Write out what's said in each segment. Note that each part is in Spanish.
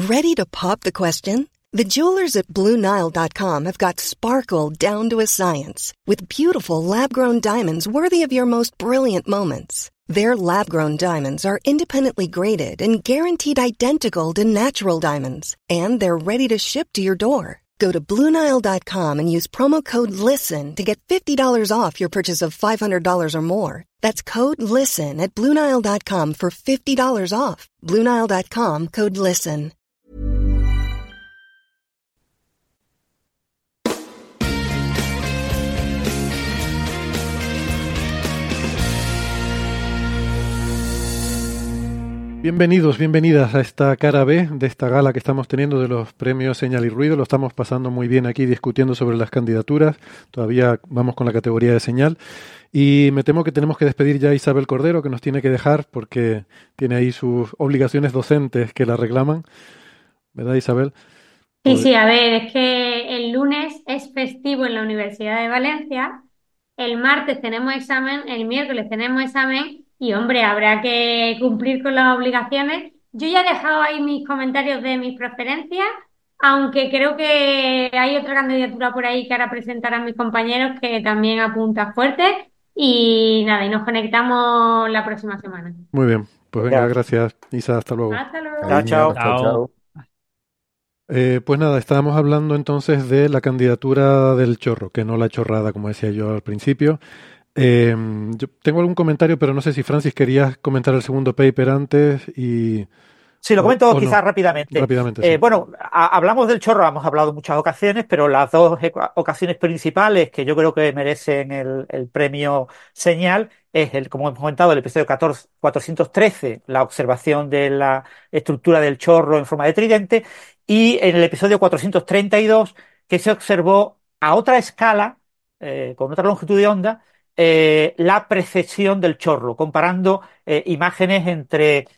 Ready to pop the question? The jewelers at BlueNile.com have got sparkle down to a science with beautiful lab-grown diamonds worthy of your most brilliant moments. Their lab-grown diamonds are independently graded and guaranteed identical to natural diamonds, and they're ready to ship to your door. Go to BlueNile.com and use promo code LISTEN to get $50 off your purchase of $500 or more. That's code LISTEN at BlueNile.com for $50 off. BlueNile.com, code LISTEN. Bienvenidos, bienvenidas a esta cara B de esta gala que estamos teniendo de los premios Señal y Ruido. Lo estamos pasando muy bien aquí discutiendo sobre las candidaturas. Todavía vamos con la categoría de señal. Y me temo que tenemos que despedir ya a Isabel Cordero, que nos tiene que dejar porque tiene ahí sus obligaciones docentes que la reclaman. ¿Verdad, Isabel? Sí, a ver, es que el lunes es festivo en la Universidad de Valencia, el martes tenemos examen, el miércoles tenemos examen y, hombre, habrá que cumplir con las obligaciones. Yo ya he dejado ahí mis comentarios de mis preferencias, aunque creo que hay otra candidatura por ahí que ahora presentarán mis compañeros que también apunta fuerte. Y nada, y nos conectamos la próxima semana. Muy bien, pues venga, gracias, Isa, hasta luego. Hasta luego. Chao. Chao. Pues nada, estábamos hablando entonces de la candidatura del chorro, que no la chorrada, como decía yo al principio. Yo tengo algún comentario, pero no sé si Francis querías comentar el segundo paper antes y... Sí, lo comento o quizás no. rápidamente. Sí. Bueno, hablamos del chorro, hemos hablado en muchas ocasiones, pero las dos ocasiones principales que yo creo que merecen el premio Señal es, como hemos comentado, el episodio 413, la observación de la estructura del chorro en forma de tridente, y en el episodio 432, que se observó a otra escala, con otra longitud de onda, la precesión del chorro, comparando imágenes entre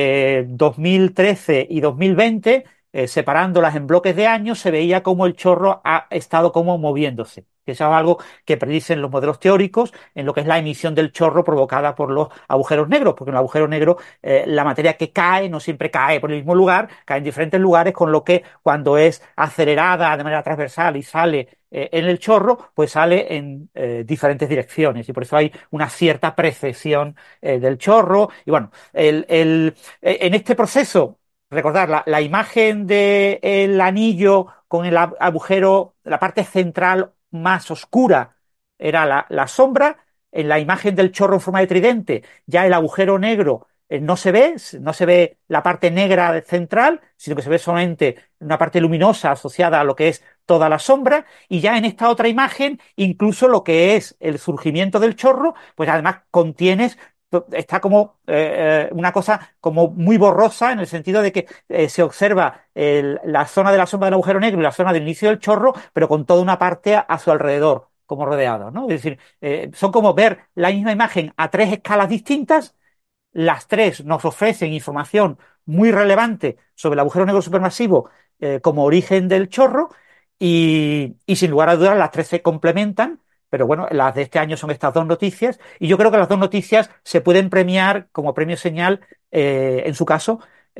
2013 y 2020, separándolas en bloques de años, se veía cómo el chorro ha estado como moviéndose. Eso es algo que predicen los modelos teóricos en lo que es la emisión del chorro provocada por los agujeros negros, porque en el agujero negro la materia que cae no siempre cae por el mismo lugar, cae en diferentes lugares, con lo que cuando es acelerada de manera transversal y sale en el chorro, pues sale en diferentes direcciones, y por eso hay una cierta precesión del chorro. Y bueno, en este proceso, recordar la imagen del anillo con el agujero, la parte central más oscura era la sombra. En la imagen del chorro en forma de tridente, ya el agujero negro no se ve la parte negra central, sino que se ve solamente una parte luminosa asociada a lo que es toda la sombra. Y ya en esta otra imagen, incluso lo que es el surgimiento del chorro, pues además está como una cosa como muy borrosa, en el sentido de que se observa la zona de la sombra del agujero negro y la zona del inicio del chorro, pero con toda una parte a su alrededor, como rodeado, ¿no? Es decir, son como ver la misma imagen a tres escalas distintas. Las tres nos ofrecen información muy relevante sobre el agujero negro supermasivo como origen del chorro, y sin lugar a dudas las tres se complementan. Pero bueno, las de este año son estas dos noticias, y yo creo que las dos noticias se pueden premiar como premio Señal, en su caso,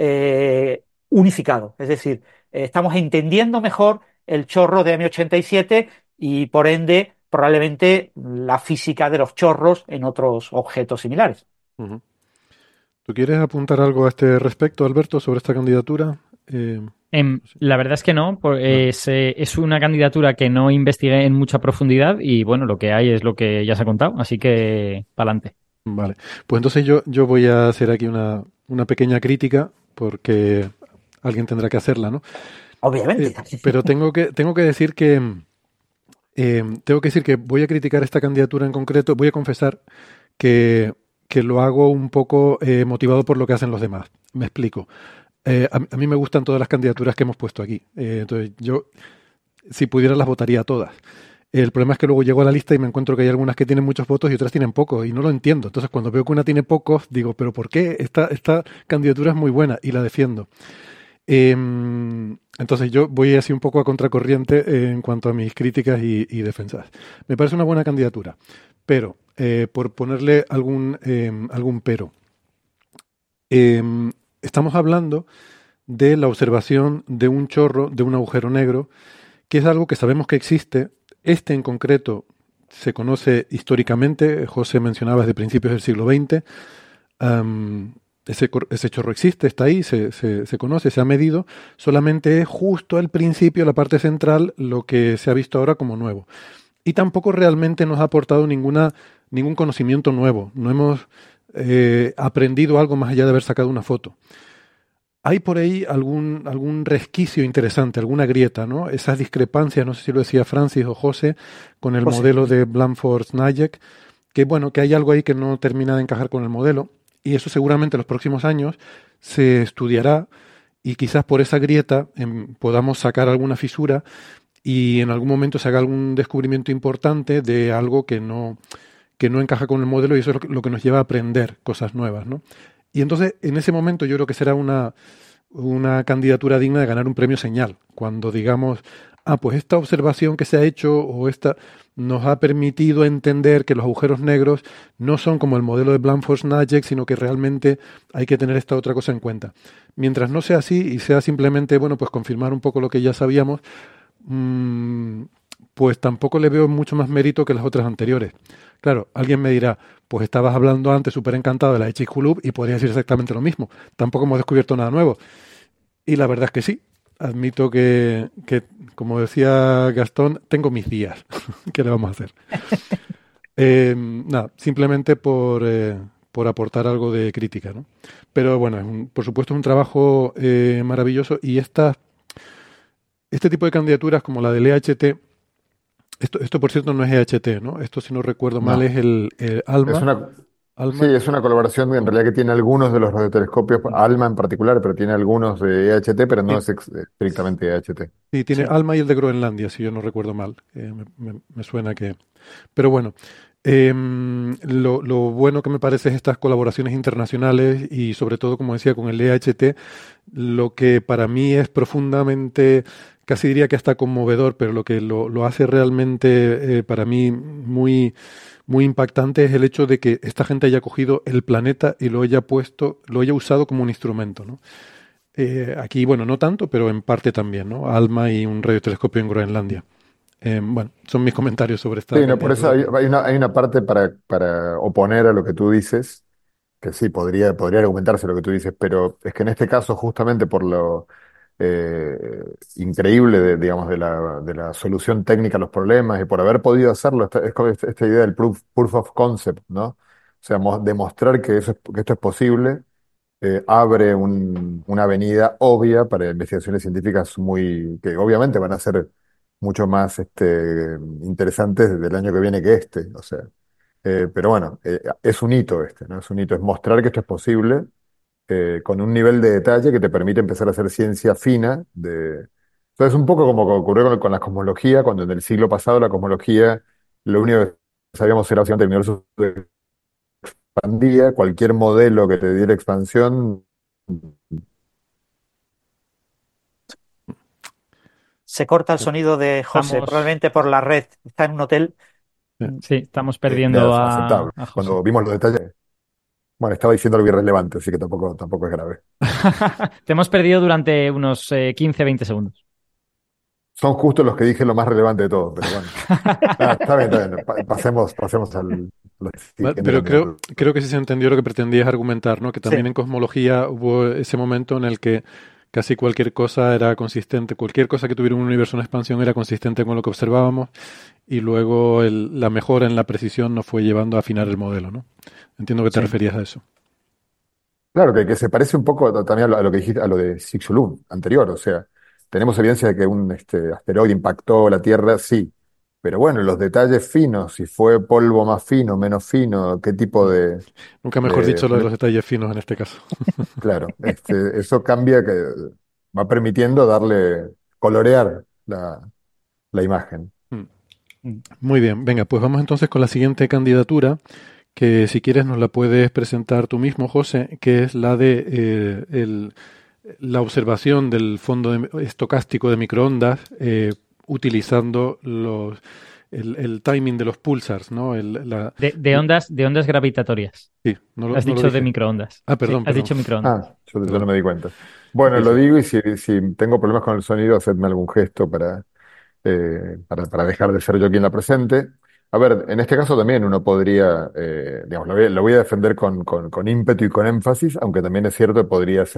unificado. Es decir, estamos entendiendo mejor el chorro de M87 y, por ende, probablemente la física de los chorros en otros objetos similares. Uh-huh. ¿Tú quieres apuntar algo a este respecto, Alberto, sobre esta candidatura? La verdad es que no, es una candidatura que no investigué en mucha profundidad y bueno, lo que hay es lo que ya se ha contado, así que pa'lante. Vale, pues entonces yo voy a hacer aquí una pequeña crítica, porque alguien tendrá que hacerla, ¿no? Obviamente. Pero tengo que decir que voy a criticar esta candidatura en concreto. Voy a confesar que lo hago un poco motivado por lo que hacen los demás. Me explico. A mí me gustan todas las candidaturas que hemos puesto aquí. Entonces yo, si pudiera, las votaría todas. El problema es que luego llego a la lista y me encuentro que hay algunas que tienen muchos votos y otras tienen pocos, y no lo entiendo. Entonces cuando veo que una tiene pocos, digo, ¿pero por qué? Esta candidatura es muy buena y la defiendo. Entonces yo voy así un poco a contracorriente en cuanto a mis críticas y defensas. Me parece una buena candidatura, pero por ponerle algún pero, estamos hablando de la observación de un chorro, de un agujero negro, que es algo que sabemos que existe. Este en concreto se conoce históricamente, José mencionaba desde principios del siglo XX. Ese chorro existe, está ahí, se conoce, se ha medido, solamente es justo al principio, la parte central, lo que se ha visto ahora como nuevo. Y tampoco realmente nos ha aportado ningún conocimiento nuevo, no hemos aprendido algo más allá de haber sacado una foto. Hay por ahí algún resquicio interesante, alguna grieta, ¿no? Esas discrepancias, no sé si lo decía Francis o José, con el modelo de Blandford-Snijek, que bueno, que hay algo ahí que no termina de encajar con el modelo, y eso seguramente en los próximos años se estudiará, y quizás por esa grieta podamos sacar alguna fisura, y en algún momento se haga algún descubrimiento importante de algo que no encaja con el modelo, y eso es lo que nos lleva a aprender cosas nuevas, ¿no? Y entonces, en ese momento, yo creo que será una candidatura digna de ganar un premio señal. Cuando digamos, pues esta observación que se ha hecho o esta nos ha permitido entender que los agujeros negros no son como el modelo de Blandford-Snijek, sino que realmente hay que tener esta otra cosa en cuenta. Mientras no sea así y sea simplemente, bueno, pues confirmar un poco lo que ya sabíamos, pues tampoco le veo mucho más mérito que las otras anteriores. Claro, alguien me dirá, pues estabas hablando antes súper encantado de la de Chicxulub y podría decir exactamente lo mismo. Tampoco hemos descubierto nada nuevo. Y la verdad es que sí. Admito que como decía Gastón, tengo mis días. ¿Qué le vamos a hacer? Nada, simplemente por aportar algo de crítica, ¿no? Pero bueno, por supuesto es un trabajo maravilloso, y este tipo de candidaturas como la del EHT, esto por cierto no es EHT, ¿no? Esto, si no recuerdo mal, No. es el ALMA. Sí, es una colaboración en realidad que tiene algunos de los radiotelescopios, ALMA en particular, pero tiene algunos de EHT, pero no Sí, es estrictamente EHT. sí, tiene Sí. ALMA y el de Groenlandia, si yo no recuerdo mal. Me suena que... Pero bueno, lo bueno que me parece es estas colaboraciones internacionales, y sobre todo, como decía, con el EHT, lo que para mí es profundamente, casi diría que hasta conmovedor, pero lo que lo hace realmente para mí muy, muy impactante es el hecho de que esta gente haya cogido el planeta y lo haya usado como un instrumento, ¿no? Aquí, bueno, no tanto, pero en parte también, ¿no? ALMA y un radiotelescopio en Groenlandia. Bueno, son mis comentarios sobre esta Sí, no, por eso candidatura. hay una parte para oponer a lo que tú dices, que sí, podría argumentarse lo que tú dices, pero es que en este caso, justamente por lo increíble digamos, de la solución técnica a los problemas y por haber podido hacerlo, es como esta idea del proof of concept, ¿no? O sea, demostrar que que esto es posible, abre una avenida obvia para investigaciones científicas que obviamente van a ser mucho más interesantes desde el año que viene que este. O sea, pero bueno, es un hito ¿no? Es un hito, es mostrar que esto es posible con un nivel de detalle que te permite empezar a hacer ciencia fina. Entonces, un poco como ocurrió con la cosmología, cuando en el siglo pasado la cosmología, lo único que sabíamos era básicamente el universo se expandía, cualquier modelo que te diera expansión. Se corta el sonido de José, Estamos, probablemente por la red. Está en un hotel. sí, estamos Era perdiendo aceptable. a José. Cuando vimos los detalles, bueno, estaba diciendo algo irrelevante, así que tampoco es grave. Te hemos perdido durante unos 15-20 segundos. Son justo los que dije lo más relevante de todo, pero bueno. Nada, está bien. Pasemos a la siguiente Pero candidatura. creo que sí se entendió lo que pretendías argumentar, ¿no? Que también Sí. en cosmología hubo ese momento en el que casi cualquier cosa era consistente, cualquier cosa que tuviera un universo en expansión era consistente con lo que observábamos, y luego la mejora en la precisión nos fue llevando a afinar el modelo, ¿no? Entiendo que te Sí. referías a eso. Claro, que se parece un poco también a lo que dijiste, a lo de Chicxulub anterior. O sea, tenemos evidencia de que un asteroide impactó la Tierra, sí. Pero bueno, los detalles finos, si fue polvo más fino, menos fino, qué tipo Nunca mejor de dicho lo de los detalles finos en este caso. claro, eso cambia, que va permitiendo colorear la imagen. Mm. Mm. Muy bien, venga, pues vamos entonces con la siguiente candidatura, que si quieres nos la puedes presentar tú mismo, José, que es la de la observación del fondo estocástico de microondas utilizando el timing de los pulsars, ¿no? De ondas gravitatorias. Sí, no lo, Has no lo dicho de dije. microondas. Ah, Sí, perdón, has perdón. dicho microondas. Yo no Perdón. me di cuenta. Bueno, Sí, lo sí. digo y si tengo problemas con el sonido, hacedme algún gesto para dejar de ser yo quien la presente. A ver, en este caso también uno podría, digamos, lo voy a defender con ímpetu y con énfasis, aunque también es cierto que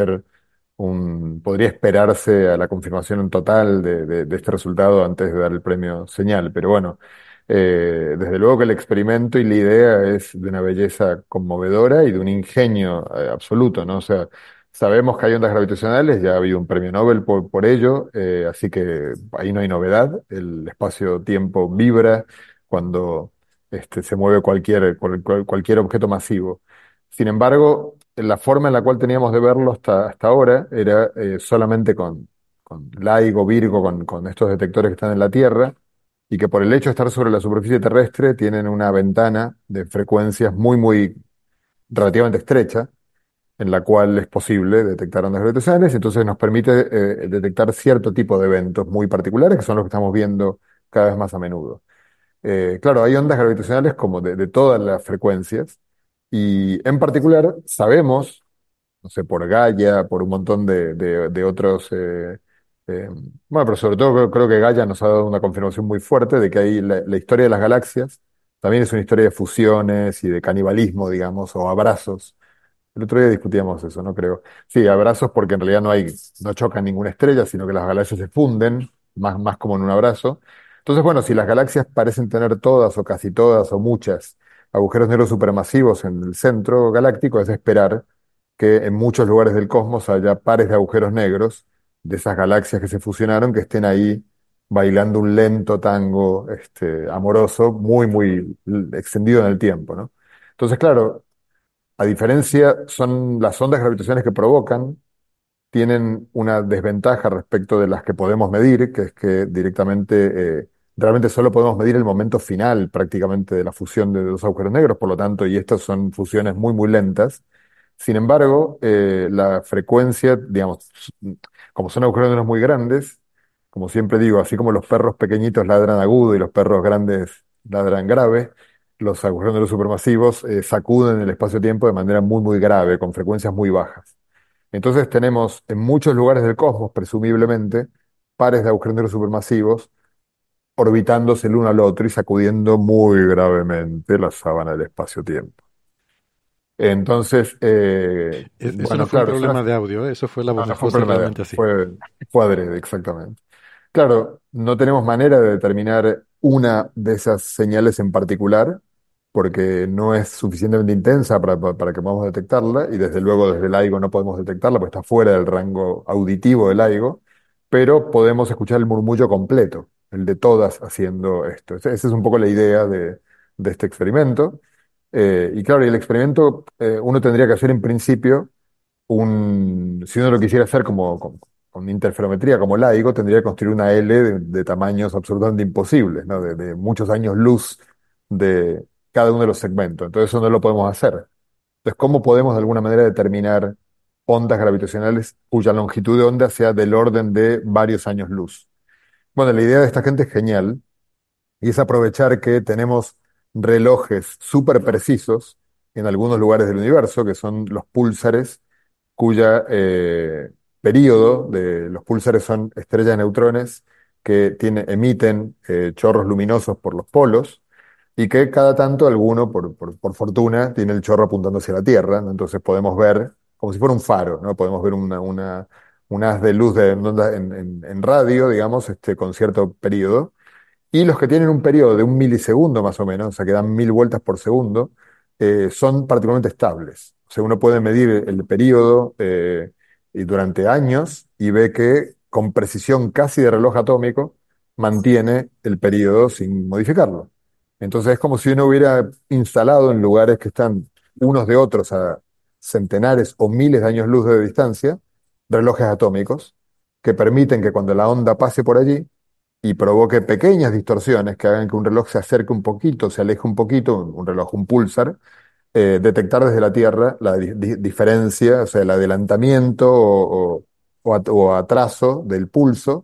podría esperarse a la confirmación total de este resultado antes de dar el premio señal. Pero bueno, desde luego que el experimento y la idea es de una belleza conmovedora y de un ingenio, absoluto, ¿no? O sea, sabemos que hay ondas gravitacionales, ya ha habido un premio Nobel por ello, así que ahí no hay novedad. El espacio-tiempo vibra cuando se mueve cualquier objeto masivo. Sin embargo, la forma en la cual teníamos de verlo hasta ahora era solamente con LIGO, Virgo, con estos detectores que están en la Tierra, y que por el hecho de estar sobre la superficie terrestre tienen una ventana de frecuencias muy relativamente estrecha en la cual es posible detectar ondas gravitacionales, entonces nos permite detectar cierto tipo de eventos muy particulares, que son los que estamos viendo cada vez más a menudo. Claro, hay ondas gravitacionales como de todas las frecuencias, y en particular sabemos, no sé, por Gaia, por un montón de otros, eh, bueno, pero sobre todo creo que Gaia nos ha dado una confirmación muy fuerte de que hay la historia de las galaxias también es una historia de fusiones y de canibalismo, digamos, o abrazos. El otro día discutíamos eso, ¿no? Creo. Sí, abrazos porque en realidad no chocan ninguna estrella, sino que las galaxias se funden, más como en un abrazo. Entonces, bueno, si las galaxias parecen tener todas o casi todas o muchas agujeros negros supermasivos en el centro galáctico, es de esperar que en muchos lugares del cosmos haya pares de agujeros negros de esas galaxias que se fusionaron, que estén ahí bailando un lento tango, amoroso, muy extendido en el tiempo, ¿no? Entonces, claro, a diferencia, son las ondas gravitacionales que provocan, tienen una desventaja respecto de las que podemos medir, que es que realmente solo podemos medir el momento final prácticamente de la fusión de dos agujeros negros, por lo tanto, y estas son fusiones muy lentas. Sin embargo, la frecuencia, digamos, como son agujeros negros muy grandes, como siempre digo, así como los perros pequeñitos ladran agudo y los perros grandes ladran grave, los agujeros negros supermasivos sacuden el espacio-tiempo de manera muy grave, con frecuencias muy bajas. Entonces tenemos en muchos lugares del cosmos, presumiblemente, pares de agujeros negros supermasivos orbitándose el uno al otro y sacudiendo muy gravemente la sábana del espacio-tiempo. Entonces, Eso no bueno, fue un claro, problema de audio, ¿eh? Eso fue la voz no de fue un José problema realmente así. fue adrede, exactamente. Claro, no tenemos manera de determinar una de esas señales en particular, porque no es suficientemente intensa para que podamos detectarla, y desde luego desde el LIGO no podemos detectarla, porque está fuera del rango auditivo del LIGO, pero podemos escuchar el murmullo completo, el de todas haciendo esto. Esa es un poco la idea de este experimento. Y claro, y el experimento uno tendría que hacer en principio si uno lo quisiera hacer con interferometría como LIGO, tendría que construir una L de tamaños absolutamente imposibles, ¿no? De muchos años luz de cada uno de los segmentos. Entonces eso no lo podemos hacer. Entonces, ¿cómo podemos de alguna manera determinar ondas gravitacionales cuya longitud de onda sea del orden de varios años luz? Bueno, la idea de esta gente es genial y es aprovechar que tenemos relojes súper precisos en algunos lugares del universo, que son los púlsares cuya periodo de los púlsares son estrellas de neutrones que emiten chorros luminosos por los polos y que cada tanto alguno, por fortuna, tiene el chorro apuntando hacia la Tierra, ¿no? Entonces podemos ver, como si fuera un faro, ¿no? Podemos ver un haz de luz en radio, digamos, con cierto periodo. Y los que tienen un periodo de un milisegundo más o menos, o sea, que dan 1000 vueltas por segundo, son particularmente estables. O sea, uno puede medir el periodo y durante años y ve que con precisión casi de reloj atómico mantiene el periodo sin modificarlo. Entonces es como si uno hubiera instalado en lugares que están unos de otros a centenares o miles de años luz de distancia, relojes atómicos que permiten que cuando la onda pase por allí, y provoque pequeñas distorsiones que hagan que un reloj se acerque un poquito, se aleje un poquito, un reloj, un pulsar, detectar desde la Tierra la diferencia, o sea, el adelantamiento o atraso del pulso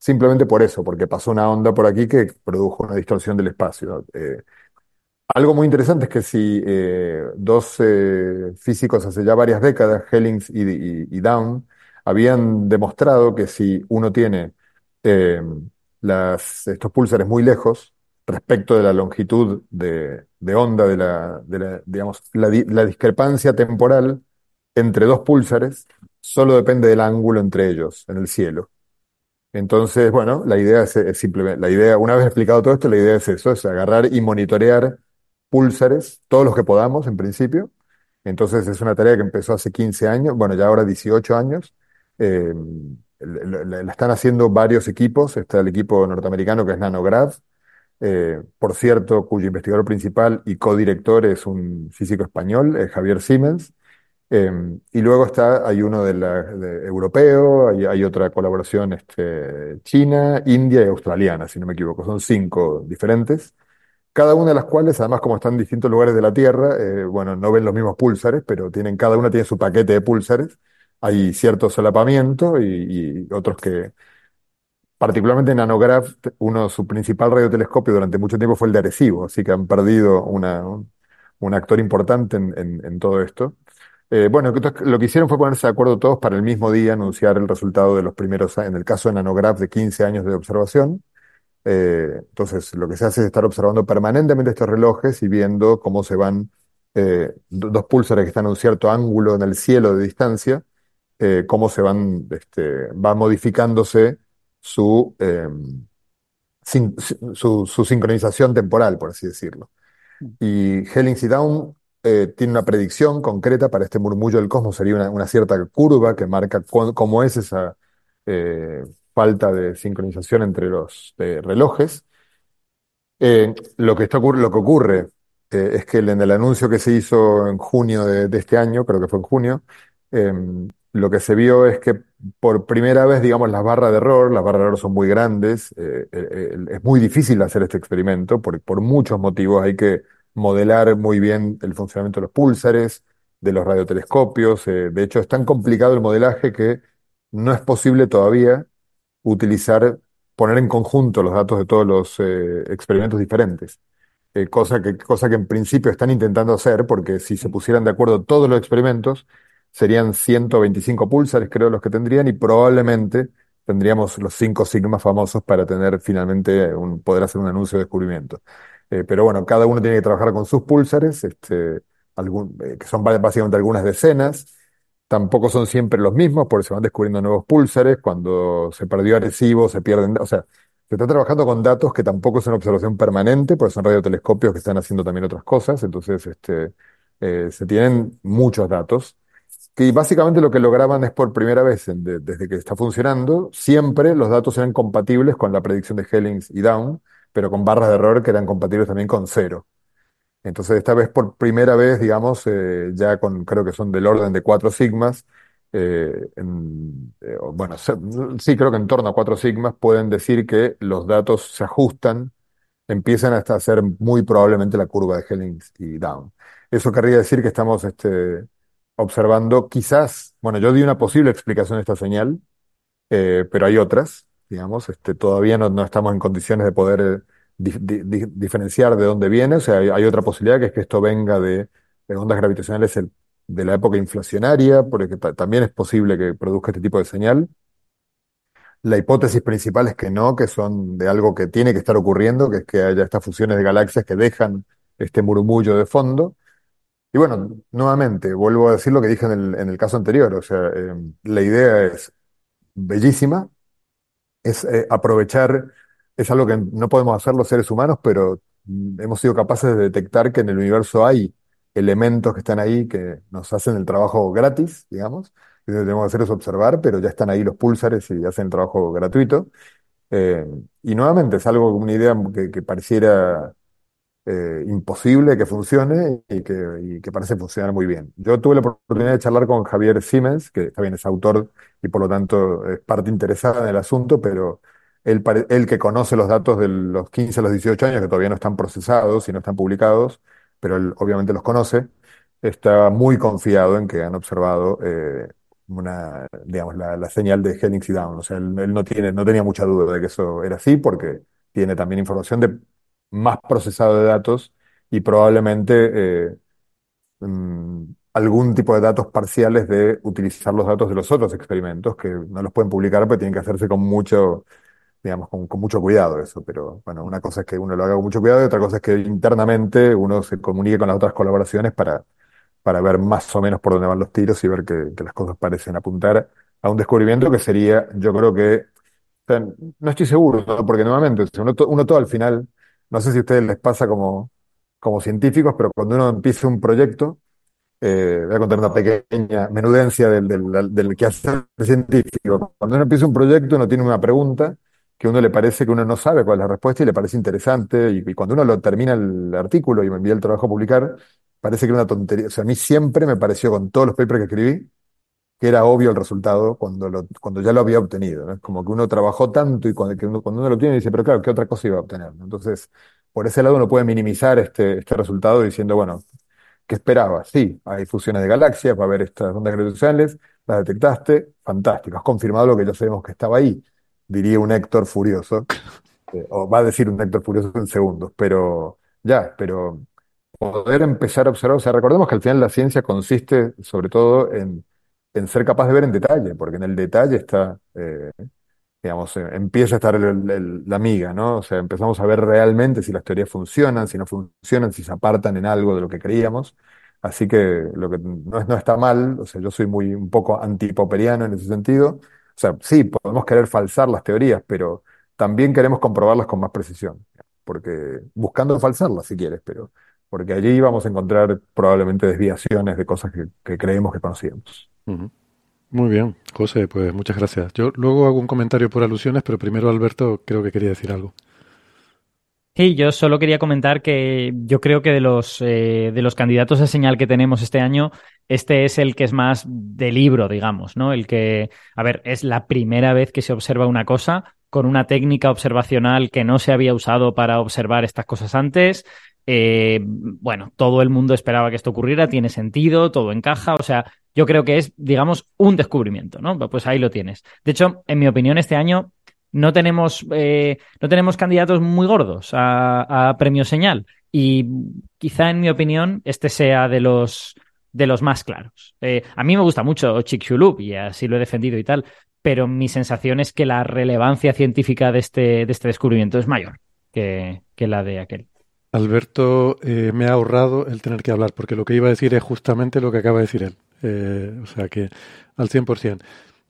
simplemente por eso, porque pasó una onda por aquí que produjo una distorsión del espacio. Algo muy interesante es que si dos físicos hace ya varias décadas, Hellings y Down, habían demostrado que si uno tiene eh, estos púlsares muy lejos respecto de la longitud de onda, digamos, la discrepancia temporal entre dos púlsares solo depende del ángulo entre ellos en el cielo. Entonces, bueno, la idea es simplemente, la idea, una vez explicado todo esto, la idea es eso, es agarrar y monitorear púlsares, todos los que podamos en principio. Entonces es una tarea que empezó hace 15 años, bueno, ya ahora 18 años. Eh, la están haciendo varios equipos, está el equipo norteamericano que es Nanograph, por cierto, cuyo investigador principal y codirector es un físico español, Javier Siemens. Y luego hay uno europeo, hay otra colaboración China, India y australiana, si no me equivoco. Son 5 diferentes, cada una de las cuales, además como están en distintos lugares de la Tierra, bueno, no ven los mismos púlsares, pero cada una tiene su paquete de púlsares. Hay cierto solapamiento y otros que, particularmente en Nanograph, su principal radiotelescopio durante mucho tiempo fue el de Arecibo, así que han perdido un actor importante en todo esto. Bueno, entonces, lo que hicieron fue ponerse de acuerdo todos para el mismo día anunciar el resultado de los primeros, en el caso de Nanograph, de 15 años de observación. Entonces, lo que se hace es estar observando permanentemente estos relojes y viendo cómo se van dos púlsares que están a un cierto ángulo en el cielo de distancia, cómo va modificándose su, su sincronización temporal, por así decirlo. Y Hellings y Down tiene una predicción concreta para este murmullo del cosmos, sería una cierta curva que marca cómo es esa eh, falta de sincronización entre los relojes. Lo que ocurre es que en el anuncio que se hizo en junio de este año, creo que fue en junio, eh, lo que se vio es que por primera vez, digamos, las barras de error son muy grandes, es muy difícil hacer este experimento por muchos motivos. Hay que modelar muy bien el funcionamiento de los púlsares, de los radiotelescopios. De hecho, es tan complicado el modelaje que no es posible todavía utilizar, poner en conjunto los datos de todos los experimentos diferentes. Cosa que en principio están intentando hacer, porque si se pusieran de acuerdo todos los experimentos, serían 125 púlsares, creo, los que tendrían, y probablemente tendríamos los 5 sigmas famosos para tener finalmente poder hacer un anuncio de descubrimiento. Pero bueno, cada uno tiene que trabajar con sus púlsares, que son básicamente algunas decenas. Tampoco son siempre los mismos, porque se van descubriendo nuevos púlsares. Cuando se perdió Arecibo, se pierden. O sea, se está trabajando con datos que tampoco son observación permanente, porque son radiotelescopios que están haciendo también otras cosas. Entonces, se tienen muchos datos, que básicamente lo que lograban es por primera vez, desde que está funcionando, siempre los datos eran compatibles con la predicción de Hellings y Down, pero con barras de error que eran compatibles también con cero. Entonces, esta vez por primera vez, digamos, ya creo que son del orden de 4 sigmas, bueno, sí, creo que en torno a 4 sigmas pueden decir que los datos se ajustan, empiezan hasta a ser muy probablemente la curva de Hellings y Down. Eso querría decir que estamos observando quizás, bueno, yo di una posible explicación de esta señal, pero hay otras, digamos, todavía no estamos en condiciones de poder diferenciar de dónde viene. O sea, hay otra posibilidad, que es que esto venga de ondas gravitacionales de la época inflacionaria, porque también es posible que produzca este tipo de señal. La hipótesis principal es que no, que son de algo que tiene que estar ocurriendo, que es que haya estas fusiones de galaxias que dejan este murmullo de fondo. Y bueno, nuevamente, vuelvo a decir lo que dije en el caso anterior. O sea, la idea es bellísima, es aprovechar, es algo que no podemos hacer los seres humanos, pero hemos sido capaces de detectar que en el universo hay elementos que están ahí que nos hacen el trabajo gratis, digamos. Lo que tenemos que hacer es observar, pero ya están ahí los púlsares y hacen el trabajo gratuito. Eh, y nuevamente es algo, una idea que pareciera imposible que funcione y que parece funcionar muy bien. Yo tuve la oportunidad de charlar con Javier Siemens, que también es autor y por lo tanto es parte interesada en el asunto, pero él que conoce los datos de los 15 a los 18 años, que todavía no están procesados y no están publicados, pero él obviamente los conoce, está muy confiado en que han observado digamos, la señal de Helix y Down. O sea, él no tenía mucha duda de que eso era así porque tiene también información de más procesado de datos y probablemente algún tipo de datos parciales de utilizar los datos de los otros experimentos que no los pueden publicar, pero tienen que hacerse con mucho, digamos, con mucho cuidado eso. Pero bueno, una cosa es que uno lo haga con mucho cuidado y otra cosa es que internamente uno se comunique con las otras colaboraciones para ver más o menos por dónde van los tiros y ver que las cosas parecen apuntar a un descubrimiento que sería, yo creo que, o sea, no estoy seguro, ¿no? Porque nuevamente, o sea, uno todo al final, no sé si a ustedes les pasa como científicos, pero cuando uno empieza un proyecto, voy a contar una pequeña menudencia del quehacer científico. Cuando uno empieza un proyecto, uno tiene una pregunta que a uno le parece que uno no sabe cuál es la respuesta y le parece interesante, y cuando uno lo termina el artículo y me envía el trabajo a publicar, parece que era una tontería. O sea, a mí siempre me pareció con todos los papers que escribí que era obvio el resultado cuando ya lo había obtenido, ¿no? Es como que uno trabajó tanto y cuando uno lo tiene dice, pero claro, ¿qué otra cosa iba a obtener? ¿No? Entonces, por ese lado uno puede minimizar este resultado diciendo, bueno, ¿qué esperabas? Sí, hay fusiones de galaxias, va a haber estas ondas gravitacionales, las detectaste, fantástico, has confirmado lo que ya sabemos que estaba ahí, diría un Héctor furioso, o va a decir un Héctor furioso en segundos, pero poder empezar a observar, o sea, recordemos que al final la ciencia consiste sobre todo en ser capaz de ver en detalle, porque en el detalle está, digamos, empieza a estar la miga, ¿no? O sea, empezamos a ver realmente si las teorías funcionan, si no funcionan, si se apartan en algo de lo que creíamos. Así que lo que no está mal, o sea, yo soy un poco antipoperiano en ese sentido. O sea, sí, podemos querer falsar las teorías, pero también queremos comprobarlas con más precisión, porque buscando falsarlas si quieres, pero porque allí vamos a encontrar probablemente desviaciones de cosas que creemos que conocíamos. Ujú. Muy bien, José, pues muchas gracias. Yo luego hago un comentario por alusiones, pero primero Alberto creo que quería decir algo. Sí, yo solo quería comentar que yo creo que de los candidatos a señal que tenemos este año, este es el que es más de libro, digamos, ¿no? El que, a ver, es la primera vez que se observa una cosa con una técnica observacional que no se había usado para observar estas cosas antes. Bueno, todo el mundo esperaba que esto ocurriera, tiene sentido, todo encaja, o sea, yo creo que es, digamos, un descubrimiento, ¿no? Pues ahí lo tienes. De hecho, en mi opinión, este año no tenemos candidatos muy gordos a premio señal. Y quizá, en mi opinión, este sea de los más claros. A mí me gusta mucho Chicxulub y así lo he defendido y tal, pero mi sensación es que la relevancia científica de este descubrimiento es mayor que la de aquel. Alberto me ha ahorrado el tener que hablar, porque lo que iba a decir es justamente lo que acaba de decir él. O sea que al 100%.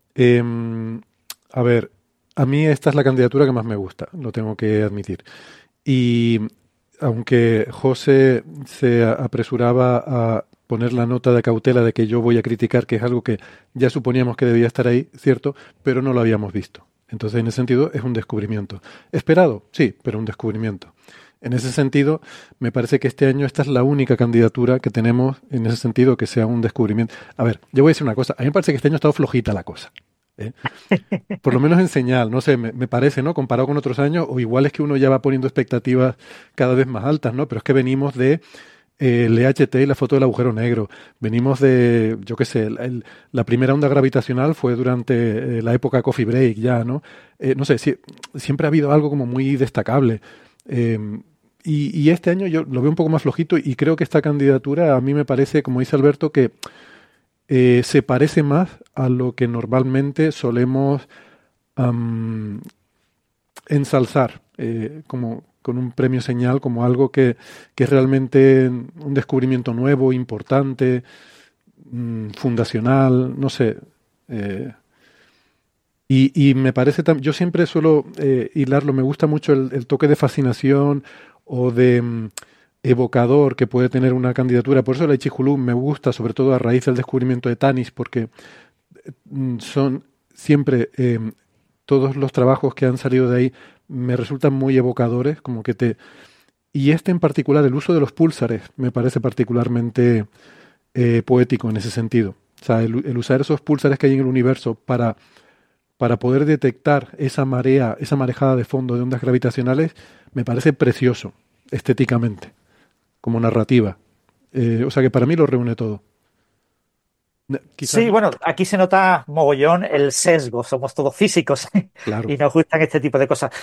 A ver, a mí esta es la candidatura que más me gusta, lo tengo que admitir. Y aunque José se apresuraba a poner la nota de cautela de que yo voy a criticar, que es algo que ya suponíamos que debía estar ahí, cierto, pero no lo habíamos visto. Entonces, en ese sentido, es un descubrimiento. Esperado, sí, pero un descubrimiento. En ese sentido, me parece que este año esta es la única candidatura que tenemos en ese sentido que sea un descubrimiento. A ver, yo voy a decir una cosa. A mí me parece que este año ha estado flojita la cosa. ¿Eh? Por lo menos en señal, no sé, me parece, ¿no? Comparado con otros años, o igual es que uno ya va poniendo expectativas cada vez más altas, ¿no? Pero es que venimos de el EHT y la foto del agujero negro. Venimos de, yo qué sé, la primera onda gravitacional fue durante la época Coffee Break ya, ¿no? No sé, siempre ha habido algo como muy destacable. Eh, y este año yo lo veo un poco más flojito y creo que esta candidatura a mí me parece, como dice Alberto, que se parece más a lo que normalmente solemos ensalzar como con un premio señal como algo que es realmente un descubrimiento nuevo, importante, fundacional, no sé. Y me parece, yo siempre suelo hilarlo, me gusta mucho el toque de fascinación o de evocador que puede tener una candidatura. Por eso la Chicxulub me gusta, sobre todo a raíz del descubrimiento de Tanis, porque son siempre todos los trabajos que han salido de ahí me resultan muy evocadores, como que te... Y este en particular, el uso de los púlsares, me parece particularmente poético en ese sentido. O sea, el usar esos púlsares que hay en el universo para poder detectar esa marea, esa marejada de fondo de ondas gravitacionales, me parece precioso, estéticamente, como narrativa. O sea que para mí lo reúne todo. Quizás, Sí, bueno, aquí se nota mogollón el sesgo, somos todos físicos claro. y nos gustan este tipo de cosas.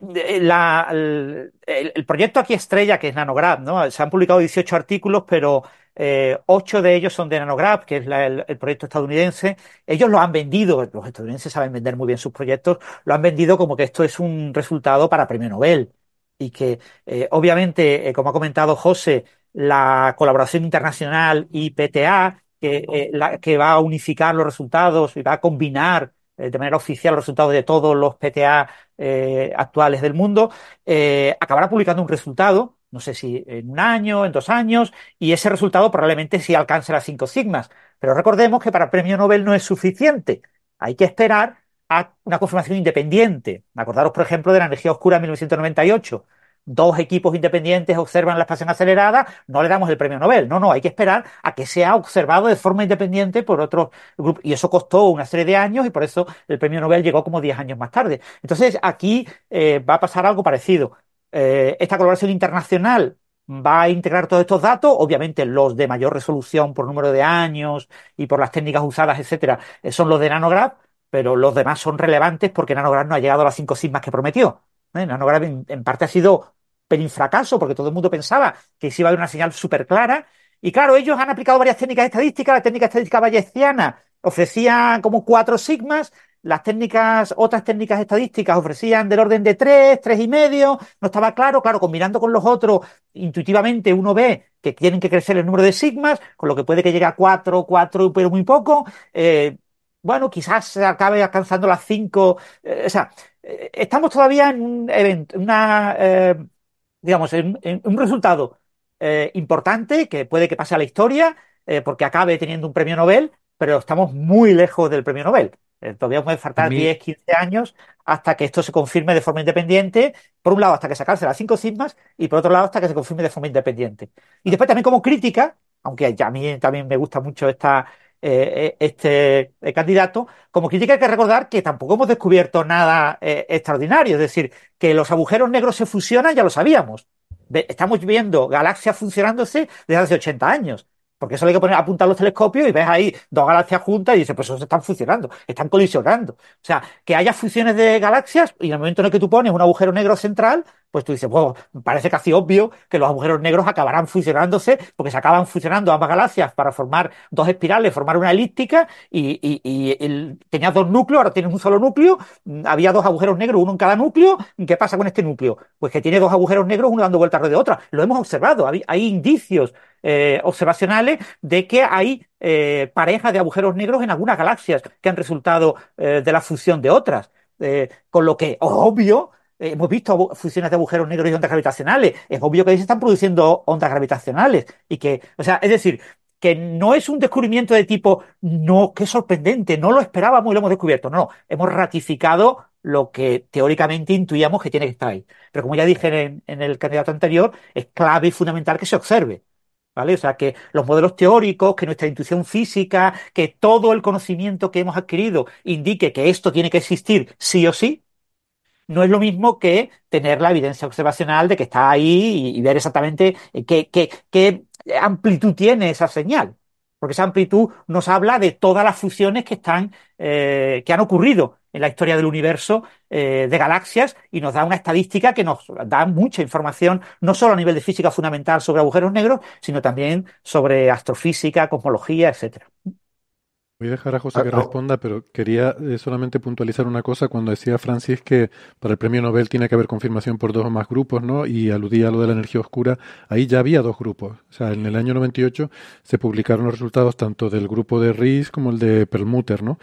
El proyecto aquí estrella, que es Nanograph, ¿no? Se han publicado 18 artículos, pero 8 de ellos son de Nanograph, que es el proyecto estadounidense. Ellos lo han vendido, los estadounidenses saben vender muy bien sus proyectos, lo han vendido como que esto es un resultado para premio Nobel y que obviamente, como ha comentado José, la colaboración internacional IPTA que va a unificar los resultados y va a combinar de manera oficial los resultados de todos los PTA actuales del mundo, acabará publicando un resultado, no sé si en un año, en 2 años, y ese resultado probablemente sí alcance las 5 sigmas. Pero recordemos que para el premio Nobel no es suficiente. Hay que esperar a una confirmación independiente. Acordaros, por ejemplo, de la energía oscura en 1998. Dos equipos independientes observan la expansión acelerada, no le damos el premio Nobel. No, no, hay que esperar a que sea observado de forma independiente por otros grupos. Y eso costó una serie de años y por eso el premio Nobel llegó como 10 años más tarde. Entonces, aquí va a pasar algo parecido. Esta colaboración internacional va a integrar todos estos datos, obviamente los de mayor resolución por número de años y por las técnicas usadas, etcétera, son los de Nanograph, pero los demás son relevantes porque Nanograph no ha llegado a las 5 sigmas que prometió. Nanograph en parte ha sido fracaso, porque todo el mundo pensaba que se iba a haber una señal súper clara. Y claro, ellos han aplicado varias técnicas estadísticas. La técnica estadística bayesiana ofrecía como 4 sigmas. Otras técnicas estadísticas ofrecían del orden de 3, 3,5. No estaba claro. Claro, combinando con los otros, intuitivamente uno ve que tienen que crecer el número de sigmas, con lo que puede que llegue a 4, pero muy poco. Bueno, quizás se acabe alcanzando las 5. O sea, estamos todavía en un evento, digamos, en un resultado importante que puede que pase a la historia porque acabe teniendo un premio Nobel, pero estamos muy lejos del premio Nobel. Todavía puede A faltar mí, 10, 15 años hasta que esto se confirme de forma independiente. Por un lado, hasta que se alcance las 5 sigmas y por otro lado, hasta que se confirme de forma independiente. Y después también como crítica, aunque a mí también me gusta mucho este candidato, como crítica hay que recordar que tampoco hemos descubierto nada extraordinario. Es decir, que los agujeros negros se fusionan, ya lo sabíamos. Estamos viendo galaxias funcionándose desde hace 80 años. Porque eso hay que apuntar los telescopios y ves ahí dos galaxias juntas y dices, pues eso están funcionando, están colisionando. O sea, que haya fusiones de galaxias y en el momento en el que tú pones un agujero negro central, pues tú dices, bueno, parece casi obvio que los agujeros negros acabarán fusionándose porque se acaban fusionando ambas galaxias para formar dos espirales, formar una elíptica tenías dos núcleos, ahora tienes un solo núcleo, había dos agujeros negros, uno en cada núcleo. ¿Qué pasa con este núcleo? Pues que tiene dos agujeros negros, uno dando vuelta alrededor de otra. Lo hemos observado, hay indicios observacionales de que hay parejas de agujeros negros en algunas galaxias que han resultado de la fusión de otras. Con lo que, obvio, hemos visto fusiones de agujeros negros y ondas gravitacionales. Es obvio que ahí se están produciendo ondas gravitacionales. Y que, o sea, es decir, que no es un descubrimiento de tipo, no, qué sorprendente, no lo esperábamos y lo hemos descubierto. No, hemos ratificado lo que teóricamente intuíamos que tiene que estar ahí. Pero como ya dije en el candidato anterior, es clave y fundamental que se observe. ¿Vale? O sea, que los modelos teóricos, que nuestra intuición física, que todo el conocimiento que hemos adquirido indique que esto tiene que existir sí o sí, no es lo mismo que tener la evidencia observacional de que está ahí y ver exactamente qué amplitud tiene esa señal. Porque esa amplitud nos habla de todas las fusiones que han ocurrido en la historia del universo de galaxias y nos da una estadística que nos da mucha información, no solo a nivel de física fundamental sobre agujeros negros, sino también sobre astrofísica, cosmología, etcétera. voy a dejar a José Ah, que ah, responda, pero quería solamente puntualizar una cosa cuando decía Francis que para el premio Nobel tiene que haber confirmación por dos o más grupos, ¿no? Y aludía a lo de la energía oscura. Ahí ya había dos grupos. O sea, en el año 98 se publicaron los resultados tanto del grupo de Riess como el de Perlmutter, ¿no?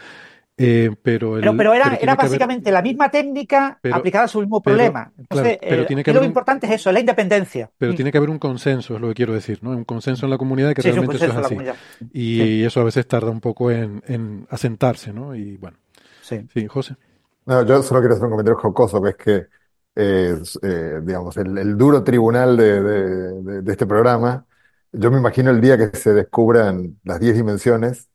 Pero Pero era tiene que haber, básicamente la misma técnica pero, aplicada sobre el mismo pero, problema. claro, Entonces, aquí lo importante es eso, es la independencia. pero tiene que haber un consenso, es lo que quiero decir, ¿no? Un consenso en la comunidad de que Sí, es un realmente eso es consenso de la así. comunidad. Sí, Y eso a veces tarda un poco en asentarse, ¿no? Y bueno, sí. sí, José. no, yo solo quiero hacer un comentario jocoso, que es que, digamos, el duro tribunal de este programa, yo me imagino el día que se descubran las 10 dimensiones,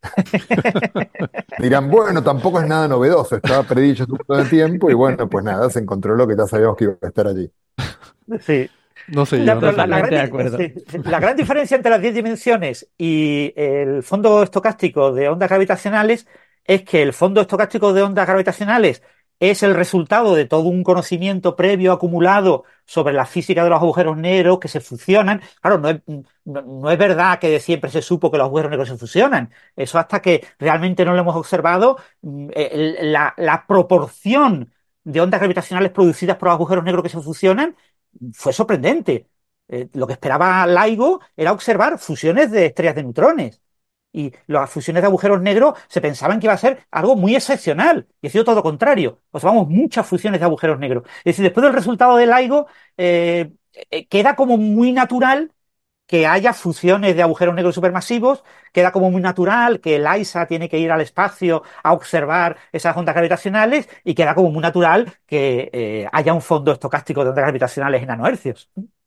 dirán, bueno, tampoco es nada novedoso, estaba predicho hace un montón de tiempo y bueno, pues nada, se encontró lo que ya sabíamos que iba a estar allí. Sí. No sé yo, La, no pero sé yo. Totalmente de acuerdo. la gran diferencia entre las 10 dimensiones y el fondo estocástico de ondas gravitacionales es que el fondo estocástico de ondas gravitacionales es el resultado de todo un conocimiento previo acumulado sobre la física de los agujeros negros que se fusionan. Claro, no es verdad que de siempre se supo que los agujeros negros se fusionan. Eso hasta que realmente no lo hemos observado, la proporción de ondas gravitacionales producidas por los agujeros negros que se fusionan fue sorprendente. Lo que esperaba LIGO era observar fusiones de estrellas de neutrones. Y las fusiones de agujeros negros se pensaban que iba a ser algo muy excepcional. Y ha sido todo lo contrario. Observamos muchas fusiones de agujeros negros. Es decir, después del resultado de LIGO, queda como muy natural que haya fusiones de agujeros negros supermasivos, queda como muy natural que el ESA tiene que ir al espacio a observar esas ondas gravitacionales y queda como muy natural que haya un fondo estocástico de ondas gravitacionales en nanohercios.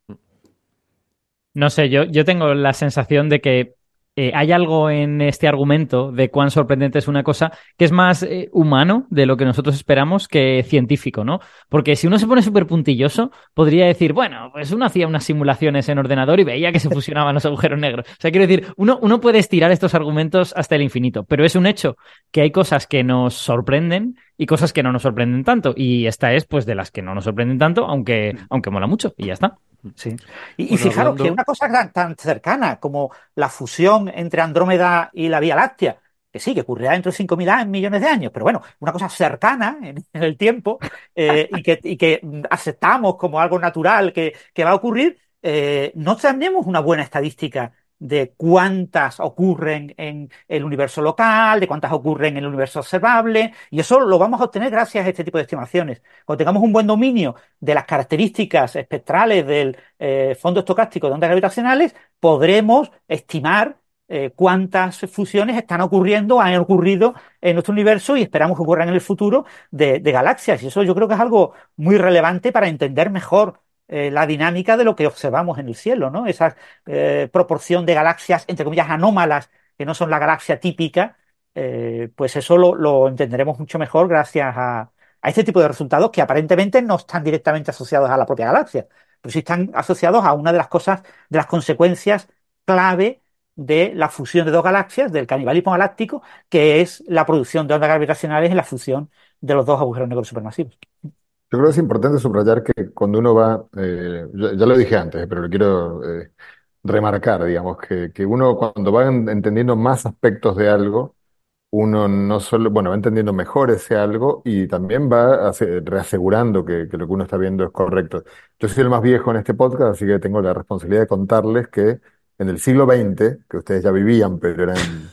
No sé, yo tengo la sensación de que hay algo en este argumento de cuán sorprendente es una cosa que es más humano de lo que nosotros esperamos que científico, ¿no? Porque si uno se pone súper puntilloso, podría decir, bueno, pues uno hacía unas simulaciones en ordenador y veía que se fusionaban los agujeros negros. O sea, quiero decir, uno puede estirar estos argumentos hasta el infinito, pero es un hecho que hay cosas que nos sorprenden y cosas que no nos sorprenden tanto. Y esta es, pues, de las que no nos sorprenden tanto, aunque mola mucho, y ya está. Sí. Y Bueno, fijaros que hablando, una cosa tan cercana como la fusión entre Andrómeda y la Vía Láctea, que sí, que ocurrirá dentro de 5.000 millones de años, pero bueno, una cosa cercana en el tiempo y que aceptamos como algo natural que va a ocurrir, no tenemos una buena estadística de cuántas ocurren en el universo local, de cuántas ocurren en el universo observable, y eso lo vamos a obtener gracias a este tipo de estimaciones. Cuando tengamos un buen dominio de las características espectrales del fondo estocástico de ondas gravitacionales, podremos estimar cuántas fusiones están ocurriendo, han ocurrido en nuestro universo y esperamos que ocurran en el futuro de galaxias. Y eso yo creo que es algo muy relevante para entender mejor la dinámica de lo que observamos en el cielo, ¿no? Esa proporción de galaxias, entre comillas, anómalas, que no son la galaxia típica, pues eso lo entenderemos mucho mejor gracias a este tipo de resultados que aparentemente no están directamente asociados a la propia galaxia, pero sí están asociados a una de las cosas, de las consecuencias clave de la fusión de dos galaxias, del canibalismo galáctico, que es la producción de ondas gravitacionales en la fusión de los dos agujeros negros supermasivos. Yo creo que es importante subrayar que cuando uno va, ya lo dije antes, pero lo quiero remarcar, digamos, que uno cuando va entendiendo más aspectos de algo, uno no solo, bueno, va entendiendo mejor ese algo y también va reasegurando que lo que uno está viendo es correcto. Yo soy el más viejo en este podcast, así que tengo la responsabilidad de contarles que en el siglo XX, que ustedes ya vivían, pero eran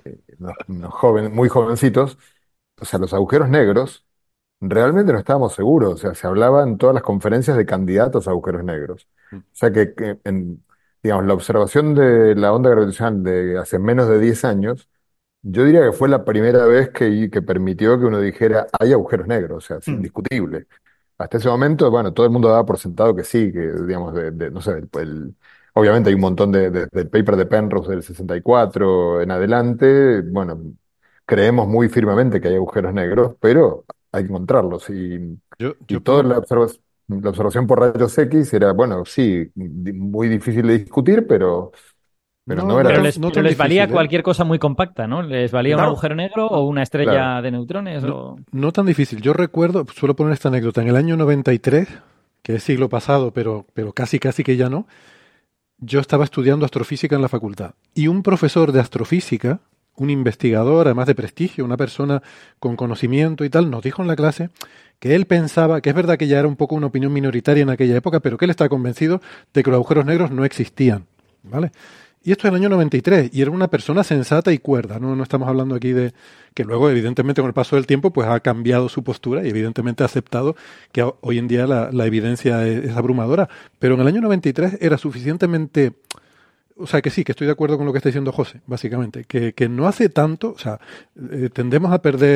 muy jovencitos, o sea, los agujeros negros realmente no estábamos seguros, o sea, se hablaba en todas las conferencias de candidatos a agujeros negros. O sea digamos, la observación de la onda gravitacional de hace menos de 10 años, yo diría que fue la primera vez que permitió que uno dijera, hay agujeros negros, o sea, es Mm. indiscutible. Hasta ese momento, bueno, todo el mundo daba por sentado que sí, que digamos, no sé, obviamente hay un montón del paper de Penrose del 64 en adelante, bueno, creemos muy firmemente que hay agujeros negros, pero hay que encontrarlos. Y yo toda puedo, la observación por rayos X era, bueno, sí, muy difícil de discutir, pero no, no era... no Pero tan les valía difícil, ¿eh? cualquier cosa muy compacta, ¿no? Les valía un Claro, agujero negro o una Claro. estrella de neutrones No, o... no tan difícil. Yo recuerdo, suelo poner esta anécdota, en el año 93, que es siglo pasado, pero casi casi que ya no, yo estaba estudiando astrofísica en la facultad y un profesor de astrofísica, un investigador, además de prestigio, una persona con conocimiento y tal, nos dijo en la clase que él pensaba, que es verdad que ya era un poco una opinión minoritaria en aquella época, pero que él estaba convencido de que los agujeros negros no existían, ¿vale? Y esto es el año 93, y era una persona sensata y cuerda, ¿no? No estamos hablando aquí de que luego, evidentemente, con el paso del tiempo, pues ha cambiado su postura y evidentemente ha aceptado que hoy en día la evidencia es abrumadora. Pero en el año 93 era suficientemente... O sea, que sí, que estoy de acuerdo con lo que está diciendo José, básicamente. Que no hace tanto, o sea, tendemos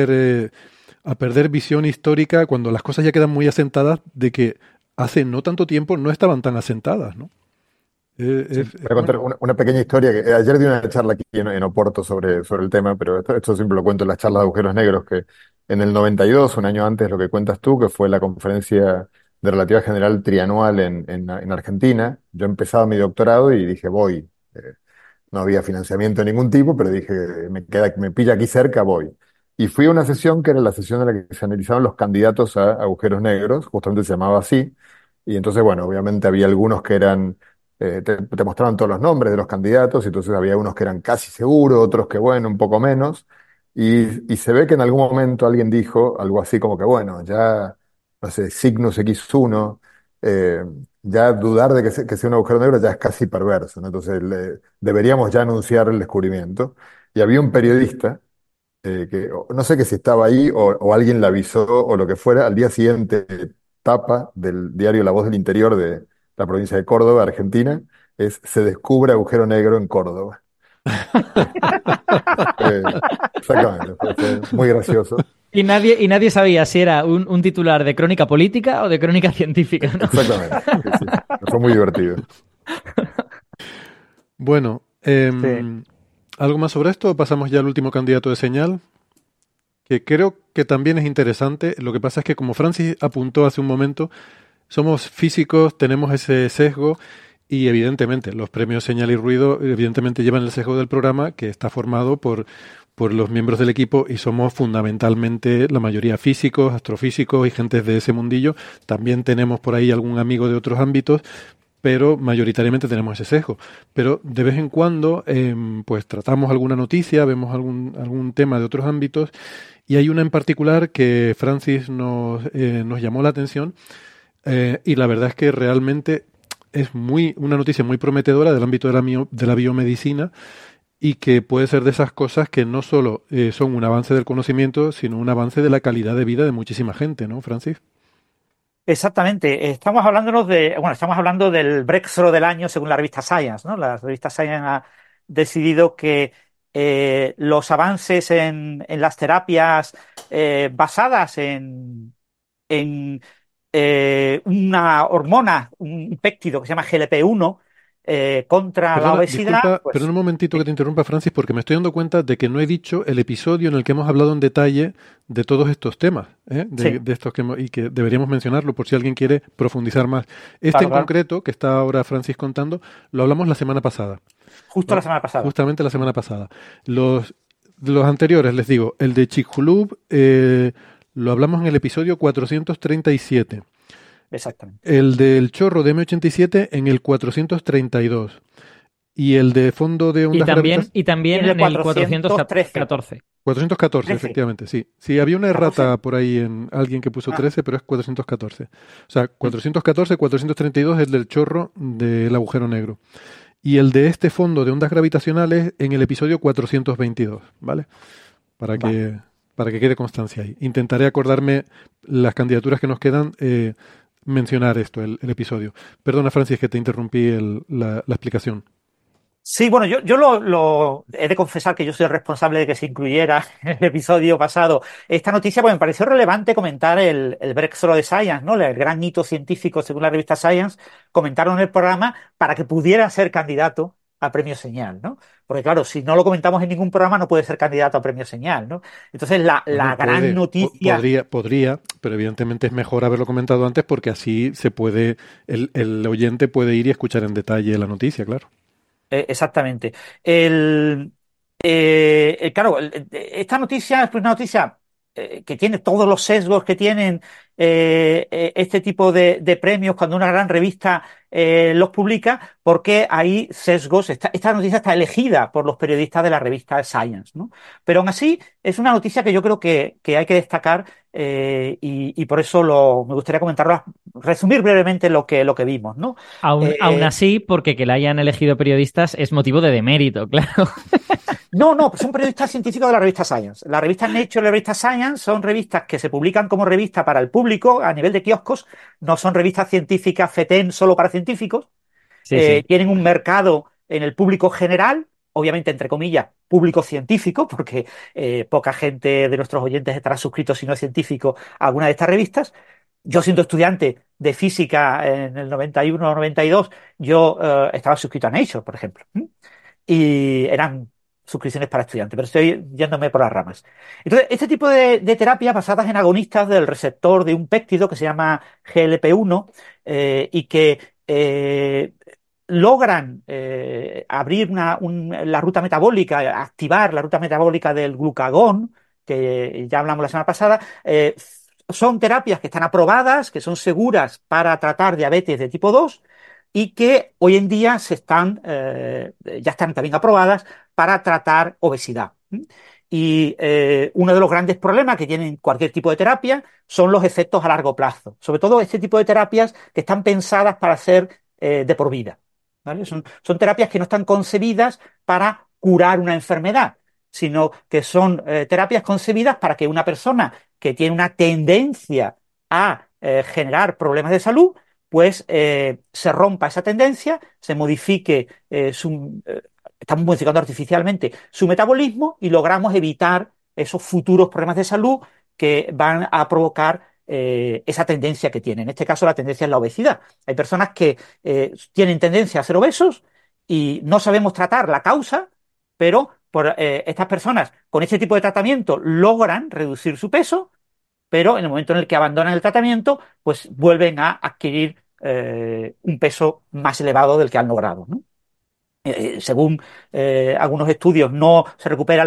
a perder visión histórica cuando las cosas ya quedan muy asentadas de que hace no tanto tiempo no estaban tan asentadas, ¿no? Sí, voy a contar Bueno, una pequeña historia que ayer di una charla aquí en Oporto sobre el tema, pero esto siempre lo cuento en las charlas de agujeros negros, que en el 92, un año antes, lo que cuentas tú, que fue la conferencia de relatividad general trianual en Argentina. Yo empezaba mi doctorado y dije, voy. No había financiamiento de ningún tipo, pero dije, me pilla aquí cerca, voy. Y fui a una sesión que era la sesión en la que se analizaban los candidatos a agujeros negros, justamente se llamaba así. Y entonces, bueno, obviamente había algunos que eran, te mostraban todos los nombres de los candidatos, y entonces había unos que eran casi seguros, otros que, bueno, un poco menos. Y se ve que en algún momento alguien dijo algo así como que, bueno, ya, no sé, Cygnus X1, eh, ya dudar de que sea un agujero negro ya es casi perverso, ¿no? Entonces deberíamos ya anunciar el descubrimiento. Y había un periodista no sé que si estaba ahí o alguien le avisó o lo que fuera, al día siguiente, tapa del diario La Voz del Interior de la provincia de Córdoba, Argentina, se descubre agujero negro en Córdoba. Fue- Exactamente, fue muy gracioso. Y nadie sabía si era un titular de crónica política o de crónica científica, ¿no? Exactamente, sí, sí. Fue muy divertido. Bueno, Sí. ¿algo más sobre esto o pasamos ya al último candidato de señal? Que creo que también es interesante. Lo que pasa es que, como Francis apuntó hace un momento, somos físicos, tenemos ese sesgo y evidentemente los premios señal y ruido evidentemente llevan el sesgo del programa que está formado por los miembros del equipo y somos fundamentalmente la mayoría físicos, astrofísicos y gentes de ese mundillo. También tenemos por ahí algún amigo de otros ámbitos, pero mayoritariamente tenemos ese sesgo. Pero de vez en cuando pues tratamos alguna noticia, vemos algún tema de otros ámbitos y hay una en particular que Francis nos llamó la atención y la verdad es que realmente es una noticia muy prometedora del ámbito de de la biomedicina y que puede ser de esas cosas que no solo son un avance del conocimiento, sino un avance de la calidad de vida de muchísima gente, ¿no, Francis? Exactamente. Estamos hablando del breakthrough del año según la revista Science, ¿no? La revista Science ha decidido que los avances en las terapias basadas en una hormona, un péptido que se llama GLP-1 contra la Perdona, obesidad, disculpa, perdona pues un momentito que sí, te interrumpa, Francis, porque me estoy dando cuenta de que no he dicho el episodio en el que hemos hablado en detalle de todos estos temas, ¿eh? sí, De estos y que deberíamos mencionarlo por si alguien quiere profundizar más. Este claro, en claro. concreto, que está ahora Francis contando, lo hablamos la semana pasada, Justo la ¿vale? semana pasada. Justamente la semana pasada. Los anteriores, les digo, el de Chicxulub lo hablamos en el episodio 437. Exactamente. El del chorro de M87 en el 432. Y el de fondo de ondas gravitacionales. Y Y también en el en el 413. 414. 414, 13. efectivamente, sí. Sí, había una 14. errata por ahí en alguien que puso Ah, 13, pero es 414. O sea, 414, 432 es el del chorro del agujero negro. Y el de este fondo de ondas gravitacionales en el episodio 422, ¿vale? Para vale. que, para que quede constancia ahí. Intentaré acordarme las candidaturas que nos quedan, mencionar esto, el episodio. Perdona, Francis, que te interrumpí la explicación. Sí, bueno, yo he de confesar que yo soy el responsable de que se incluyera en el episodio pasado esta noticia, porque me pareció relevante comentar el breakthrough de Science, ¿no? El gran hito científico según la revista Science, comentarlo en el programa para que pudiera ser candidato a premio señal, ¿no? Porque claro, si no lo comentamos en ningún programa no puede ser candidato a premio señal, ¿no? Entonces Bueno, la gran noticia. podría, pero evidentemente es mejor haberlo comentado antes porque así el oyente puede ir y escuchar en detalle la noticia, claro. Exactamente. Claro, esta noticia es una noticia que tiene todos los sesgos que tienen este tipo de premios cuando una gran revista los publica, porque hay sesgos. Esta noticia está elegida por los periodistas de la revista Science, ¿no? Pero aún así es una noticia que yo creo que hay que destacar y por eso me gustaría comentarlo, resumir brevemente lo que vimos, ¿no? Aún Eh, así, porque que la hayan elegido periodistas es motivo de demérito, claro. No, no, son periodistas científicos de la revista Science. La revista Nature y la revista Science son revistas que se publican como revista para el público a nivel de kioscos, no son revistas científicas FETEN solo para científicos. Sí, sí. Tienen un mercado en el público general, obviamente entre comillas, público científico, porque poca gente de nuestros oyentes estará suscrito si no es científico a alguna de estas revistas. Yo siendo estudiante de física en el 91 o 92, yo estaba suscrito a Nature, por ejemplo. Y eran suscripciones para estudiantes, pero estoy yéndome por las ramas. Entonces, este tipo de terapias basadas en agonistas del receptor de un péptido que se llama GLP-1 y que logran abrir la ruta metabólica, activar la ruta metabólica del glucagón, que ya hablamos la semana pasada, son terapias que están aprobadas, que son seguras para tratar diabetes de tipo 2 y que hoy en día ya están también aprobadas para tratar obesidad. Y uno de los grandes problemas que tienen cualquier tipo de terapia son los efectos a largo plazo. Sobre todo este tipo de terapias que están pensadas para ser de por vida. ¿Vale? Son terapias que no están concebidas para curar una enfermedad, sino que son terapias concebidas para que una persona que tiene una tendencia a generar problemas de salud, pues se rompa esa tendencia, se modifique estamos modificando artificialmente su metabolismo y logramos evitar esos futuros problemas de salud que van a provocar esa tendencia que tienen. En este caso, la tendencia es la obesidad. Hay personas que tienen tendencia a ser obesos y no sabemos tratar la causa, pero estas personas con este tipo de tratamiento logran reducir su peso, pero en el momento en el que abandonan el tratamiento, pues vuelven a adquirir un peso más elevado del que han logrado, ¿no? Según algunos estudios, no se recupera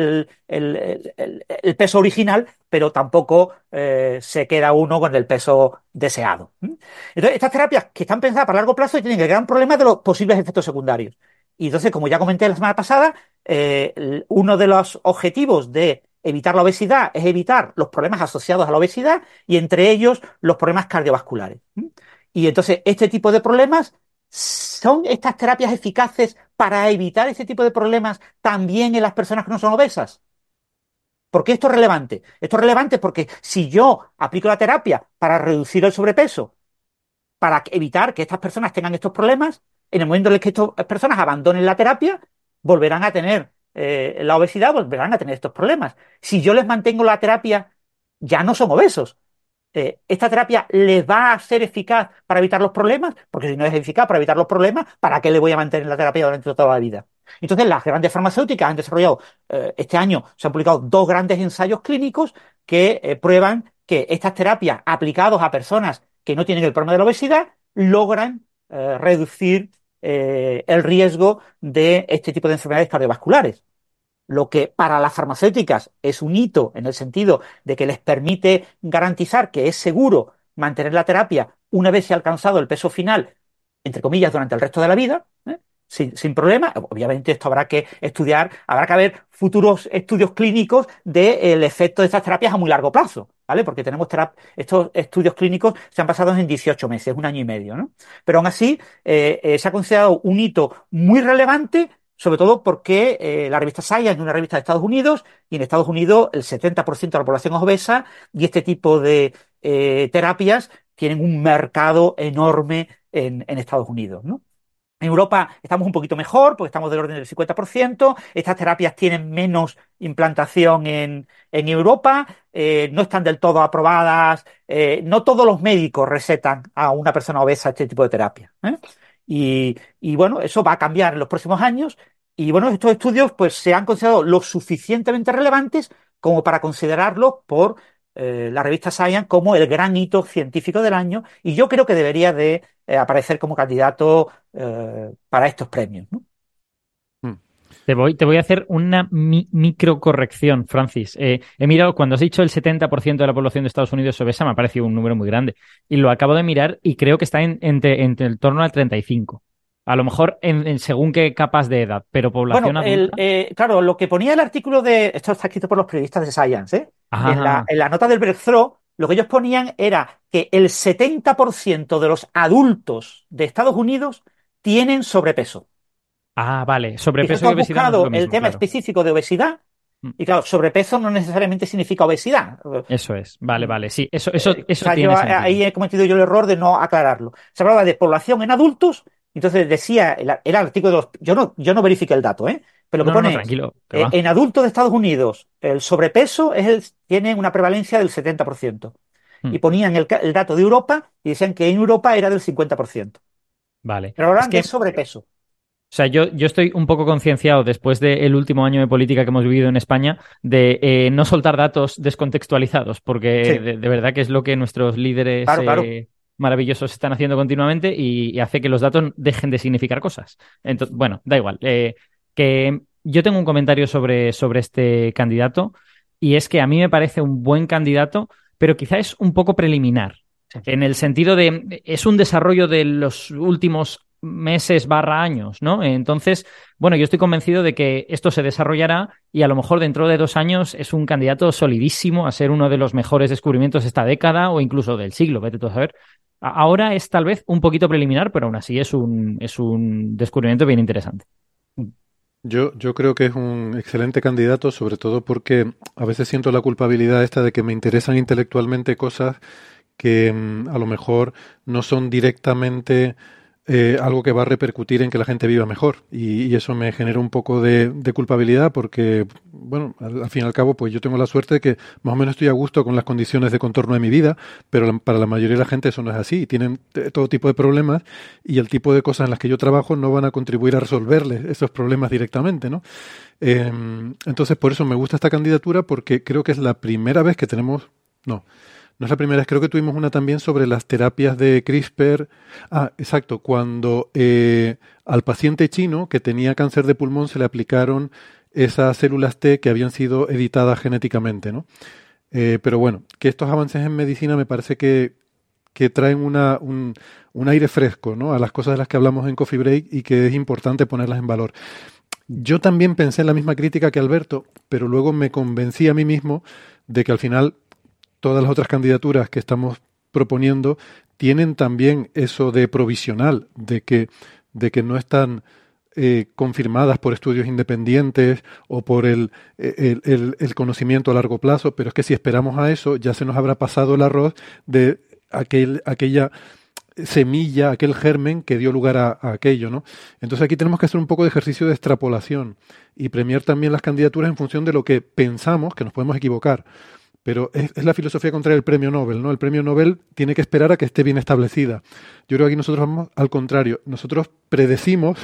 el peso original, pero tampoco se queda uno con el peso deseado. Entonces, estas terapias que están pensadas para largo plazo tienen el gran problema de los posibles efectos secundarios. Y entonces, como ya comenté la semana pasada, uno de los objetivos de evitar la obesidad es evitar los problemas asociados a la obesidad y entre ellos los problemas cardiovasculares. Y entonces, este tipo de problemas, ¿son estas terapias eficaces para evitar este tipo de problemas también en las personas que no son obesas? ¿Por qué esto es relevante? Esto es relevante porque si yo aplico la terapia para reducir el sobrepeso, para evitar que estas personas tengan estos problemas, en el momento en el que estas personas abandonen la terapia, volverán a tener la obesidad, volverán a tener estos problemas. Si yo les mantengo la terapia, ya no son obesos. ¿Esta terapia les va a ser eficaz para evitar los problemas? Porque si no es eficaz para evitar los problemas, ¿para qué le voy a mantener la terapia durante toda la vida? Entonces, las grandes farmacéuticas han desarrollado, este año se han publicado 2 grandes ensayos clínicos que prueban que estas terapias aplicadas a personas que no tienen el problema de la obesidad logran reducir el riesgo de este tipo de enfermedades cardiovasculares. Lo que para las farmacéuticas es un hito en el sentido de que les permite garantizar que es seguro mantener la terapia una vez se ha alcanzado el peso final, entre comillas, durante el resto de la vida, sin problema. Obviamente esto habrá que estudiar, habrá que haber futuros estudios clínicos del efecto de estas terapias a muy largo plazo, ¿vale? Porque tenemos estos estudios clínicos se han pasado en 18 meses, 1 año y medio, ¿no? Pero aún así se ha considerado un hito muy relevante, sobre todo porque la revista Science es una revista de Estados Unidos y en Estados Unidos el 70% de la población es obesa y este tipo de terapias tienen un mercado enorme en Estados Unidos, ¿no? En Europa estamos un poquito mejor, porque estamos del orden del 50%. Estas terapias tienen menos implantación en Europa, no están del todo aprobadas, no todos los médicos recetan a una persona obesa este tipo de terapia, ¿eh? Y bueno, eso va a cambiar en los próximos años. Y bueno, estos estudios pues se han considerado lo suficientemente relevantes como para considerarlos por la revista Science como el gran hito científico del año. Y yo creo que debería de aparecer como candidato para estos premios, ¿no? Te voy a hacer una microcorrección, Francis. He mirado, cuando has dicho el 70% de la población de Estados Unidos es obesa, me ha parecido un número muy grande. Y lo acabo de mirar y creo que está entre el torno al 35%. A lo mejor según qué capas de edad, pero población Bueno, adulta. claro, lo que ponía el artículo esto está escrito por los periodistas de Science, ¿eh? Ah, En la nota del breakthrough, lo que ellos ponían era que el 70% de los adultos de Estados Unidos tienen sobrepeso. vale. Quizás Sobrepeso tú y has obesidad no es buscado lo el mismo, tema claro. específico de obesidad, Mm, y claro, sobrepeso no necesariamente significa obesidad. Eso es. Vale. Sí, eso Quizás yo tiene sentido. ahí he cometido yo el error de no aclararlo. Se hablaba de población en adultos, entonces decía el artículo de yo no verifiqué el dato, ¿eh? Pero lo que No, pone es, tranquilo, que va. en adultos de Estados Unidos, el sobrepeso tiene una prevalencia del 70%. Mm, Y ponían el dato de Europa y decían que en Europa era del 50%. Vale. Pero Es hablan de que sobrepeso. O sea, yo estoy un poco concienciado después del último año de política que hemos vivido en España de no soltar datos descontextualizados, porque Sí, de verdad que es lo que nuestros líderes claro, claro. maravillosos están haciendo continuamente y hace que los datos dejen de significar cosas. Entonces, bueno, da igual. Que yo tengo un comentario sobre este candidato y es que a mí me parece un buen candidato, pero quizá es un poco preliminar. Sí. En el sentido de, es un desarrollo de los últimos meses barra años, ¿no? Entonces, bueno, yo estoy convencido de que esto se desarrollará y a lo mejor dentro de 2 años es un candidato solidísimo a ser uno de los mejores descubrimientos de esta década o incluso del siglo, vete tú a saber. Ahora es tal vez un poquito preliminar, pero aún así es un descubrimiento bien interesante. Yo creo que es un excelente candidato, sobre todo porque a veces siento la culpabilidad esta de que me interesan intelectualmente cosas que a lo mejor no son directamente algo que va a repercutir en que la gente viva mejor. Y eso me genera un poco de culpabilidad porque, bueno, al fin y al cabo, pues yo tengo la suerte de que más o menos estoy a gusto con las condiciones de contorno de mi vida, pero para la mayoría de la gente eso no es así. Y tienen todo tipo de problemas y el tipo de cosas en las que yo trabajo no van a contribuir a resolverles esos problemas directamente, ¿no? Entonces, por eso me gusta esta candidatura porque creo que es la primera vez que tenemos... No. No es la primera vez, creo que tuvimos una también sobre las terapias de CRISPR. Ah, exacto, cuando al paciente chino que tenía cáncer de pulmón se le aplicaron esas células T que habían sido editadas genéticamente, ¿no? Pero bueno, que estos avances en medicina me parece que traen un aire fresco, ¿no? A las cosas de las que hablamos en Coffee Break y que es importante ponerlas en valor. Yo también pensé en la misma crítica que Alberto, pero luego me convencí a mí mismo de que al final todas las otras candidaturas que estamos proponiendo tienen también eso de provisional, de que no están confirmadas por estudios independientes o por el conocimiento a largo plazo, pero es que si esperamos a eso ya se nos habrá pasado el arroz de aquella semilla, aquel germen que dio lugar a aquello, ¿no? Entonces aquí tenemos que hacer un poco de ejercicio de extrapolación y premiar también las candidaturas en función de lo que pensamos, que nos podemos equivocar. Pero es la filosofía contraria del premio Nobel, ¿no? El premio Nobel tiene que esperar a que esté bien establecida. Yo creo que aquí nosotros vamos al contrario. Nosotros predecimos,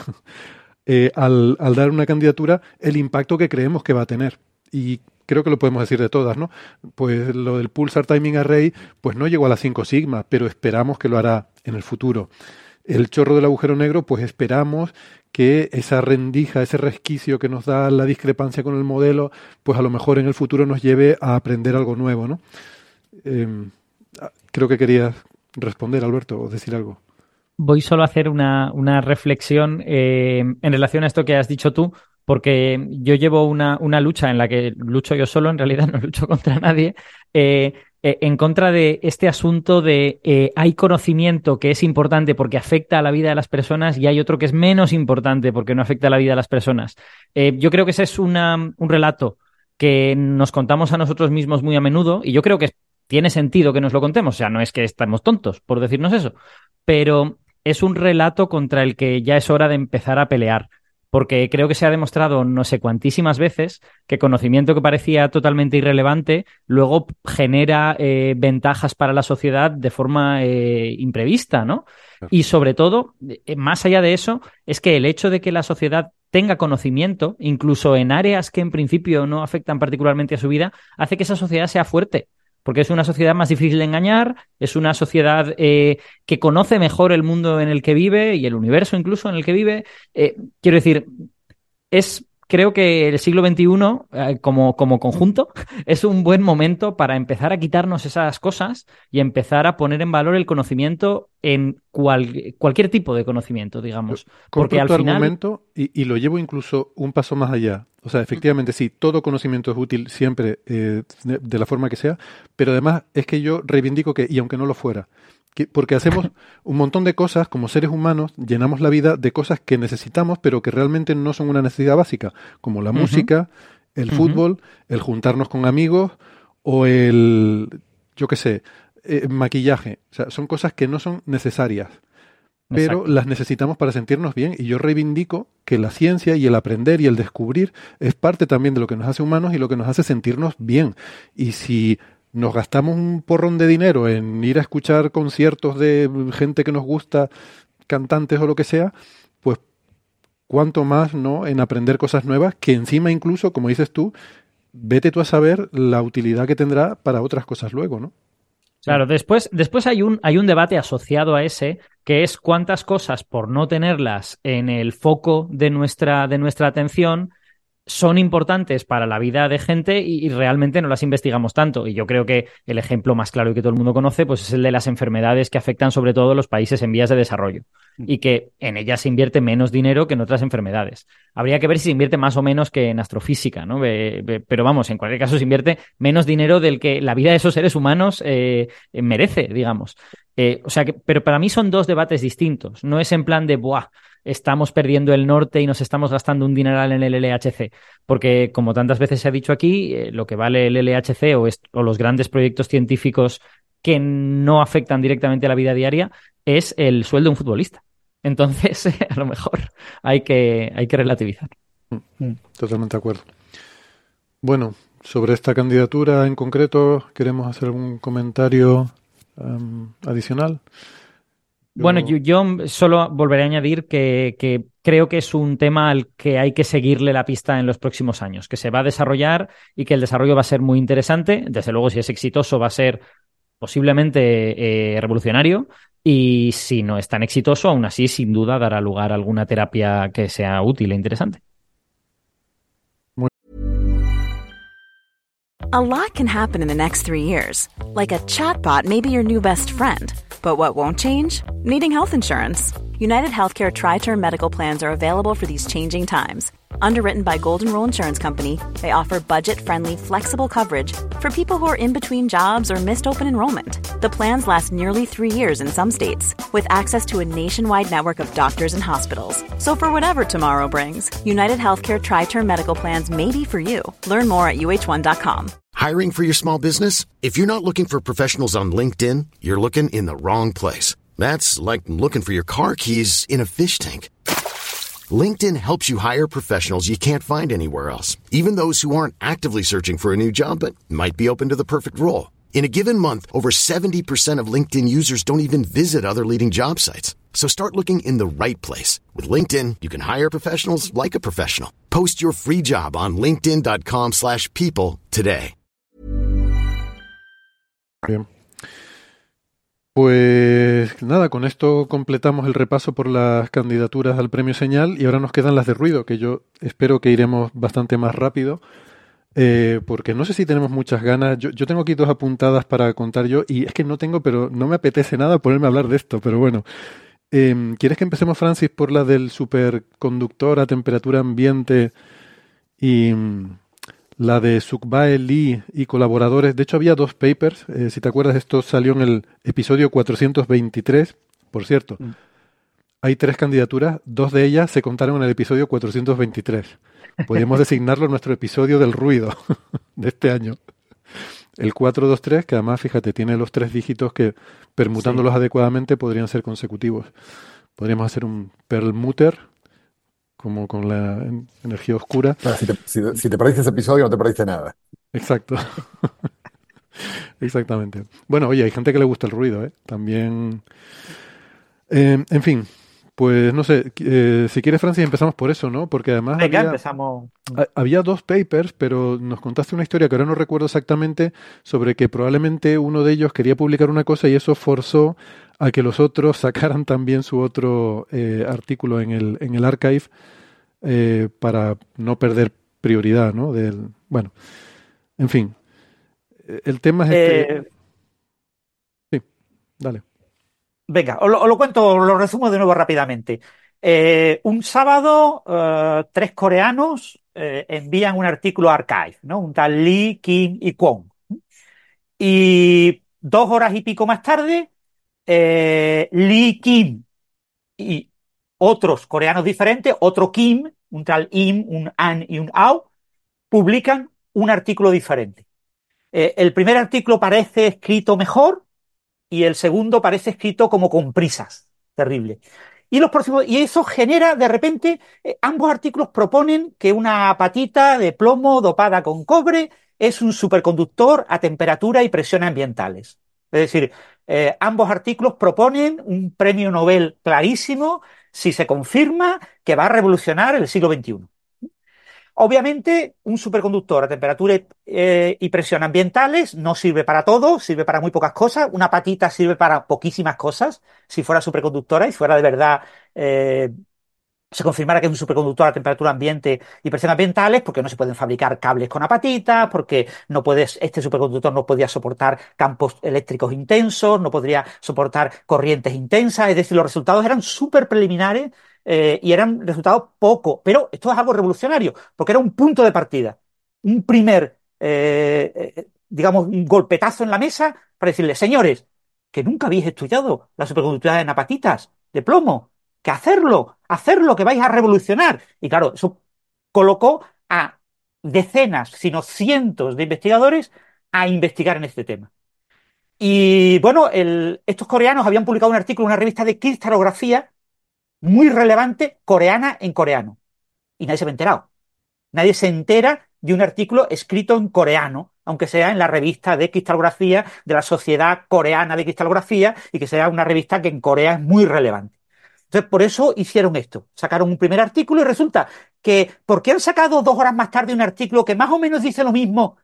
al dar una candidatura, el impacto que creemos que va a tener. Y creo que lo podemos decir de todas, ¿no? Pues lo del Pulsar Timing Array, pues no llegó a las 5 sigma, pero esperamos que lo hará en el futuro. El chorro del agujero negro, pues esperamos que esa rendija, ese resquicio que nos da la discrepancia con el modelo, pues a lo mejor en el futuro nos lleve a aprender algo nuevo, ¿no? Eh, Creo que querías responder, Alberto, o decir algo. Voy solo a hacer una reflexión en relación a esto que has dicho tú, porque yo llevo una lucha en la que lucho yo solo, en realidad no lucho contra nadie, en contra de este asunto de hay conocimiento que es importante porque afecta a la vida de las personas y hay otro que es menos importante porque no afecta a la vida de las personas. Yo creo que ese es un relato que nos contamos a nosotros mismos muy a menudo y yo creo que tiene sentido que nos lo contemos, o sea, no es que estamos tontos por decirnos eso, pero es un relato contra el que ya es hora de empezar a pelear, porque creo que se ha demostrado no sé cuantísimas veces que conocimiento que parecía totalmente irrelevante luego genera ventajas para la sociedad de forma imprevista, ¿no? Claro. Y sobre todo, más allá de eso, es que el hecho de que la sociedad tenga conocimiento, incluso en áreas que en principio no afectan particularmente a su vida, hace que esa sociedad sea fuerte. Porque es una sociedad más difícil de engañar, es una sociedad que conoce mejor el mundo en el que vive y el universo incluso en el que vive. Quiero decir, creo que el siglo XXI, como conjunto, es un buen momento para empezar a quitarnos esas cosas y empezar a poner en valor el conocimiento en cualquier tipo de conocimiento, Yo digamos. Porque compro al tu final... argumento y lo llevo incluso un paso más allá. O sea, efectivamente, sí, todo conocimiento es útil siempre, de la forma que sea, pero además es que yo reivindico que, y aunque no lo fuera, porque hacemos un montón de cosas como seres humanos, llenamos la vida de cosas que necesitamos, pero que realmente no son una necesidad básica, como la Ujú, música, el ujú, fútbol, el juntarnos con amigos o el, yo qué sé, maquillaje. O sea, son cosas que no son necesarias, pero exacto. las necesitamos para sentirnos bien. Y yo reivindico que la ciencia y el aprender y el descubrir es parte también de lo que nos hace humanos y lo que nos hace sentirnos bien. Y si nos gastamos un porrón de dinero en ir a escuchar conciertos de gente que nos gusta, cantantes o lo que sea, pues cuánto más, ¿no?, en aprender cosas nuevas, que encima incluso, como dices tú, vete tú a saber la utilidad que tendrá para otras cosas luego, ¿no? Claro, después hay un debate asociado a ese, que es cuántas cosas, por no tenerlas en el foco de nuestra atención, son importantes para la vida de gente y realmente no las investigamos tanto. Y yo creo que el ejemplo más claro y que todo el mundo conoce, pues es el de las enfermedades que afectan sobre todo a los países en vías de desarrollo y que en ellas se invierte menos dinero que en otras enfermedades. Habría que ver si se invierte más o menos que en astrofísica, ¿no? Pero vamos, en cualquier caso se invierte menos dinero del que la vida de esos seres humanos merece, digamos. O sea que, pero para mí son dos debates distintos. No es en plan de, ¡buah! Estamos perdiendo el norte y nos estamos gastando un dineral en el LHC. Porque, como tantas veces se ha dicho aquí, lo que vale el LHC o los grandes proyectos científicos que no afectan directamente a la vida diaria es el sueldo de un futbolista. Entonces, a lo mejor hay que relativizar. Totalmente de acuerdo. Bueno, sobre esta candidatura en concreto, ¿queremos hacer algún comentario adicional? Bueno, yo solo volveré a añadir que creo que es un tema al que hay que seguirle la pista en los próximos años, que se va a desarrollar y que el desarrollo va a ser muy interesante. Desde luego, si es exitoso, va a ser posiblemente revolucionario. Y si no es tan exitoso, aún así, sin duda, dará lugar a alguna terapia que sea útil e interesante. A lot can happen in the next 3 years. Like a chatbot may be your new best friend. But what won't change? Needing health insurance. United Healthcare Tri-Term Medical Plans are available for these changing times. Underwritten by Golden Rule Insurance Company, they offer budget-friendly, flexible coverage for people who are in between jobs or missed open enrollment. The plans last nearly 3 years in some states, with access to a nationwide network of doctors and hospitals. So for whatever tomorrow brings, United Healthcare Tri-Term Medical Plans may be for you. Learn more at uh1.com. Hiring for your small business? If you're not looking for professionals on LinkedIn, you're looking in the wrong place. That's like looking for your car keys in a fish tank. LinkedIn helps you hire professionals you can't find anywhere else, even those who aren't actively searching for a new job but might be open to the perfect role. In a given month, over 70% of LinkedIn users don't even visit other leading job sites. So start looking in the right place. With LinkedIn, you can hire professionals like a professional. Post your free job on linkedin.com/people today. Bien. Pues nada, con esto completamos el repaso por las candidaturas al Premio Señal y ahora nos quedan las de ruido, que yo espero que iremos bastante más rápido, porque no sé si tenemos muchas ganas. Yo tengo aquí dos apuntadas para contar yo y es que no tengo, pero no me apetece nada ponerme a hablar de esto, pero bueno. ¿Quieres que empecemos, Francis, por la del superconductor a temperatura ambiente y la de Sukbae Lee y colaboradores? De hecho, había dos papers. Si te acuerdas, esto salió en el episodio 423. Por cierto, hay 3 candidaturas. 2 de ellas se contaron en el episodio 423. Podríamos designarlo nuestro episodio del ruido de este año. El 423, que además, fíjate, tiene los 3 dígitos que, permutándolos adecuadamente, podrían ser consecutivos. Podríamos hacer un perlmutter, como con la energía oscura. Bueno, si te perdiste ese episodio, no te perdiste nada. Exacto. Exactamente. Bueno, oye, hay gente que le gusta el ruido, ¿eh? También. En fin, pues no sé. Si quieres, Francis, empezamos por eso, ¿no? Porque además empezamos. Había 2 papers, pero nos contaste una historia que ahora no recuerdo exactamente, sobre que probablemente uno de ellos quería publicar una cosa y eso forzó a que los otros sacaran también su otro artículo en el archive, para no perder prioridad, ¿no? Bueno, en fin. El tema es Sí, dale. Venga, os lo cuento, lo resumo de nuevo rápidamente. Un sábado, 3 coreanos envían un artículo a Archive, ¿no? Un tal Lee, Kim y Kwon. Y 2 horas y pico más tarde, Lee, Kim y otros coreanos diferentes, otro Kim, un tal Im, un An y un Ao, publican un artículo diferente. El primer artículo parece escrito mejor y el segundo parece escrito como con prisas. Terrible. Y eso genera, de repente, ambos artículos proponen que una apatita de plomo dopada con cobre es un superconductor a temperatura y presión ambientales. Es decir, ambos artículos proponen un premio Nobel clarísimo si se confirma que va a revolucionar el siglo XXI. Obviamente, un superconductor a temperatura y presión ambientales no sirve para todo, sirve para muy pocas cosas. Una patita sirve para poquísimas cosas, si fuera superconductora y fuera de verdad, se confirmara que es un superconductor a temperatura ambiente y presión ambientales, porque no se pueden fabricar cables con apatitas, porque este superconductor no podía soportar campos eléctricos intensos, no podría soportar corrientes intensas, es decir, los resultados eran súper preliminares y eran resultados poco, pero esto es algo revolucionario, porque era un punto de partida, un primer, digamos, un golpetazo en la mesa para decirle, señores, que nunca habéis estudiado la superconductividad en apatitas de plomo, que hacerlo, que vais a revolucionar. Y claro, eso colocó a decenas, sino cientos de investigadores a investigar en este tema. Y bueno, estos coreanos habían publicado un artículo en una revista de cristalografía muy relevante coreana en coreano. Y nadie se había enterado. Nadie se entera de un artículo escrito en coreano, aunque sea en la revista de cristalografía de la Sociedad Coreana de Cristalografía y que sea una revista que en Corea es muy relevante. Entonces, por eso hicieron esto. Sacaron un primer artículo y resulta que, ¿por qué han sacado 2 horas más tarde un artículo que más o menos dice lo mismo,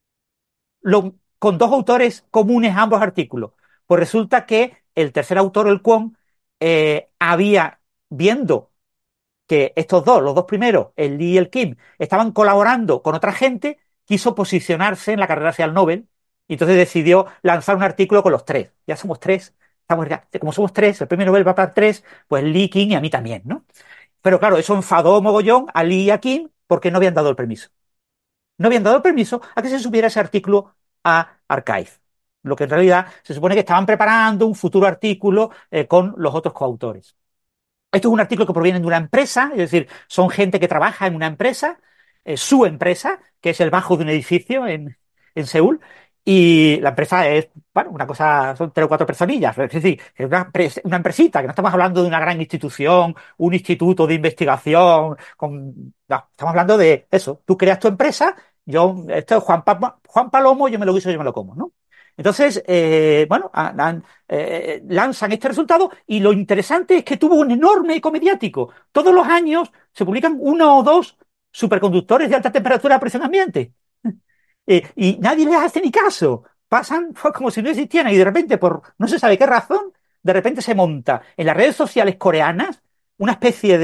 con dos autores comunes a ambos artículos? Pues resulta que el tercer autor, el Kwon, había, viendo que estos dos, los dos primeros, el Lee y el Kim, estaban colaborando con otra gente, quiso posicionarse en la carrera hacia el Nobel y entonces decidió lanzar un artículo con los tres. Ya somos tres, como somos tres, el premio Nobel va para tres, pues Lee, Kim y a mí también, ¿no? Pero claro, eso enfadó mogollón a Lee y a Kim porque no habían dado el permiso. No habían dado el permiso a que se subiera ese artículo a Archive. Lo que en realidad se supone que estaban preparando un futuro artículo con los otros coautores. Esto es un artículo que proviene de una empresa, es decir, son gente que trabaja en una empresa, su empresa, que es el bajo de un edificio en Seúl, y la empresa es, bueno, una cosa, son 3 o 4 personillas, es decir, es una empresita, que no estamos hablando de una gran institución, un instituto de investigación, no, estamos hablando de eso, tú creas tu empresa, esto es Juan Palomo, yo me lo guiso, yo me lo como, ¿no? Entonces, bueno, lanzan este resultado y lo interesante es que tuvo un enorme eco mediático. Todos los años se publican 1 o 2 superconductores de alta temperatura a presión ambiente. Y nadie les hace ni caso. Pasan como si no existieran y de repente, por no se sabe qué razón, de repente se monta en las redes sociales coreanas una especie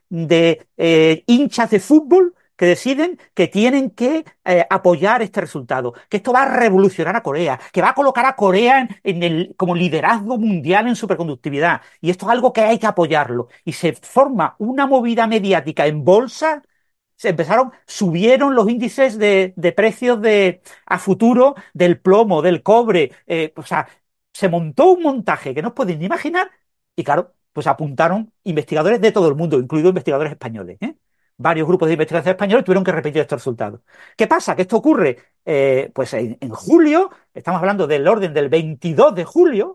de hinchas de fútbol que deciden que tienen que apoyar este resultado, que esto va a revolucionar a Corea, que va a colocar a Corea como liderazgo mundial en superconductividad. Y esto es algo que hay que apoyarlo. Y se forma una movida mediática en bolsa. Subieron los índices de precios a futuro del plomo, del cobre. O sea, se montó un montaje que no os podéis ni imaginar. Y claro, pues apuntaron investigadores de todo el mundo, incluidos investigadores españoles, ¿eh? Varios grupos de investigación españoles tuvieron que repetir estos resultados. ¿Qué pasa? Que esto ocurre pues en julio, estamos hablando del orden del 22 de julio,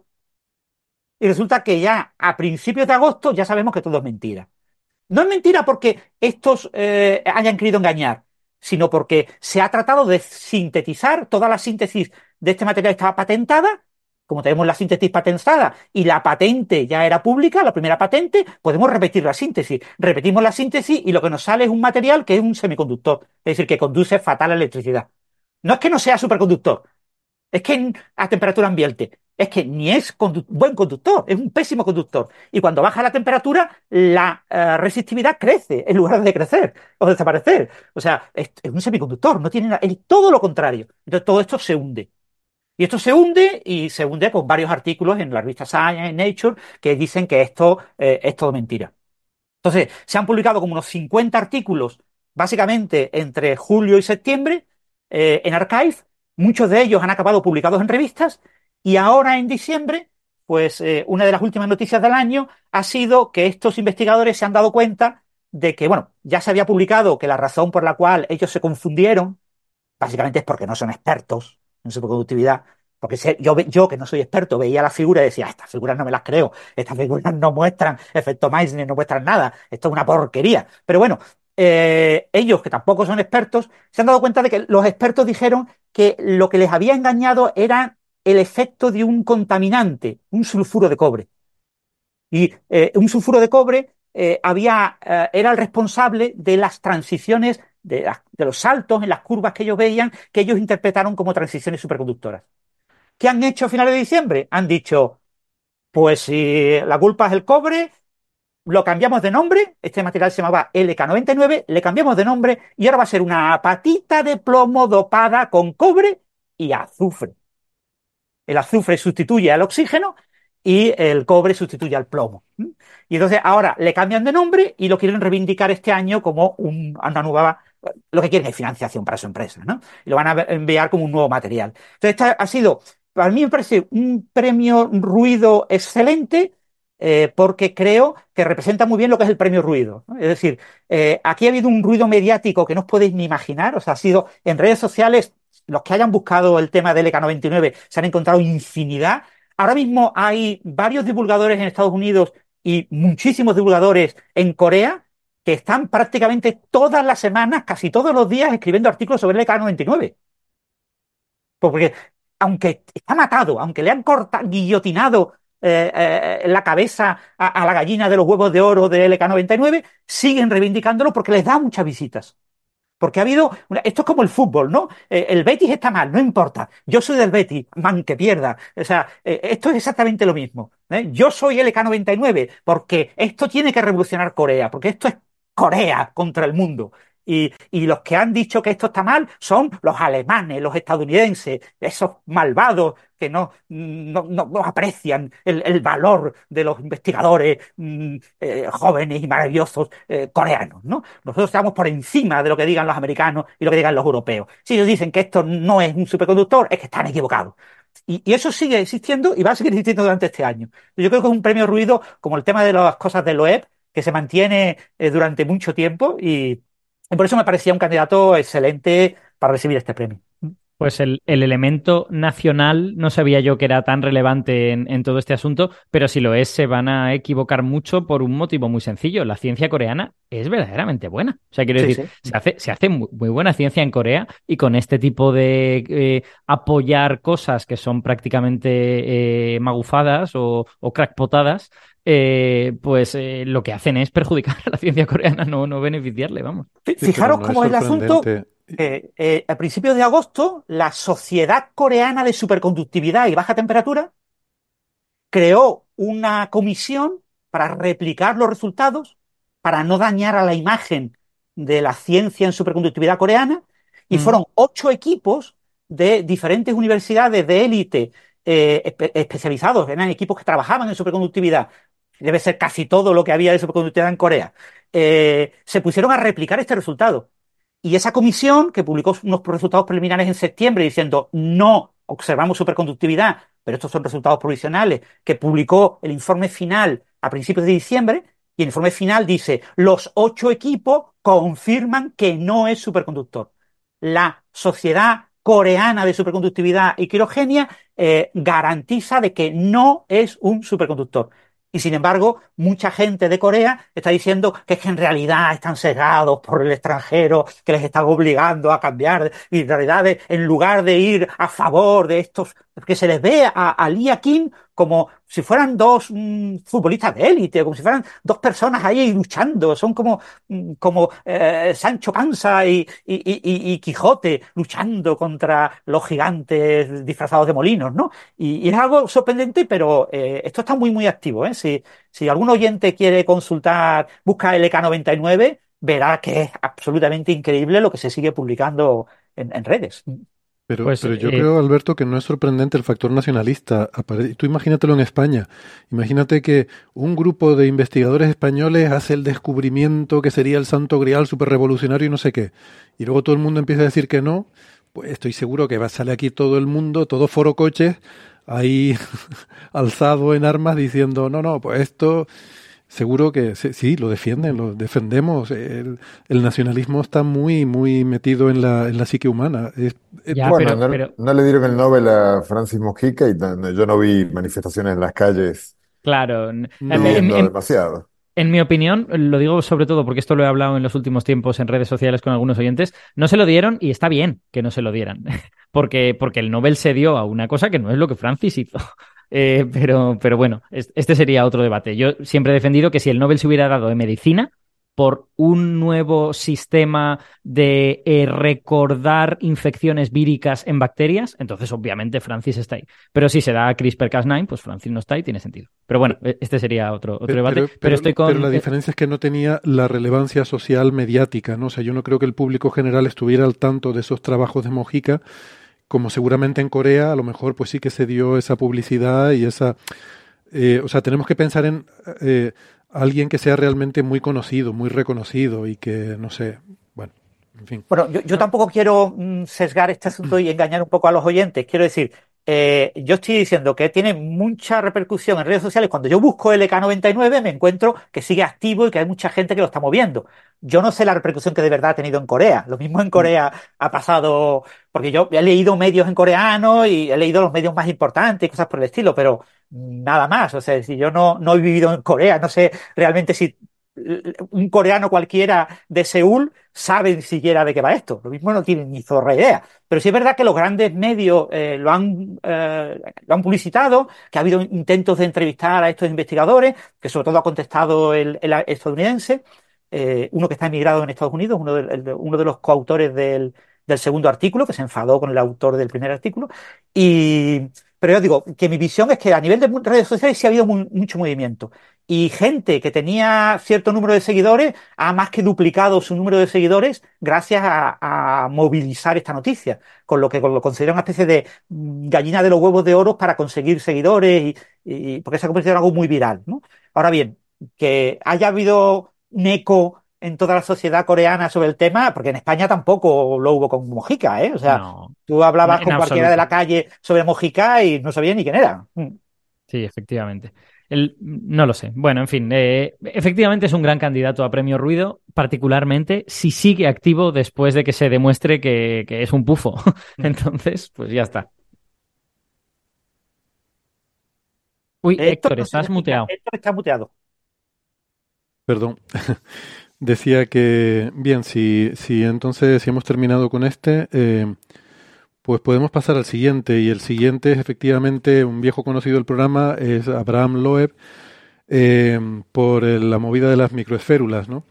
y resulta que ya a principios de agosto ya sabemos que todo es mentira. No es mentira porque estos hayan querido engañar, sino porque se ha tratado de sintetizar, toda la síntesis de este material estaba patentada. Como tenemos la síntesis patentada y la patente ya era pública, la primera patente, podemos repetir la síntesis. Repetimos la síntesis y lo que nos sale es un material que es un semiconductor, es decir, que conduce fatal a la electricidad. No es que no sea superconductor, es que a temperatura ambiente, es que ni es buen conductor, es un pésimo conductor. Y cuando baja la temperatura, la resistividad crece en lugar de crecer o desaparecer. O sea, es un semiconductor, no tiene nada, es todo lo contrario. Entonces todo esto se hunde. Y esto se hunde y se hunde con varios artículos en la revista Science, en Nature, que dicen que esto es todo mentira. Entonces, se han publicado como unos 50 artículos, básicamente entre julio y septiembre, en Archive. Muchos de ellos han acabado publicados en revistas. Y ahora, en diciembre, pues una de las últimas noticias del año ha sido que estos investigadores se han dado cuenta de que, bueno, ya se había publicado que la razón por la cual ellos se confundieron, básicamente es porque no son expertos en superconductividad. Porque yo, que no soy experto, veía la figura y decía, estas figuras no me las creo, estas figuras no muestran efecto Meissner, no muestran nada, esto es una porquería. Pero bueno, ellos, que tampoco son expertos, se han dado cuenta de que los expertos dijeron que lo que les había engañado era el efecto de un contaminante, un sulfuro de cobre. Y un sulfuro de cobre era el responsable de las transiciones, de los saltos en las curvas que ellos veían, que ellos interpretaron como transiciones superconductoras. ¿Qué han hecho a finales de diciembre? Han dicho, pues si la culpa es el cobre, lo cambiamos de nombre, este material se llamaba LK99, le cambiamos de nombre y ahora va a ser una patita de plomo dopada con cobre y azufre. El azufre sustituye al oxígeno y el cobre sustituye al plomo. Y entonces ahora le cambian de nombre y lo quieren reivindicar este año como una nueva, lo que quieren es financiación para su empresa, ¿no? Y lo van a enviar como un nuevo material. Entonces esta ha sido, para mí me parece un premio ruido excelente, porque creo que representa muy bien lo que es el premio ruido, ¿no? Es decir, aquí ha habido un ruido mediático que no os podéis ni imaginar, o sea, ha sido en redes sociales, los que hayan buscado el tema del EK99 se han encontrado infinidad. Ahora mismo hay varios divulgadores en Estados Unidos y muchísimos divulgadores en Corea que están prácticamente todas las semanas, casi todos los días, escribiendo artículos sobre el EK99. Porque aunque está matado, aunque le han cortado, guillotinado la cabeza a la gallina de los huevos de oro del LK99, siguen reivindicándolo porque les da muchas visitas. Porque ha habido, esto es como el fútbol, ¿no? El Betis está mal, no importa. Yo soy del Betis, man que pierda. O sea, esto es exactamente lo mismo, ¿eh? Yo soy LK99 porque esto tiene que revolucionar Corea, porque esto es Corea contra el mundo. Y los que han dicho que esto está mal son los alemanes, los estadounidenses, esos malvados que no aprecian el valor de los investigadores jóvenes y maravillosos coreanos, ¿no? Nosotros estamos por encima de lo que digan los americanos y lo que digan los europeos. Si ellos dicen que esto no es un superconductor, es que están equivocados. Y eso sigue existiendo y va a seguir existiendo durante este año. Yo creo que es un premio ruido como el tema de las cosas del OEP, que se mantiene durante mucho tiempo y por eso me parecía un candidato excelente para recibir este premio. Pues el elemento nacional no sabía yo que era tan relevante en todo este asunto, pero si lo es, se van a equivocar mucho por un motivo muy sencillo. La ciencia coreana es verdaderamente buena. O sea, quiero decir, Sí. se hace muy buena ciencia en Corea y con este tipo de apoyar cosas que son prácticamente magufadas o crackpotadas, lo que hacen es perjudicar a la ciencia coreana, no beneficiarle, vamos. Sí, pero Fijaros no es cómo es el asunto. sorprendente. A principios de agosto, la Sociedad Coreana de Superconductividad y Baja Temperatura creó una comisión para replicar los resultados, para no dañar a la imagen de la ciencia en superconductividad coreana, y fueron 8 equipos de diferentes universidades de élite especializados, eran equipos que trabajaban en superconductividad, debe ser casi todo lo que había de superconductividad en Corea, se pusieron a replicar este resultado. Y esa comisión, que publicó unos resultados preliminares en septiembre diciendo no observamos superconductividad, pero estos son resultados provisionales, que publicó el informe final a principios de diciembre, y el informe final dice, los 8 equipos confirman que no es superconductor. La Sociedad Coreana de Superconductividad y Quirogenia garantiza de que no es un superconductor. Y sin embargo, mucha gente de Corea está diciendo que es que en realidad están cegados por el extranjero, que les están obligando a cambiar, y en realidad en lugar de ir a favor de estos, que se les ve a Lee Kim como si fueran dos futbolistas de élite, como si fueran dos personas ahí luchando, son como Sancho Panza y Quijote luchando contra los gigantes disfrazados de molinos, ¿no? Y es algo sorprendente, pero esto está muy activo, ¿eh? Si algún oyente quiere consultar, busca el EK99, verá que es absolutamente increíble lo que se sigue publicando en redes. Pero yo creo, Alberto, que no es sorprendente el factor nacionalista. Tú imagínatelo en España. Imagínate que un grupo de investigadores españoles hace el descubrimiento que sería el santo grial superrevolucionario y no sé qué. Y luego todo el mundo empieza a decir que no. Pues estoy seguro que sale aquí todo el mundo, todo foro coches, ahí alzado en armas diciendo, no, pues esto... Seguro que sí, lo defienden, lo defendemos. El nacionalismo está muy metido en la psique humana. Ya, Bueno, pero no le dieron el Nobel a Francis Mujica y yo no vi manifestaciones en las calles claro, pidiendo demasiado. en mi opinión, lo digo sobre todo porque esto lo he hablado en los últimos tiempos en redes sociales con algunos oyentes, no se lo dieron y está bien que no se lo dieran, porque el Nobel se dio a una cosa que no es lo que Francis hizo. pero bueno, este sería otro debate. Yo siempre he defendido que si el Nobel se hubiera dado de medicina por un nuevo sistema de recordar infecciones víricas en bacterias, entonces obviamente Francis está ahí. Pero si se da a CRISPR-Cas9, pues Francis no está y tiene sentido. Pero bueno, este sería otro debate. Pero estoy con... Pero la diferencia es que no tenía la relevancia social mediática, ¿no? O sea, yo no creo que el público general estuviera al tanto de esos trabajos de Mojica, como seguramente en Corea, a lo mejor pues sí que se dio esa publicidad y esa... o sea, tenemos que pensar en alguien que sea realmente muy conocido, muy reconocido y que, no sé, bueno, en fin. Bueno, yo tampoco quiero sesgar este asunto y engañar un poco a los oyentes. Quiero decir, yo estoy diciendo que tiene mucha repercusión en redes sociales. Cuando yo busco LK99 me encuentro que sigue activo y que hay mucha gente que lo está moviendo. Yo no sé la repercusión que de verdad ha tenido en Corea. Lo mismo en Corea ha pasado, porque yo he leído medios en coreano y he leído los medios más importantes y cosas por el estilo, pero nada más. O sea, si yo no he vivido en Corea, no sé realmente si un coreano cualquiera de Seúl sabe ni siquiera de qué va esto. Lo mismo no tienen ni zorra idea. Pero sí es verdad que los grandes medios lo han publicitado, que ha habido intentos de entrevistar a estos investigadores, que sobre todo ha contestado el estadounidense, uno que está emigrado en Estados Unidos, uno de los coautores del segundo artículo, que se enfadó con el autor del primer artículo. Pero yo digo que mi visión es que a nivel de redes sociales sí ha habido mucho movimiento. Y gente que tenía cierto número de seguidores ha más que duplicado su número de seguidores gracias a movilizar esta noticia, con lo que lo considero una especie de gallina de los huevos de oro para conseguir seguidores porque se ha convertido en algo muy viral, ¿no? Ahora bien, que haya habido un eco en toda la sociedad coreana sobre el tema, porque en España tampoco lo hubo con Mojica, ¿eh? O sea, No, tú hablabas en con cualquiera absoluto. de la calle sobre Mojica y no sabía ni quién era. Sí, efectivamente. No lo sé. Bueno, en fin, efectivamente es un gran candidato a Premio Ruido, particularmente si sigue activo después de que se demuestre que es un pufo. Entonces, pues ya está. Uy, Héctor Héctor, no se estás respira. muteado. Héctor está muteado. Perdón. Decía que, bien, si entonces si hemos terminado con este, pues podemos pasar al siguiente. Y el siguiente es efectivamente un viejo conocido del programa, es Abraham Loeb, por la movida de las microesférulas, ¿no?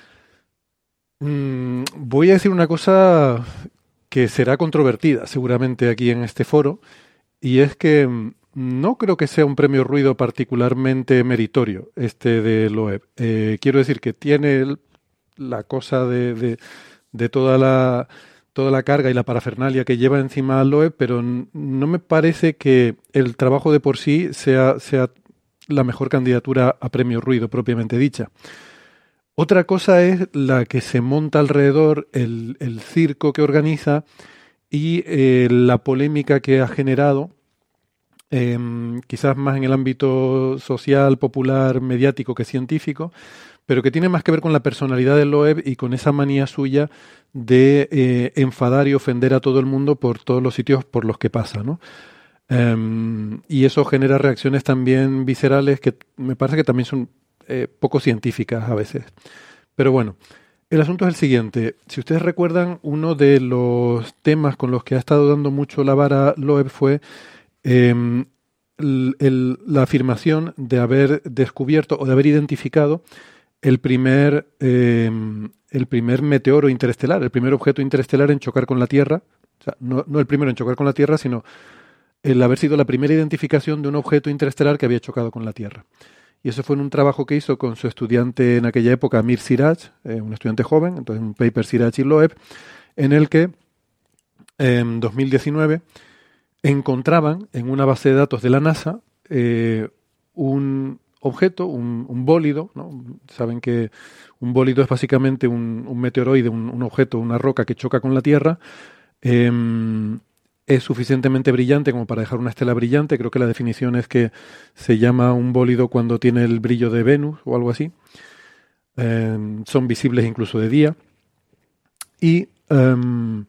Voy a decir una cosa que será controvertida seguramente aquí en este foro, y es que no creo que sea un premio Ruido particularmente meritorio este de Loeb. Quiero decir que tiene la cosa de toda la carga y la parafernalia que lleva encima Loeb, pero no me parece que el trabajo de por sí sea la mejor candidatura a premio Ruido propiamente dicha. Otra cosa es la que se monta alrededor, el circo que organiza y la polémica que ha generado, quizás más en el ámbito social, popular, mediático que científico, pero que tiene más que ver con la personalidad de Loeb y con esa manía suya de enfadar y ofender a todo el mundo por todos los sitios por los que pasa, ¿no? Y eso genera reacciones también viscerales que me parece que también son poco científicas a veces. Pero bueno, el asunto es el siguiente. Si ustedes recuerdan, uno de los temas con los que ha estado dando mucho la vara Loeb fue la afirmación de haber descubierto o de haber identificado el primer meteoro interestelar, el primer objeto interestelar en chocar con la Tierra. O sea, no el primero en chocar con la Tierra, sino el haber sido la primera identificación de un objeto interestelar que había chocado con la Tierra. Y eso fue en un trabajo que hizo con su estudiante en aquella época, Amir Siraj, un estudiante joven, entonces un paper Siraj y Loeb, en el que en 2019 encontraban en una base de datos de la NASA un objeto, un bólido, ¿no? Saben que un bólido es básicamente un meteoroide, un objeto, una roca que choca con la Tierra. Es suficientemente brillante como para dejar una estela brillante. Creo que la definición es que se llama un bólido cuando tiene el brillo de Venus o algo así. Son visibles incluso de día. Y en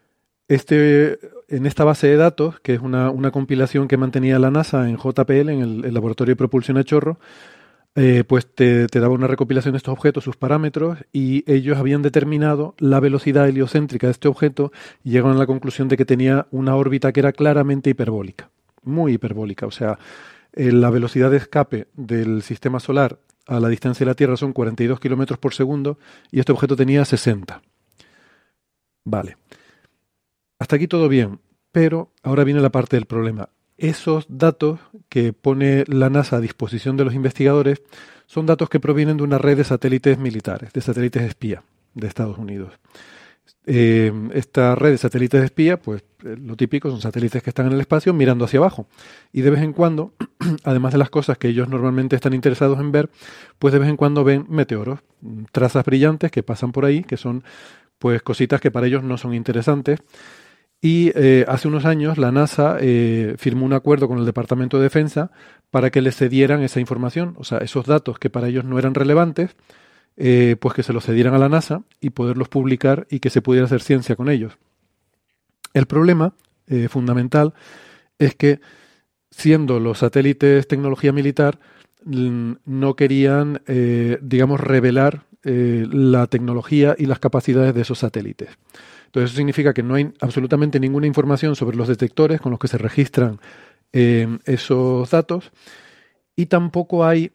esta base de datos, que es una compilación que mantenía la NASA en JPL, en el Laboratorio de Propulsión a Chorro, pues te daba una recopilación de estos objetos, sus parámetros, y ellos habían determinado la velocidad heliocéntrica de este objeto y llegaron a la conclusión de que tenía una órbita que era claramente hiperbólica. muy hiperbólica. O sea, la velocidad de escape del sistema solar a la distancia de la Tierra son 42 kilómetros por segundo y este objeto tenía 60. Vale. Hasta aquí todo bien, pero ahora viene la parte del problema. Esos datos que pone la NASA a disposición de los investigadores son datos que provienen de una red de satélites militares, de satélites espía de Estados Unidos. Esta red de satélites espía, pues lo típico, son satélites que están en el espacio mirando hacia abajo. Y de vez en cuando, además de las cosas que ellos normalmente están interesados en ver, pues de vez en cuando ven meteoros, trazas brillantes que pasan por ahí, que son pues cositas que para ellos no son interesantes. Y hace unos años la NASA firmó un acuerdo con el Departamento de Defensa para que les cedieran esa información, o sea, esos datos que para ellos no eran relevantes, pues que se los cedieran a la NASA y poderlos publicar y que se pudiera hacer ciencia con ellos. El problema fundamental es que, siendo los satélites tecnología militar, no querían, digamos, revelar la tecnología y las capacidades de esos satélites. Entonces eso significa que no hay absolutamente ninguna información sobre los detectores con los que se registran esos datos y tampoco hay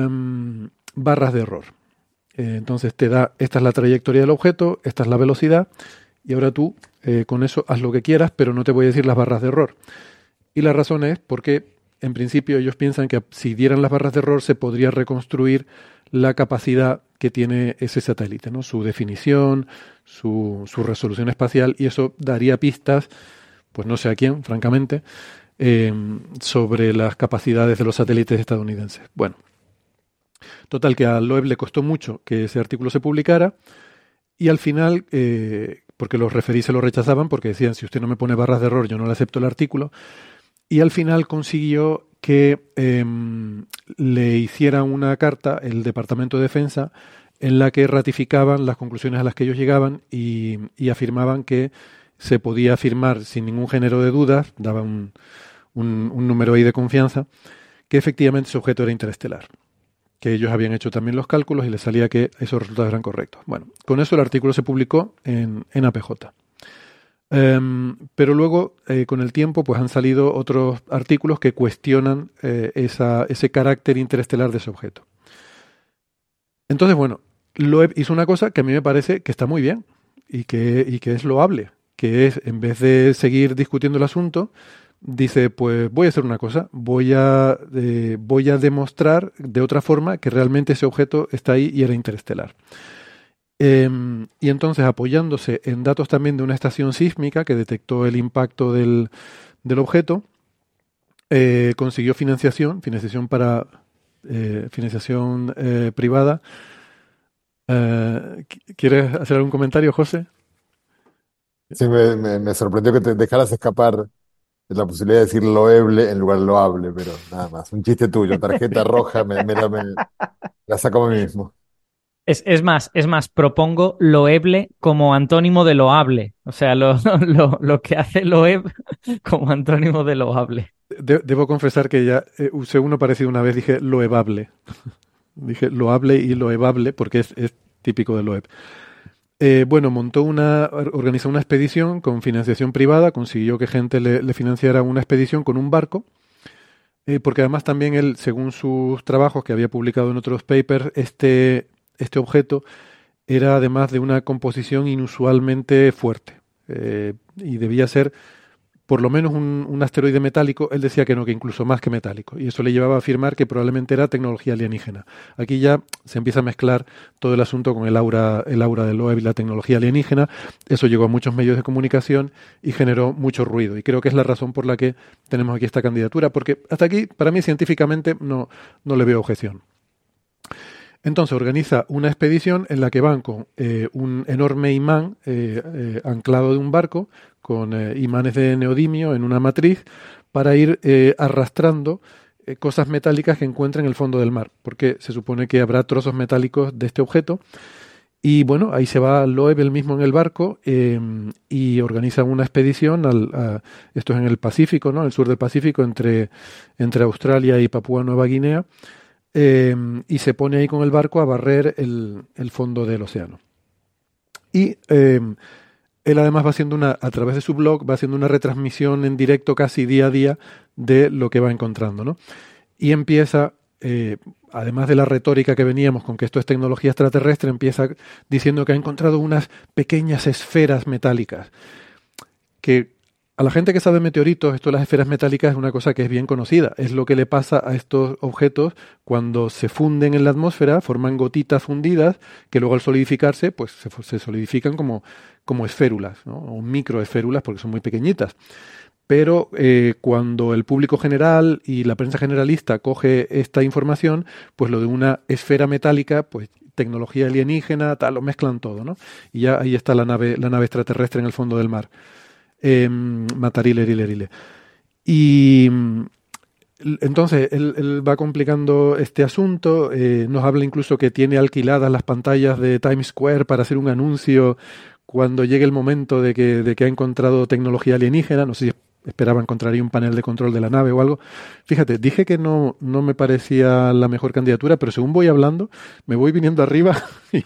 barras de error. Entonces te da, esta es la trayectoria del objeto, esta es la velocidad y ahora tú con eso haz lo que quieras, pero no te voy a decir las barras de error. Y la razón es porque en principio ellos piensan que si dieran las barras de error se podría reconstruir la capacidad que tiene ese satélite, ¿no? Su definición, su resolución espacial, y eso daría pistas, pues no sé a quién, francamente, sobre las capacidades de los satélites estadounidenses. Bueno, total que a Loeb le costó mucho que ese artículo se publicara y al final, porque los referí se lo rechazaban porque decían, si usted no me pone barras de error yo no le acepto el artículo, y al final consiguió que le hicieran una carta el Departamento de Defensa en la que ratificaban las conclusiones a las que ellos llegaban y afirmaban que se podía afirmar sin ningún género de dudas, daba un número ahí de confianza, que efectivamente ese objeto era interestelar, que ellos habían hecho también los cálculos y les salía que esos resultados eran correctos. Bueno, con eso el artículo se publicó en APJ. Pero luego, con el tiempo, pues han salido otros artículos que cuestionan ese carácter interestelar de ese objeto. Entonces, bueno, Loeb hizo una cosa que a mí me parece que está muy bien y que es loable, que es, en vez de seguir discutiendo el asunto, dice, pues voy a hacer una cosa, voy a demostrar de otra forma que realmente ese objeto está ahí y era interestelar. Y entonces, apoyándose en datos también de una estación sísmica que detectó el impacto del objeto, consiguió financiación para financiación privada. ¿Quieres hacer algún comentario, José? Sí, me sorprendió que te dejaras escapar de la posibilidad de decir loeble en lugar de loable, pero nada más. Un chiste tuyo, tarjeta roja, la saco a mí mismo. Es más, propongo loeble como antónimo de loable. O sea, lo que hace Loeb como antónimo de loable. Debo confesar que ya usé uno parecido una vez, dije loebable. Dije loable y loebable porque es típico de Loeb. Bueno, organizó una expedición con financiación privada, consiguió que gente le financiara una expedición con un barco, porque además también él, según sus trabajos que había publicado en otros papers, este objeto era además de una composición inusualmente fuerte y debía ser por lo menos un asteroide metálico. Él decía que no, que incluso más que metálico, y eso le llevaba a afirmar que probablemente era tecnología alienígena. Aquí ya se empieza a mezclar todo el asunto con el aura de Loeb y la tecnología alienígena. Eso llegó a muchos medios de comunicación y generó mucho ruido, y creo que es la razón por la que tenemos aquí esta candidatura, porque hasta aquí, para mí, científicamente no le veo objeción. Entonces organiza una expedición en la que van con un enorme imán anclado de un barco, con imanes de neodimio en una matriz, para ir arrastrando cosas metálicas que encuentren en el fondo del mar, porque se supone que habrá trozos metálicos de este objeto. Y bueno, ahí se va Loeb él mismo en el barco y organiza una expedición, esto es en el Pacífico, ¿no? El sur del Pacífico, entre Australia y Papúa Nueva Guinea. Y se pone ahí con el barco a barrer el fondo del océano. Y él además va haciendo a través de su blog, va haciendo una retransmisión en directo casi día a día de lo que va encontrando, ¿no? Y empieza, además de la retórica que veníamos con que esto es tecnología extraterrestre, empieza diciendo que ha encontrado unas pequeñas esferas metálicas. Que a la gente que sabe meteoritos, esto de las esferas metálicas es una cosa que es bien conocida. Es lo que le pasa a estos objetos cuando se funden en la atmósfera, forman gotitas fundidas, que luego al solidificarse, pues se solidifican como esférulas, ¿no? O microesférulas, porque son muy pequeñitas. Pero cuando el público general y la prensa generalista coge esta información, pues lo de una esfera metálica, pues tecnología alienígena, tal, lo mezclan todo, ¿no? Y ya ahí está la nave extraterrestre en el fondo del mar. Matarile. Y entonces él va complicando este asunto, nos habla incluso que tiene alquiladas las pantallas de Times Square para hacer un anuncio cuando llegue el momento de que ha encontrado tecnología alienígena. No sé si esperaba encontrar ahí un panel de control de la nave o algo. Fíjate, dije que no me parecía la mejor candidatura, pero según voy hablando, me voy viniendo arriba y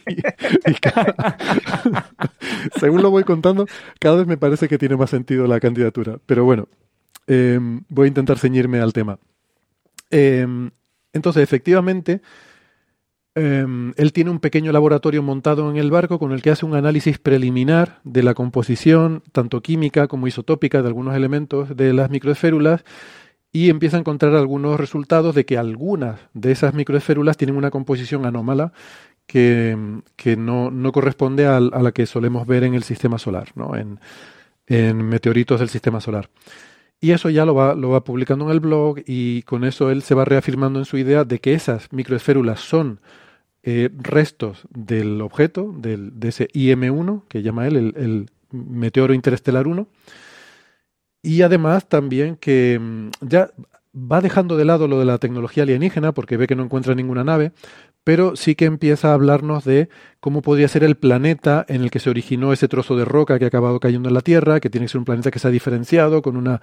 según lo voy contando, cada vez me parece que tiene más sentido la candidatura. Pero bueno, voy a intentar ceñirme al tema. Entonces, efectivamente, él tiene un pequeño laboratorio montado en el barco con el que hace un análisis preliminar de la composición, tanto química como isotópica, de algunos elementos de las microesférulas, y empieza a encontrar algunos resultados de que algunas de esas microesférulas tienen una composición anómala que no corresponde a la que solemos ver en el sistema solar, ¿no? En meteoritos del sistema solar. Y eso ya lo va publicando en el blog, y con eso él se va reafirmando en su idea de que esas microesférulas son restos del objeto, de ese IM-1, que llama él el meteoro interestelar 1, y además también que ya va dejando de lado lo de la tecnología alienígena, porque ve que no encuentra ninguna nave, pero sí que empieza a hablarnos de cómo podría ser el planeta en el que se originó ese trozo de roca que ha acabado cayendo en la Tierra, que tiene que ser un planeta que se ha diferenciado, con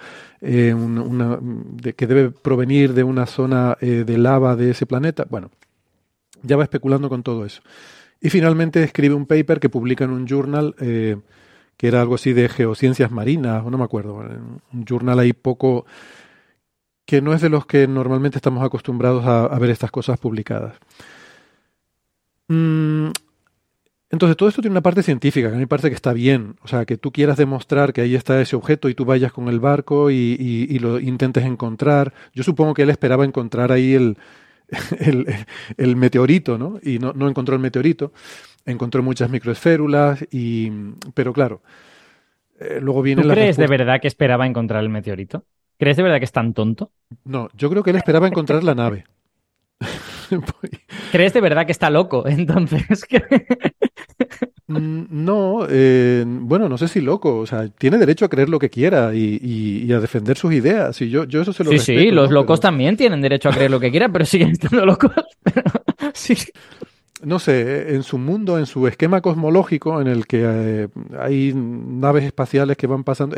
que debe provenir de una zona de lava de ese planeta. Bueno, ya va especulando con todo eso. Y finalmente escribe un paper que publica en un journal que era algo así de geociencias marinas, o no me acuerdo, un journal ahí poco, que no es de los que normalmente estamos acostumbrados a ver estas cosas publicadas. Entonces todo esto tiene una parte científica que a mí me parece que está bien, o sea, que tú quieras demostrar que ahí está ese objeto y tú vayas con el barco y lo intentes encontrar. Yo supongo que él esperaba encontrar ahí el meteorito, ¿no? Y no encontró el meteorito, encontró muchas microesférulas, pero claro, luego viene la ¿Crees de respuesta. verdad que esperaba encontrar el meteorito? ¿Crees de verdad que es tan tonto? No, yo creo que él esperaba encontrar la nave. ¿Crees de verdad que está loco? Entonces, No, bueno, no sé si loco, o sea, tiene derecho a creer lo que quiera y a defender sus ideas, y yo eso se lo respeto, sí, los ¿no? locos Pero, también tienen derecho a creer lo que quieran, pero siguen estando locos. Sí. no sé, en su mundo, en su esquema cosmológico, en el que hay naves espaciales que van pasando,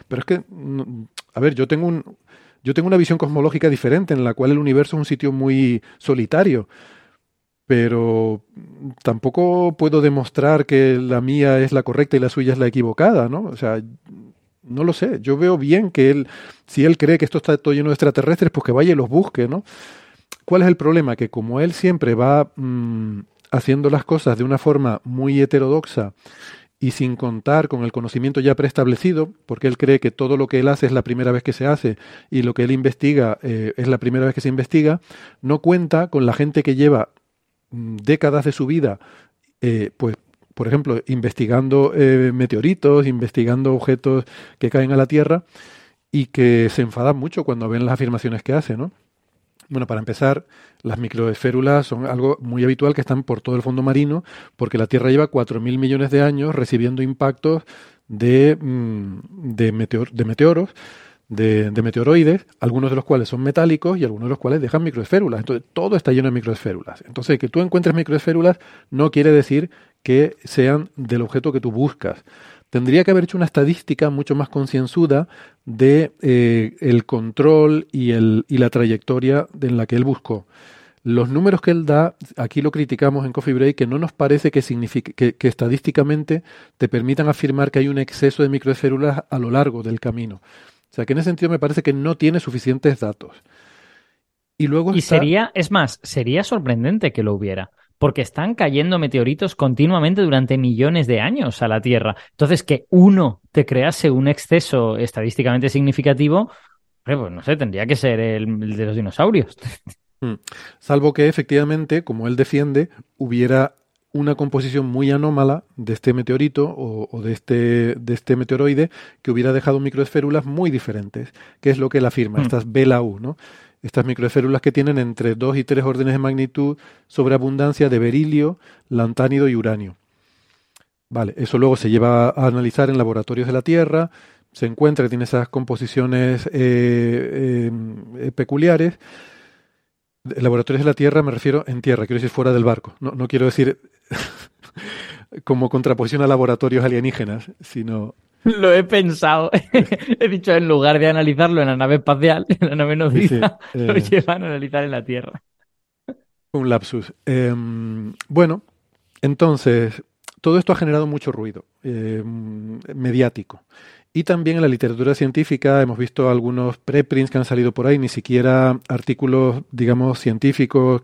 a ver, yo tengo una visión cosmológica diferente, en la cual el universo es un sitio muy solitario. Pero tampoco puedo demostrar que la mía es la correcta y la suya es la equivocada, ¿no? O sea, no lo sé. Yo veo bien que si él cree que esto está todo lleno de extraterrestres, pues que vaya y los busque, ¿no? ¿Cuál es el problema? Que como él siempre va haciendo las cosas de una forma muy heterodoxa y sin contar con el conocimiento ya preestablecido, porque él cree que todo lo que él hace es la primera vez que se hace y lo que él investiga es la primera vez que se investiga, no cuenta con la gente que lleva décadas de su vida, pues, por ejemplo, investigando meteoritos, investigando objetos que caen a la Tierra, y que se enfadan mucho cuando ven las afirmaciones que hace, ¿no? Bueno, para empezar, las microesférulas son algo muy habitual que están por todo el fondo marino, porque la Tierra lleva 4.000 millones de años recibiendo impactos de meteoros, de meteoroides, algunos de los cuales son metálicos y algunos de los cuales dejan microesférulas. Entonces, todo está lleno de microesférulas. Entonces, que tú encuentres microesférulas no quiere decir que sean del objeto que tú buscas. Tendría que haber hecho una estadística mucho más concienzuda de el control y la trayectoria en la que él buscó. Los números que él da, aquí lo criticamos en Coffee Break, que no nos parece que signifique que estadísticamente te permitan afirmar que hay un exceso de microesférulas a lo largo del camino. O sea, que en ese sentido me parece que no tiene suficientes datos. Y luego Y está... sería sorprendente que lo hubiera, porque están cayendo meteoritos continuamente durante millones de años a la Tierra. Entonces, que uno te crease un exceso estadísticamente significativo, pues no sé, tendría que ser el de los dinosaurios. Salvo que efectivamente, como él defiende, hubiera una composición muy anómala de este meteorito o de este meteoroide que hubiera dejado microesférulas muy diferentes, que es lo que él afirma, estas BLAU, ¿no? Estas microesférulas que tienen entre 2 y 3 órdenes de magnitud sobre abundancia de berilio, lantánido y uranio. Vale, eso luego se lleva a analizar en laboratorios de la Tierra, se encuentra que tiene esas composiciones peculiares. Laboratorios de la Tierra me refiero en tierra, quiero decir fuera del barco. No quiero decir como contraposición a laboratorios alienígenas, sino... Lo he pensado. He dicho, en lugar de analizarlo en la nave espacial, en la nave nodriza, lo llevan a analizar en la Tierra. Un lapsus. Bueno, entonces, todo esto ha generado mucho ruido mediático. Y también en la literatura científica hemos visto algunos preprints que han salido por ahí, ni siquiera artículos, digamos, científicos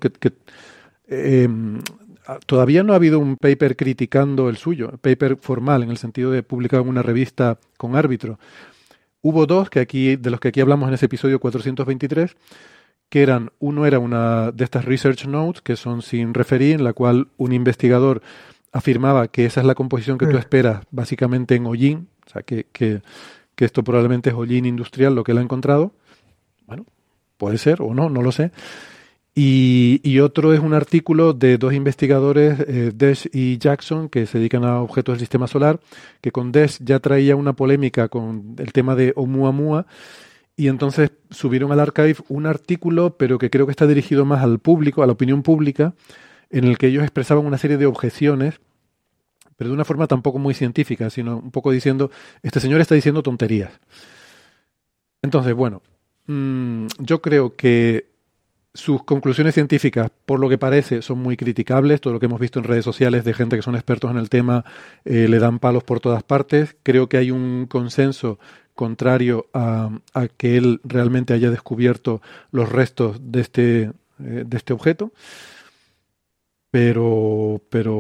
todavía no ha habido un paper criticando el suyo, paper formal, en el sentido de publicado en una revista con árbitro. Hubo dos de los que aquí hablamos en ese episodio 423, que uno era una de estas research notes, que son sin referir, en la cual un investigador afirmaba que esa es la composición que tú esperas, básicamente en hollín, o sea, que esto probablemente es hollín industrial lo que él ha encontrado. Bueno, puede ser o no lo sé. Y otro es un artículo de dos investigadores, Desch y Jackson, que se dedican a objetos del sistema solar, que con Desch ya traía una polémica con el tema de Oumuamua, y entonces subieron al archive un artículo, pero que creo que está dirigido más al público, a la opinión pública, en el que ellos expresaban una serie de objeciones, pero de una forma tampoco muy científica, sino un poco diciendo, este señor está diciendo tonterías. Entonces, bueno, yo creo que sus conclusiones científicas, por lo que parece, son muy criticables. Todo lo que hemos visto en redes sociales de gente que son expertos en el tema le dan palos por todas partes. Creo que hay un consenso contrario a que él realmente haya descubierto los restos de este objeto. Pero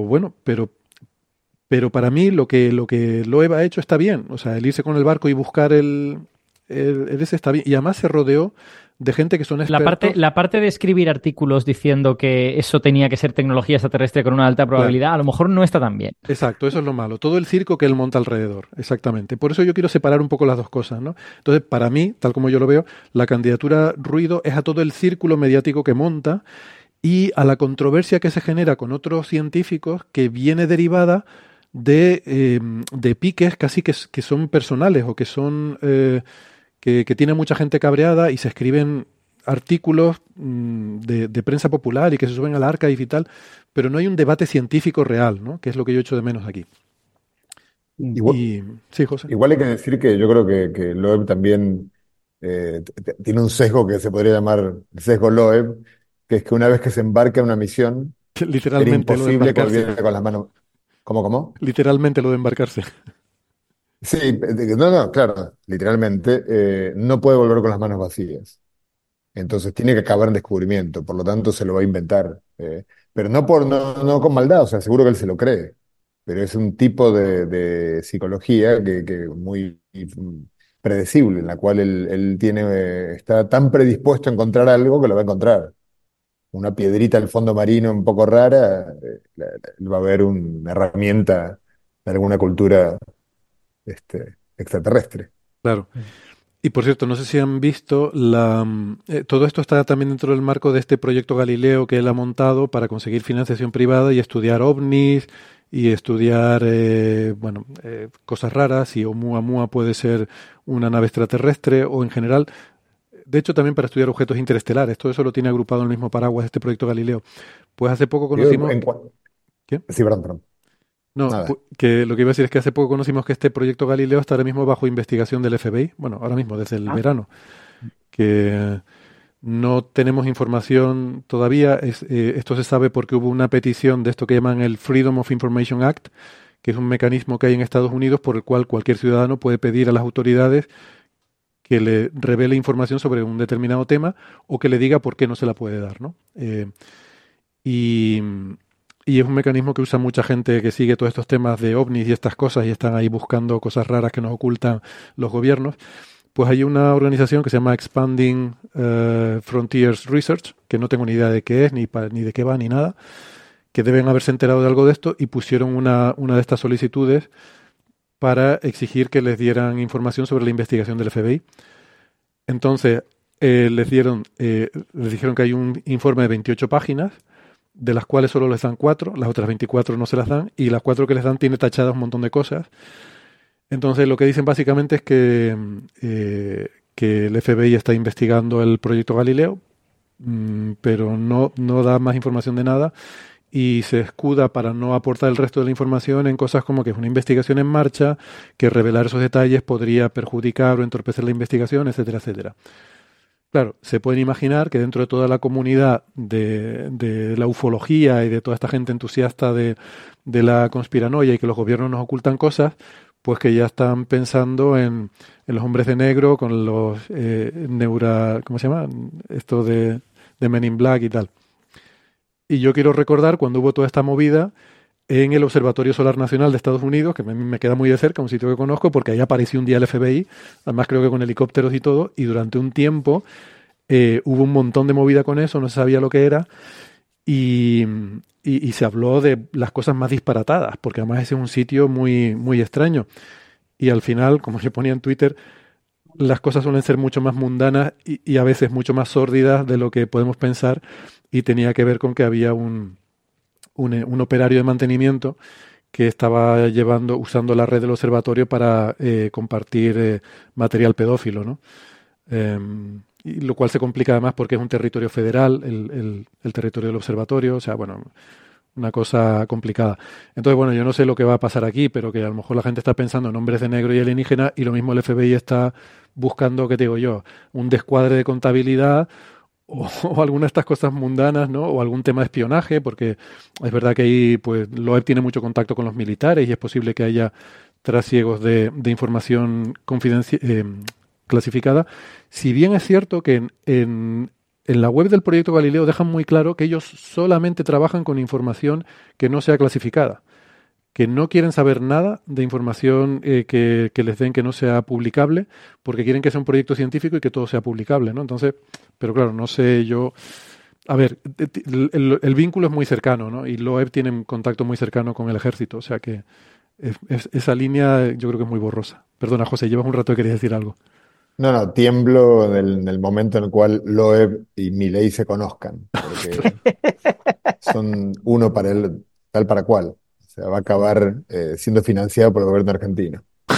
para mí lo que Loeb ha hecho está bien. O sea, el irse con el barco y buscar el ese está bien. Y además se rodeó de gente que son expertos. La parte de escribir artículos diciendo que eso tenía que ser tecnología extraterrestre con una alta probabilidad, claro, a lo mejor no está tan bien. Exacto, eso es lo malo. Todo el circo que él monta alrededor, exactamente. Por eso yo quiero separar un poco las dos cosas, ¿no? Entonces, para mí, tal como yo lo veo, la candidatura ruido es a todo el círculo mediático que monta y a la controversia que se genera con otros científicos que viene derivada de piques casi que son personales o que son... que tiene mucha gente cabreada y se escriben artículos de prensa popular y que se suben al archive y tal, pero no hay un debate científico real, ¿no? Que es lo que yo echo de menos aquí. Sí, José. Igual hay que decir que yo creo que Loeb también tiene un sesgo que se podría llamar el sesgo Loeb, que es que una vez que se embarca en una misión, literalmente era imposible que volviera con las manos. ¿Cómo? Literalmente lo de embarcarse. Sí, no, claro, literalmente no puede volver con las manos vacías. Entonces tiene que acabar en descubrimiento, por lo tanto se lo va a inventar. Pero no con maldad, o sea, seguro que él se lo cree. Pero es un tipo de psicología que muy predecible, en la cual él está tan predispuesto a encontrar algo que lo va a encontrar. Una piedrita al fondo marino un poco rara, él va a ver una herramienta de alguna cultura extraterrestre. Claro. Y por cierto, no sé si han visto, todo esto está también dentro del marco de este proyecto Galileo que él ha montado para conseguir financiación privada y estudiar ovnis y estudiar cosas raras, y Oumuamua puede ser una nave extraterrestre o en general, de hecho también para estudiar objetos interestelares. Todo eso lo tiene agrupado en el mismo paraguas este proyecto Galileo. Pues hace poco conocimos... ¿Qué? Sí, perdón. No, que lo que iba a decir es que hace poco conocimos que este proyecto Galileo está ahora mismo bajo investigación del FBI, bueno, ahora mismo, desde el verano, que No tenemos información todavía. Esto se sabe porque hubo una petición de esto que llaman el Freedom of Information Act, que es un mecanismo que hay en Estados Unidos por el cual cualquier ciudadano puede pedir a las autoridades que le revele información sobre un determinado tema o que le diga por qué no se la puede dar, ¿no? Y, y es un mecanismo que usa mucha gente que sigue todos estos temas de ovnis y estas cosas y están ahí buscando cosas raras que nos ocultan los gobiernos. Pues hay una organización que se llama Expanding Frontiers Research, que no tengo ni idea de qué es, ni de qué va, ni nada, que deben haberse enterado de algo de esto y pusieron una de estas solicitudes para exigir que les dieran información sobre la investigación del FBI. Entonces, les dijeron que hay un informe de 28 páginas, de las cuales solo les dan 4, las otras 24 no se las dan, y las 4 que les dan tiene tachadas un montón de cosas. Entonces, lo que dicen básicamente es que el FBI está investigando el proyecto Galileo, pero no da más información de nada, y se escuda para no aportar el resto de la información en cosas como que es una investigación en marcha, que revelar esos detalles podría perjudicar o entorpecer la investigación, etcétera, etcétera. Claro, se pueden imaginar que dentro de toda la comunidad de la ufología y de toda esta gente entusiasta de la conspiranoia y que los gobiernos nos ocultan cosas, pues que ya están pensando en los hombres de negro con los ¿cómo se llama? Esto de Men in Black y tal. Y yo quiero recordar cuando hubo toda esta movida en el Observatorio Solar Nacional de Estados Unidos, que me queda muy de cerca, un sitio que conozco, porque ahí apareció un día el FBI, además creo que con helicópteros y todo, y durante un tiempo hubo un montón de movida con eso, no se sabía lo que era, y se habló de las cosas más disparatadas, porque además ese es un sitio muy, muy extraño. Y al final, como yo ponía en Twitter, las cosas suelen ser mucho más mundanas y a veces mucho más sórdidas de lo que podemos pensar, y tenía que ver con que había un operario de mantenimiento que estaba usando la red del observatorio para compartir material pedófilo, ¿no? Y lo cual se complica además porque es un territorio federal, el territorio del observatorio, o sea, bueno, una cosa complicada. Entonces, bueno, yo no sé lo que va a pasar aquí, pero que a lo mejor la gente está pensando en hombres de negro y alienígena, y lo mismo el FBI está buscando, ¿qué te digo yo? Un descuadre de contabilidad o alguna de estas cosas mundanas, ¿no? O algún tema de espionaje, porque es verdad que ahí, pues, Loeb tiene mucho contacto con los militares y es posible que haya trasiegos de información clasificada. Si bien es cierto que en la web del proyecto Galileo dejan muy claro que ellos solamente trabajan con información que no sea clasificada, que no quieren saber nada de información que les den que no sea publicable, porque quieren que sea un proyecto científico y que todo sea publicable, ¿no? Entonces, pero claro, no sé yo. A ver, el vínculo es muy cercano, ¿no? Y Loeb tiene un contacto muy cercano con el ejército, o sea que esa línea yo creo que es muy borrosa. Perdona, José, llevas un rato y querías decir algo. No, tiemblo en el momento en el cual Loeb y Milei se conozcan, porque son uno para él, tal para cual. O sea, va a acabar siendo financiado por el gobierno argentino.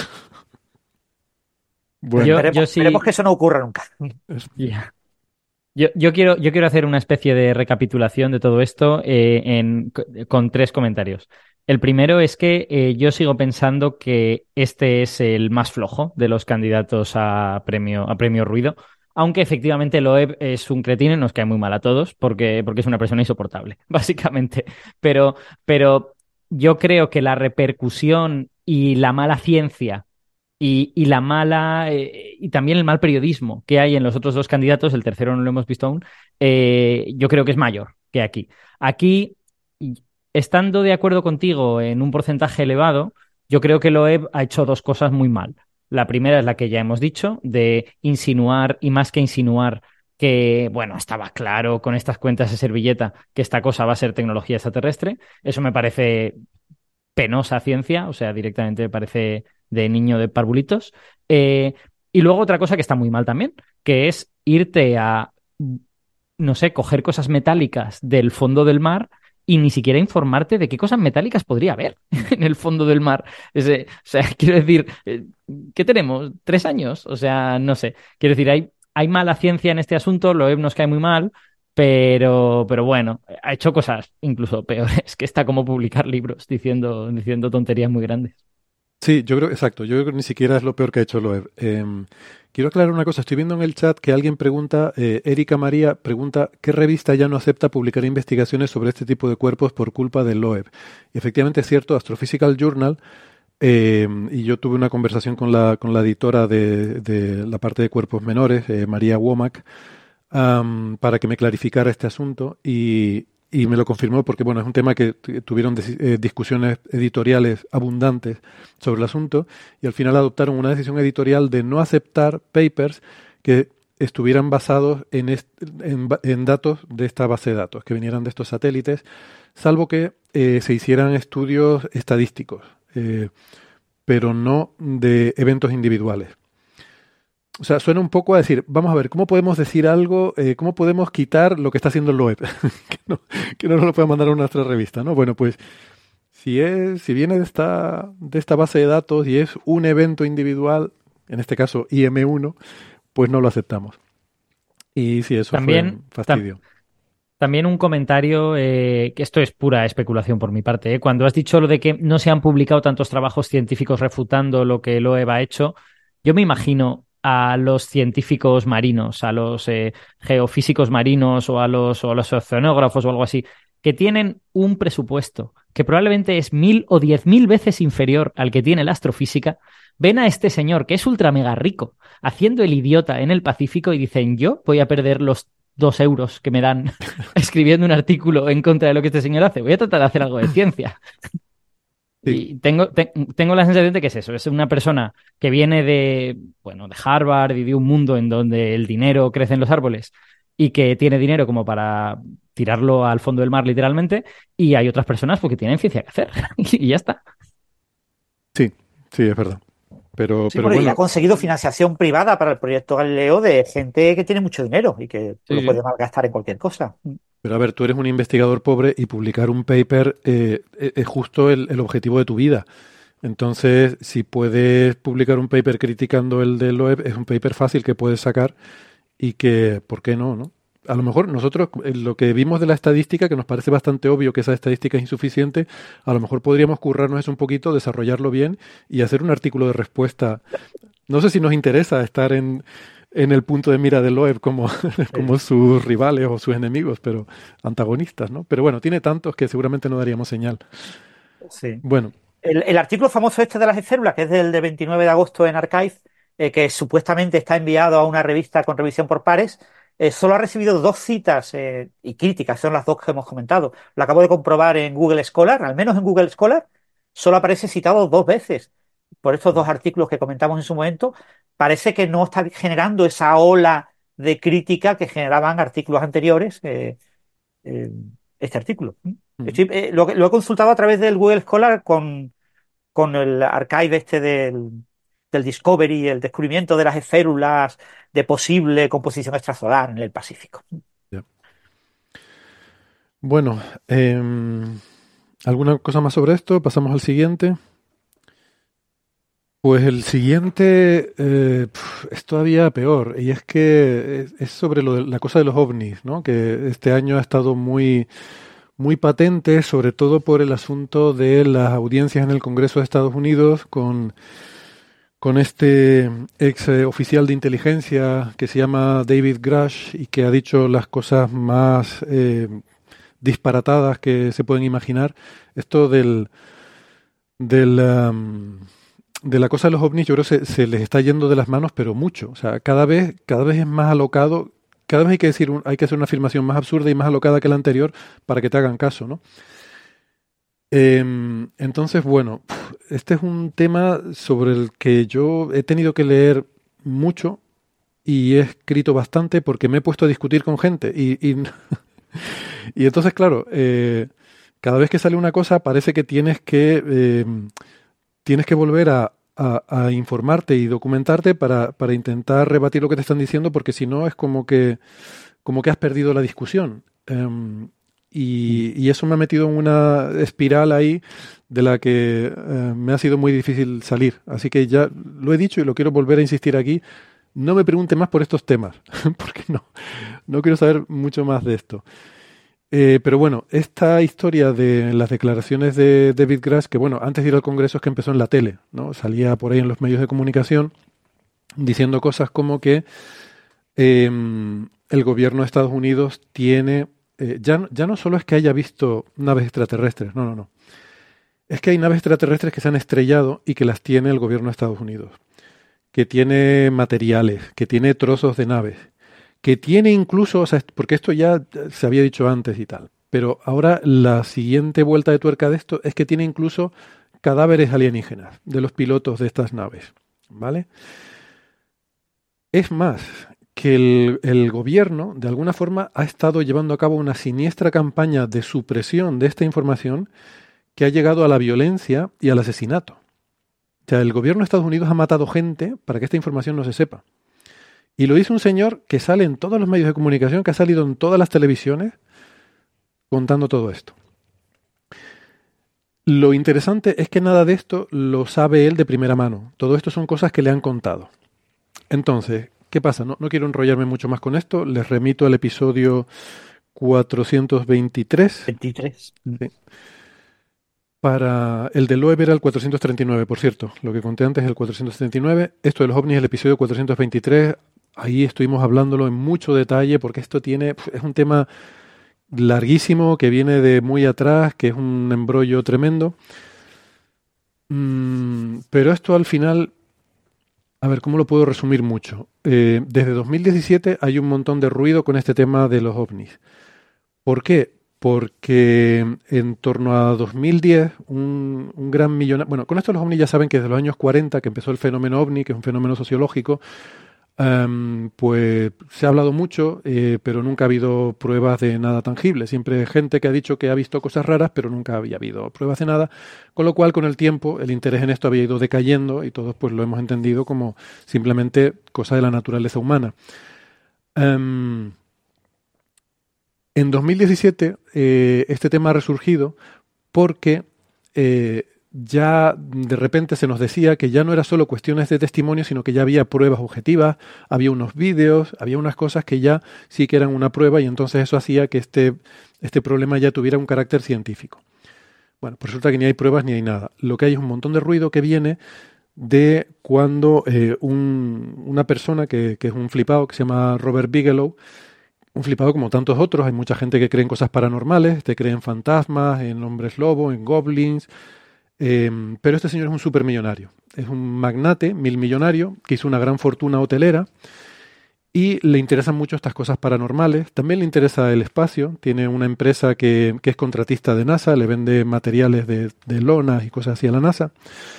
Bueno, Esperemos que eso no ocurra nunca. Yeah. Yo quiero hacer una especie de recapitulación de todo esto con 3 comentarios. El primero es que yo sigo pensando que este es el más flojo de los candidatos a premio Ruido, aunque efectivamente Loeb es un cretino y nos cae muy mal a todos porque es una persona insoportable, básicamente. Pero yo creo que la repercusión y la mala ciencia y la mala y también el mal periodismo que hay en los otros 2 candidatos, el tercero no lo hemos visto aún, yo creo que es mayor que aquí. Aquí, estando de acuerdo contigo en un porcentaje elevado, yo creo que Loeb ha hecho 2 cosas muy mal. La primera es la que ya hemos dicho, de insinuar, y más que insinuar, que, bueno, estaba claro con estas cuentas de servilleta que esta cosa va a ser tecnología extraterrestre. Eso me parece penosa ciencia, o sea, directamente me parece de niño de parvulitos. Y luego otra cosa que está muy mal también, que es irte a, no sé, coger cosas metálicas del fondo del mar y ni siquiera informarte de qué cosas metálicas podría haber en el fondo del mar. O sea, quiero decir, ¿qué tenemos? ¿3 años? O sea, no sé. Quiero decir, hay mala ciencia en este asunto, Loeb nos cae muy mal, pero bueno, ha hecho cosas incluso peores, que está como publicar libros diciendo tonterías muy grandes. Sí, yo creo, exacto, yo creo que ni siquiera es lo peor que ha hecho Loeb. Quiero aclarar una cosa, estoy viendo en el chat que alguien pregunta, Erika María pregunta, ¿qué revista ya no acepta publicar investigaciones sobre este tipo de cuerpos por culpa de Loeb? Y efectivamente es cierto, Astrophysical Journal, y yo tuve una conversación con la editora de la parte de cuerpos menores, María Womack, para que me clarificara este asunto y me lo confirmó porque, bueno, es un tema que tuvieron discusiones editoriales abundantes sobre el asunto y al final adoptaron una decisión editorial de no aceptar papers que estuvieran basados en datos de esta base de datos, que vinieran de estos satélites, salvo que se hicieran estudios estadísticos, pero no de eventos individuales. O sea, suena un poco a decir, vamos a ver, ¿cómo podemos decir algo, cómo podemos quitar lo que está haciendo el Loeb? que no nos lo pueda mandar a nuestra revista, ¿no? Bueno, pues si viene de esta base de datos y es un evento individual, en este caso IM1, pues no lo aceptamos. Y sí, eso fue un fastidio. También un comentario, que esto es pura especulación por mi parte, ¿eh? Cuando has dicho lo de que no se han publicado tantos trabajos científicos refutando lo que Loeb ha hecho, yo me imagino a los científicos marinos, a los geofísicos marinos o a los oceanógrafos o algo así, que tienen un presupuesto que probablemente es 1.000 o 10.000 veces inferior al que tiene la astrofísica, ven a este señor que es ultra mega rico haciendo el idiota en el Pacífico y dicen, yo voy a perder los 2 euros que me dan escribiendo un artículo en contra de lo que este señor hace. Voy a tratar de hacer algo de ciencia. Sí. Y tengo la sensación de que es eso. Es una persona que viene de Harvard y de un mundo en donde el dinero crece en los árboles y que tiene dinero como para tirarlo al fondo del mar literalmente, y hay otras personas porque tienen ciencia que hacer y ya está. Sí, es verdad. Pero bueno, y ha conseguido financiación privada para el proyecto Galileo de gente que tiene mucho dinero y que lo puede malgastar en cualquier cosa. Pero a ver, tú eres un investigador pobre y publicar un paper es justo el objetivo de tu vida. Entonces, si puedes publicar un paper criticando el de Loeb, es un paper fácil que puedes sacar y que, ¿por qué no? A lo mejor nosotros, lo que vimos de la estadística, que nos parece bastante obvio que esa estadística es insuficiente, a lo mejor podríamos currarnos eso un poquito, desarrollarlo bien y hacer un artículo de respuesta. No sé si nos interesa estar en el punto de mira de Loeb como sus rivales o sus enemigos, pero antagonistas, ¿no? Pero bueno, tiene tantos que seguramente no daríamos señal. Sí. Bueno. El artículo famoso este de las esférulas, que es del 29 de agosto en Archive, que supuestamente está enviado a una revista con revisión por pares, solo ha recibido 2 citas y críticas, son las 2 que hemos comentado. Lo acabo de comprobar en Google Scholar, al menos en Google Scholar, solo aparece citado 2 veces. Por estos 2 artículos que comentamos en su momento, parece que no está generando esa ola de crítica que generaban artículos anteriores, este artículo. Lo he consultado a través del Google Scholar con el archive este del Discovery, el descubrimiento de las esférulas de posible composición extrasolar en el Pacífico. Yeah. Bueno, ¿alguna cosa más sobre esto? Pasamos al siguiente. Pues el siguiente es todavía peor, y es que es sobre la cosa de los ovnis, ¿no? Que este año ha estado muy, muy patente, sobre todo por el asunto de las audiencias en el Congreso de Estados Unidos con este ex oficial de inteligencia que se llama David Grush y que ha dicho las cosas más disparatadas que se pueden imaginar. Esto de la cosa de los ovnis, yo creo que se les está yendo de las manos, pero mucho. O sea, cada vez es más alocado, cada vez hay que hacer una afirmación más absurda y más alocada que la anterior para que te hagan caso, ¿no? Entonces, bueno, este es un tema sobre el que yo he tenido que leer mucho y he escrito bastante porque me he puesto a discutir con gente y entonces, claro, cada vez que sale una cosa parece que tienes que volver a informarte y documentarte para intentar rebatir lo que te están diciendo, porque si no es como que has perdido la discusión. Y eso me ha metido en una espiral ahí de la que me ha sido muy difícil salir. Así que ya lo he dicho y lo quiero volver a insistir aquí. No me pregunte más por estos temas, porque no quiero saber mucho más de esto. Pero bueno, esta historia de las declaraciones de David Grush, que bueno, antes de ir al Congreso es que empezó en la tele, ¿no? Salía por ahí en los medios de comunicación diciendo cosas como que el gobierno de Estados Unidos tiene... ya no solo es que haya visto naves extraterrestres, no. Es que hay naves extraterrestres que se han estrellado y que las tiene el gobierno de Estados Unidos, que tiene materiales, que tiene trozos de naves, que tiene incluso, o sea, porque esto ya se había dicho antes y tal, pero ahora la siguiente vuelta de tuerca de esto es que tiene incluso cadáveres alienígenas de los pilotos de estas naves, ¿vale? Es más, que el gobierno, de alguna forma, ha estado llevando a cabo una siniestra campaña de supresión de esta información que ha llegado a la violencia y al asesinato. O sea, el gobierno de Estados Unidos ha matado gente para que esta información no se sepa. Y lo dice un señor que sale en todos los medios de comunicación, que ha salido en todas las televisiones, contando todo esto. Lo interesante es que nada de esto lo sabe él de primera mano. Todo esto son cosas que le han contado. Entonces, ¿qué pasa? No quiero enrollarme mucho más con esto. Les remito al episodio 423. 23. Sí. Para el de Loeb era el 439, por cierto. Lo que conté antes es el 439. Esto de los ovnis es el episodio 423. Ahí estuvimos hablándolo en mucho detalle porque esto es un tema larguísimo que viene de muy atrás, que es un embrollo tremendo. Pero esto al final, a ver, ¿cómo lo puedo resumir mucho? Desde 2017 hay un montón de ruido con este tema de los ovnis. ¿Por qué? Porque en torno a 2010, un gran millonario... Bueno, con esto los ovnis ya saben que desde los años 40, que empezó el fenómeno ovni, que es un fenómeno sociológico, pues se ha hablado mucho, pero nunca ha habido pruebas de nada tangible. Siempre hay gente que ha dicho que ha visto cosas raras, pero nunca había habido pruebas de nada. Con lo cual, con el tiempo, el interés en esto había ido decayendo y todos pues lo hemos entendido como simplemente cosa de la naturaleza humana. En 2017 este tema ha resurgido porque ya de repente se nos decía que ya no era solo cuestiones de testimonio, sino que ya había pruebas objetivas, había unos vídeos, había unas cosas que ya sí que eran una prueba y entonces eso hacía que este problema ya tuviera un carácter científico. Bueno, pues resulta que ni hay pruebas ni hay nada. Lo que hay es un montón de ruido que viene de cuando una persona que es un flipado, que se llama Robert Bigelow, un flipado como tantos otros, hay mucha gente que cree en cosas paranormales, cree en fantasmas, en hombres lobo, en goblins, pero este señor es un supermillonario, es un magnate, milmillonario, que hizo una gran fortuna hotelera y le interesan mucho estas cosas paranormales, también le interesa el espacio, tiene una empresa que es contratista de NASA, le vende materiales de lonas y cosas así a la NASA,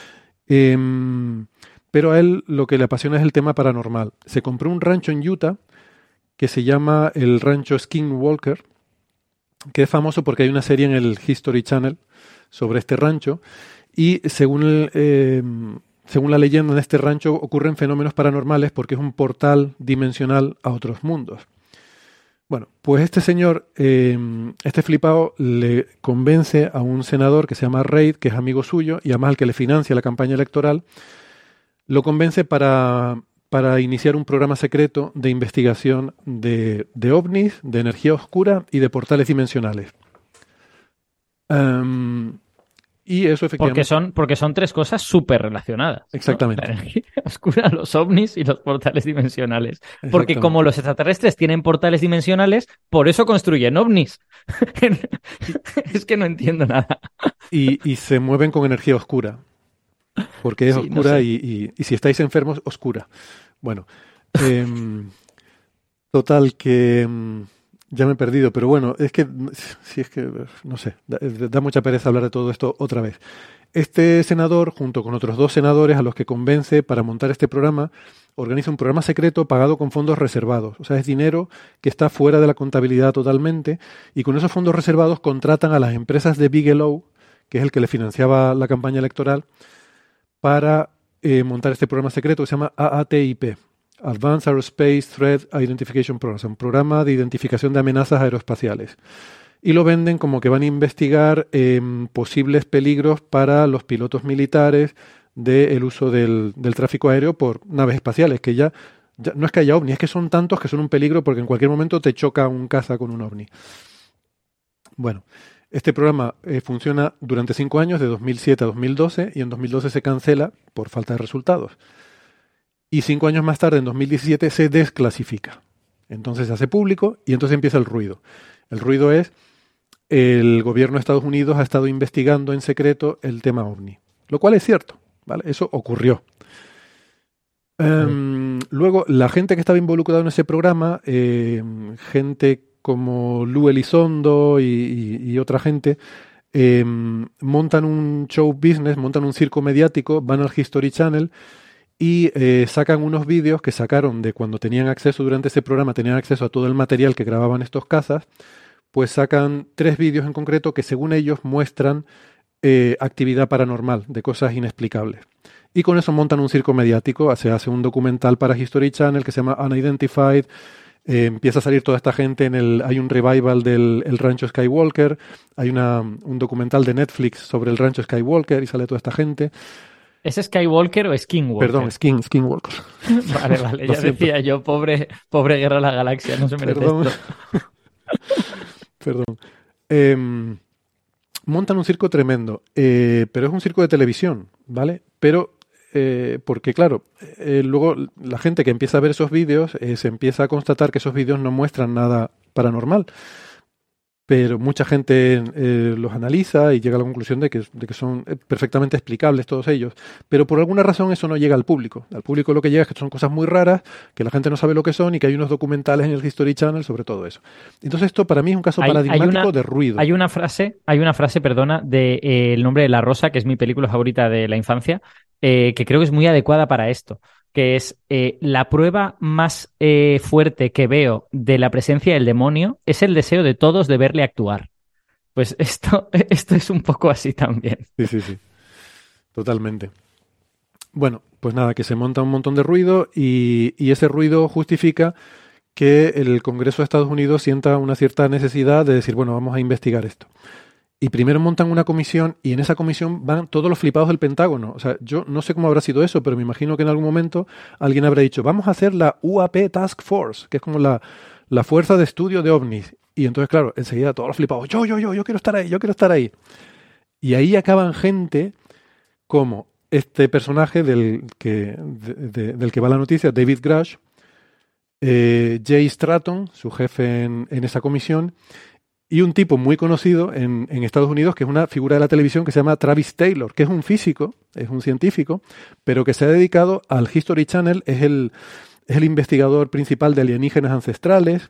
pero a él lo que le apasiona es el tema paranormal. Se compró un rancho en Utah que se llama el rancho Skinwalker, que es famoso porque hay una serie en el History Channel sobre este rancho, y según la leyenda, en este rancho ocurren fenómenos paranormales porque es un portal dimensional a otros mundos. Bueno, pues este señor, este flipado, le convence a un senador que se llama Reid, que es amigo suyo, y además al que le financia la campaña electoral, lo convence para iniciar un programa secreto de investigación de ovnis, de energía oscura y de portales dimensionales. Y eso efectivamente... Porque son tres cosas súper relacionadas, ¿no? Exactamente. La energía oscura, los ovnis y los portales dimensionales. Porque como los extraterrestres tienen portales dimensionales, por eso construyen ovnis. Es que no entiendo nada. Y se mueven con energía oscura. Porque es Sí, oscura no sé. y si estáis enfermos, oscura. Bueno, total que ya me he perdido, pero bueno, es que no sé, da mucha pereza hablar de todo esto otra vez. Este senador, junto con otros 2 senadores a los que convence para montar este programa, organiza un programa secreto pagado con fondos reservados. O sea, es dinero que está fuera de la contabilidad totalmente y con esos fondos reservados contratan a las empresas de Bigelow, que es el que le financiaba la campaña electoral, para montar este programa secreto que se llama AATIP, Advanced Aerospace Threat Identification Program, un programa de identificación de amenazas aeroespaciales. Y lo venden como que van a investigar posibles peligros para los pilotos militares del uso del tráfico aéreo por naves espaciales, que ya no es que haya ovnis, es que son tantos que son un peligro porque en cualquier momento te choca un caza con un ovni. Bueno, este programa funciona durante 5 años, de 2007 a 2012, y en 2012 se cancela por falta de resultados. Y 5 años más tarde, en 2017, se desclasifica. Entonces se hace público y entonces empieza el ruido. El ruido es: el gobierno de Estados Unidos ha estado investigando en secreto el tema OVNI. Lo cual es cierto, ¿vale? Eso ocurrió. Luego, la gente que estaba involucrada en ese programa, gente como Lou Elizondo y otra gente, montan un show business, montan un circo mediático, van al History Channel y sacan unos vídeos que sacaron de cuando tenían acceso durante ese programa, tenían acceso a todo el material que grababan estos cazas, pues sacan 3 vídeos en concreto que según ellos muestran actividad paranormal, de cosas inexplicables. Y con eso montan un circo mediático, se hace un documental para History Channel que se llama Unidentified, empieza a salir toda esta gente, hay un revival del el rancho Skywalker, hay un documental de Netflix sobre el rancho Skywalker y sale toda esta gente. ¿Es Skywalker o Skinwalker? Perdón, Skinwalker. Vale, ya decía yo, pobre Guerra de la Galaxia, no se merece esto. Perdón. Montan un circo tremendo, pero es un circo de televisión, ¿vale? Pero, porque claro, luego la gente que empieza a ver esos vídeos se empieza a constatar que esos vídeos no muestran nada paranormal. Pero mucha gente los analiza y llega a la conclusión de que son perfectamente explicables todos ellos. Pero por alguna razón eso no llega al público. Al público lo que llega es que son cosas muy raras, que la gente no sabe lo que son y que hay unos documentales en el History Channel sobre todo eso. Entonces esto para mí es un caso paradigmático de ruido. Hay una frase, perdona, de El nombre de la rosa, que es mi película favorita de la infancia, que creo que es muy adecuada para esto, que es la prueba más fuerte que veo de la presencia del demonio es el deseo de todos de verle actuar. Pues esto es un poco así también. Sí. Totalmente. Bueno, pues nada, que se monta un montón de ruido y ese ruido justifica que el Congreso de Estados Unidos sienta una cierta necesidad de decir, bueno, vamos a investigar esto. Y primero montan una comisión y en esa comisión van todos los flipados del Pentágono. O sea, yo no sé cómo habrá sido eso, pero me imagino que en algún momento alguien habrá dicho, vamos a hacer la UAP Task Force, que es como la fuerza de estudio de OVNIs. Y entonces, claro, enseguida todos los flipados, yo quiero estar ahí. Y ahí acaban gente como este personaje del que va la noticia, David Grush, Jay Stratton, su jefe en esa comisión, y un tipo muy conocido en Estados Unidos, que es una figura de la televisión que se llama Travis Taylor, que es un físico, es un científico, pero que se ha dedicado al History Channel, es el investigador principal de alienígenas ancestrales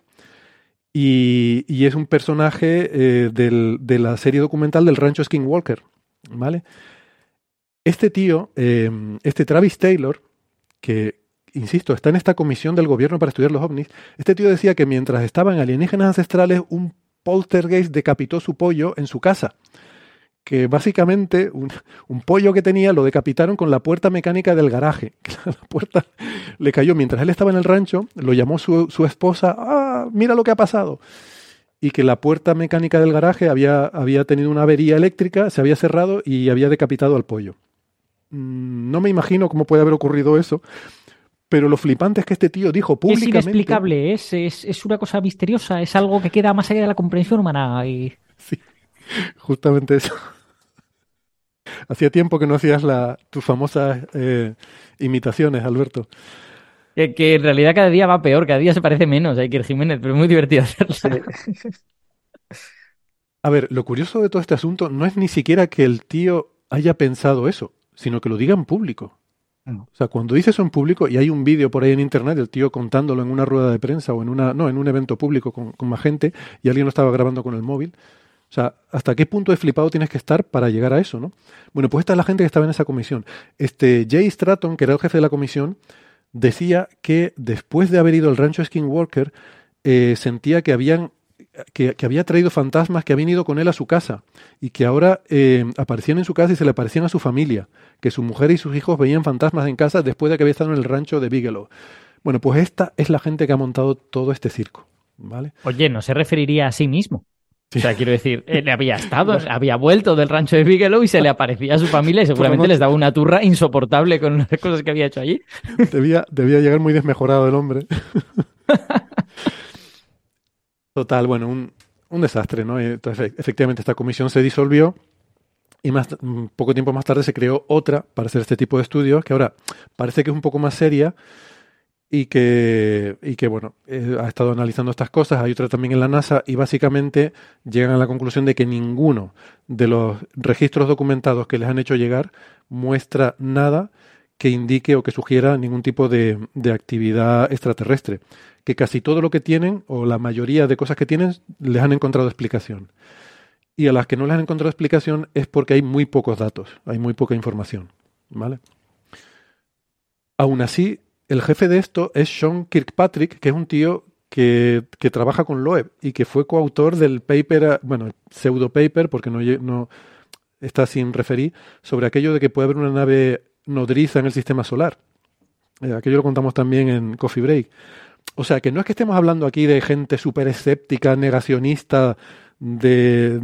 y es un personaje de la serie documental del rancho Skinwalker, ¿vale? Este tío, este Travis Taylor, que, insisto, está en esta comisión del gobierno para estudiar los ovnis, este tío decía que mientras estaba en alienígenas ancestrales, un poltergeist decapitó su pollo en su casa. Que básicamente un pollo que tenía lo decapitaron con la puerta mecánica del garaje. La puerta le cayó mientras él estaba en el rancho, lo llamó su esposa, mira lo que ha pasado. Y que la puerta mecánica del garaje había tenido una avería eléctrica, se había cerrado y había decapitado al pollo. No me imagino cómo puede haber ocurrido eso, pero lo flipante es que este tío dijo públicamente... Es inexplicable, es una cosa misteriosa, es algo que queda más allá de la comprensión humana. Sí, justamente eso. Hacía tiempo que no hacías tus famosas imitaciones, Alberto. Que en realidad cada día va peor, cada día se parece menos a Iker Jiménez, pero es muy divertido hacerlo. Sí. A ver, lo curioso de todo este asunto no es ni siquiera que el tío haya pensado eso, sino que lo diga en público. O sea, cuando dice eso en público, y hay un vídeo por ahí en internet del tío contándolo en una rueda de prensa o en un evento público con más gente, y alguien lo estaba grabando con el móvil. O sea, ¿hasta qué punto de flipado tienes que estar para llegar a eso, no? Bueno, pues esta es la gente que estaba en esa comisión. Jay Stratton, que era el jefe de la comisión, decía que después de haber ido al rancho Skinwalker, sentía que había traído fantasmas que habían ido con él a su casa y que ahora aparecían en su casa y se le aparecían a su familia, que su mujer y sus hijos veían fantasmas en casa después de que había estado en el rancho de Bigelow. Bueno, pues esta es la gente que ha montado todo este circo, ¿vale? Oye, ¿no se referiría a sí mismo? Sí. O sea, quiero decir, él había vuelto del rancho de Bigelow y se le aparecía a su familia y seguramente les daba una turra insoportable con las cosas que había hecho allí. Debía llegar muy desmejorado el hombre. Total, bueno, un desastre, ¿no? Entonces, efectivamente, esta comisión se disolvió y poco tiempo más tarde se creó otra para hacer este tipo de estudios, que ahora parece que es un poco más seria y que bueno, ha estado analizando estas cosas. Hay otra también en la NASA y básicamente llegan a la conclusión de que ninguno de los registros documentados que les han hecho llegar muestra nada que indique o que sugiera ningún tipo de actividad extraterrestre. Que casi todo lo que tienen, o la mayoría de cosas que tienen, les han encontrado explicación. Y a las que no les han encontrado explicación es porque hay muy pocos datos, hay muy poca información, ¿vale? Aún así, el jefe de esto es Sean Kirkpatrick, que es un tío que trabaja con Loeb y que fue coautor del paper, bueno, pseudo paper, porque no está sin referir, sobre aquello de que puede haber una nave nodriza en el sistema solar. Aquello lo contamos también en Coffee Break. O sea, que no es que estemos hablando aquí de gente súper escéptica, negacionista de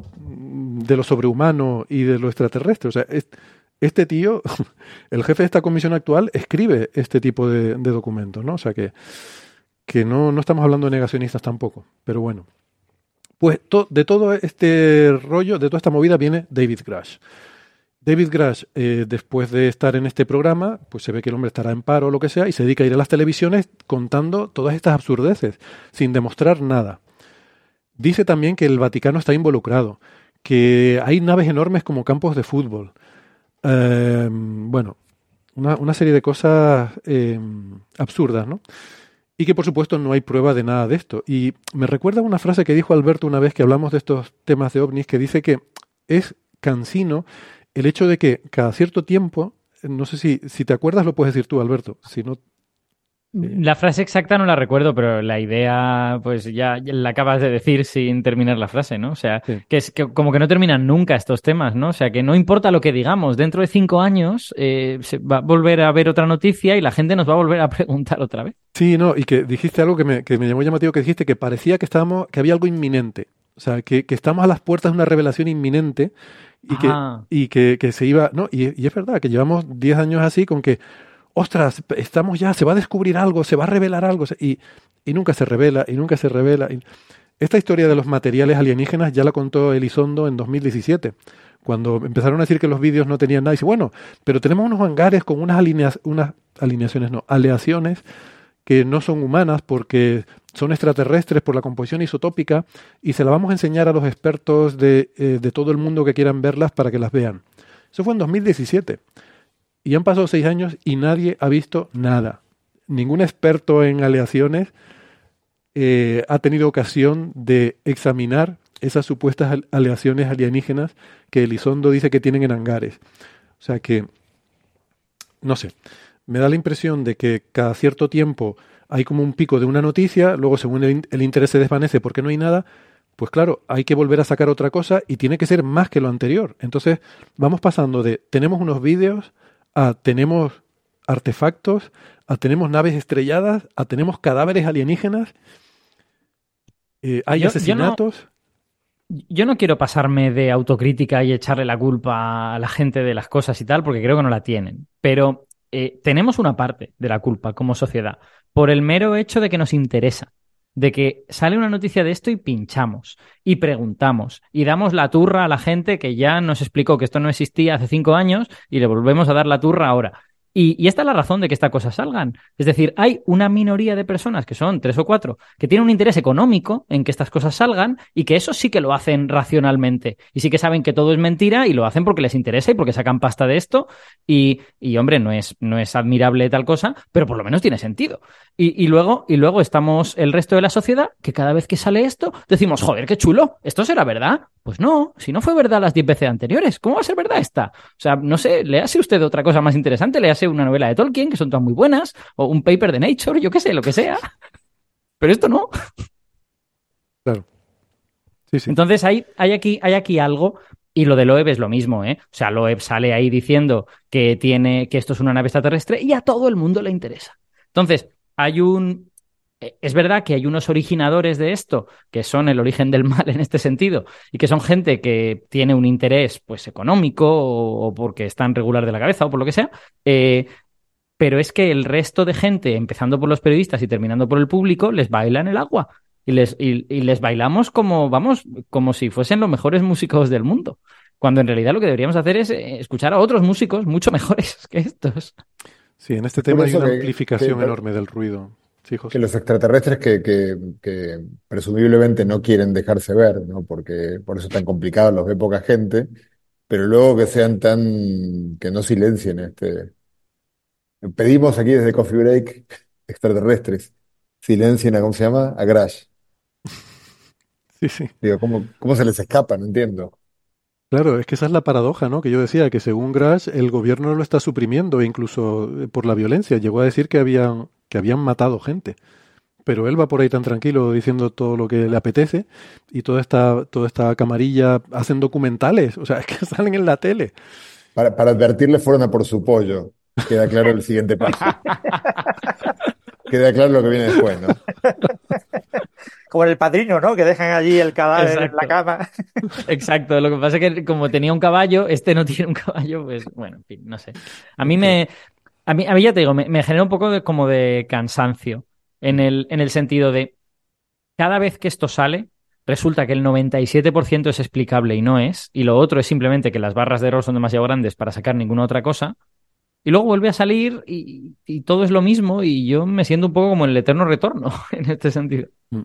lo sobrehumano y de lo extraterrestre. O sea, este tío, el jefe de esta comisión actual, escribe este tipo de documentos, ¿no? O sea, que no estamos hablando de negacionistas tampoco. Pero bueno. Pues de todo este rollo, de toda esta movida, viene David Grush. David Grush, después de estar en este programa, pues se ve que el hombre estará en paro o lo que sea, y se dedica a ir a las televisiones contando todas estas absurdeces, sin demostrar nada. Dice también que el Vaticano está involucrado, que hay naves enormes como campos de fútbol. Bueno, una serie de cosas absurdas, ¿no? Y que por supuesto no hay prueba de nada de esto. Y me recuerda una frase que dijo Alberto una vez que hablamos de estos temas de ovnis, que dice que es cansino el hecho de que cada cierto tiempo, no sé si te acuerdas, lo puedes decir tú, Alberto. Si no, La frase exacta no la recuerdo, pero la idea, pues ya la acabas de decir sin terminar la frase, ¿no? O sea, Sí. que es que como que no terminan nunca estos temas, ¿no? O sea, que no importa lo que digamos, dentro de 5 años se va a volver a ver otra noticia y la gente nos va a volver a preguntar otra vez. Sí, no, y que dijiste algo que me llamó llamativo, que dijiste que parecía que había algo inminente. O sea, que estamos a las puertas de una revelación inminente y que se iba, ¿no? Y es verdad que llevamos 10 años así con que, ostras, se va a descubrir algo, se va a revelar algo, y nunca se revela, y nunca se revela. Esta historia de los materiales alienígenas ya la contó Elizondo en 2017, cuando empezaron a decir que los vídeos no tenían nada. Y dice, bueno, pero tenemos unos hangares con unas aleaciones que no son humanas porque son extraterrestres por la composición isotópica, y se la vamos a enseñar a los expertos de todo el mundo que quieran verlas para que las vean. Eso fue en 2017. Y han pasado 6 años y nadie ha visto nada. Ningún experto en aleaciones ha tenido ocasión de examinar esas supuestas aleaciones alienígenas que Elizondo dice que tienen en hangares. O sea que, no sé, me da la impresión de que cada cierto tiempo hay como un pico de una noticia, luego según el interés se desvanece porque no hay nada. Pues claro, hay que volver a sacar otra cosa y tiene que ser más que lo anterior. Entonces vamos pasando de tenemos unos vídeos a tenemos artefactos, a tenemos naves estrelladas, a tenemos cadáveres alienígenas, hay asesinatos. Yo no quiero pasarme de autocrítica y echarle la culpa a la gente de las cosas y tal, porque creo que no la tienen. Pero tenemos una parte de la culpa como sociedad por el mero hecho de que nos interesa. De que sale una noticia de esto y pinchamos, y preguntamos, y damos la turra a la gente que ya nos explicó que esto no existía hace 5 años y le volvemos a dar la turra ahora. Y esta es la razón de que estas cosas salgan. Es decir, hay una minoría de personas, que son 3 o 4, que tienen un interés económico en que estas cosas salgan y que eso sí que lo hacen racionalmente. Y sí que saben que todo es mentira y lo hacen porque les interesa y porque sacan pasta de esto. Y hombre, no es admirable tal cosa, pero por lo menos tiene sentido. Y luego estamos el resto de la sociedad, que cada vez que sale esto, decimos, joder, qué chulo, ¿esto será verdad? Pues no, si no fue verdad las 10 veces anteriores, ¿cómo va a ser verdad esta? O sea, no sé, léase usted otra cosa más interesante, léase una novela de Tolkien, que son todas muy buenas, o un paper de Nature, yo qué sé, lo que sea. Pero esto no. Claro. Sí, sí. Entonces hay aquí algo, y lo de Loeb es lo mismo, ¿eh? O sea, Loeb sale ahí diciendo que esto es una nave extraterrestre y a todo el mundo le interesa. Entonces, es verdad que hay unos originadores de esto que son el origen del mal en este sentido y que son gente que tiene un interés pues económico o porque están regular de la cabeza o por lo que sea, pero es que el resto de gente, empezando por los periodistas y terminando por el público, les baila en el agua. y les bailamos como, vamos, como si fuesen los mejores músicos del mundo. Cuando en realidad lo que deberíamos hacer es escuchar a otros músicos mucho mejores que estos. Sí, en este Es por tema hay eso una que amplificación enorme del ruido. Sí, que José. los extraterrestres que presumiblemente no quieren dejarse ver, ¿no? Porque por eso es tan complicado, los ve poca gente, pero luego que sean que no silencien Pedimos aquí desde Coffee Break extraterrestres, silencien ¿cómo se llama? A Crash. Sí, sí. Digo, ¿cómo se les escapa? No entiendo. Claro, es que esa es la paradoja, ¿no? Que yo decía que según Grash, el gobierno lo está suprimiendo, incluso por la violencia. Llegó a decir que habían matado gente. Pero él va por ahí tan tranquilo diciendo todo lo que le apetece y toda esta camarilla hacen documentales, o sea, es que salen en la tele. Para advertirle fueron a por su pollo. Queda claro el siguiente paso. Queda claro lo que viene después, ¿no? Como en El Padrino, ¿no? Que dejan allí el cadáver en la Exacto. cama. Exacto, lo que pasa es que como tenía un caballo, este no tiene un caballo, pues bueno, en fin, no sé. A mí Claro. me, a mí ya te digo, me genera un poco como de cansancio en el sentido de cada vez que esto sale, resulta que el 97% es explicable y no es, y lo otro es simplemente que las barras de error son demasiado grandes para sacar ninguna otra cosa, y luego vuelve a salir y todo es lo mismo, y yo me siento un poco como el eterno retorno en este sentido. Mm.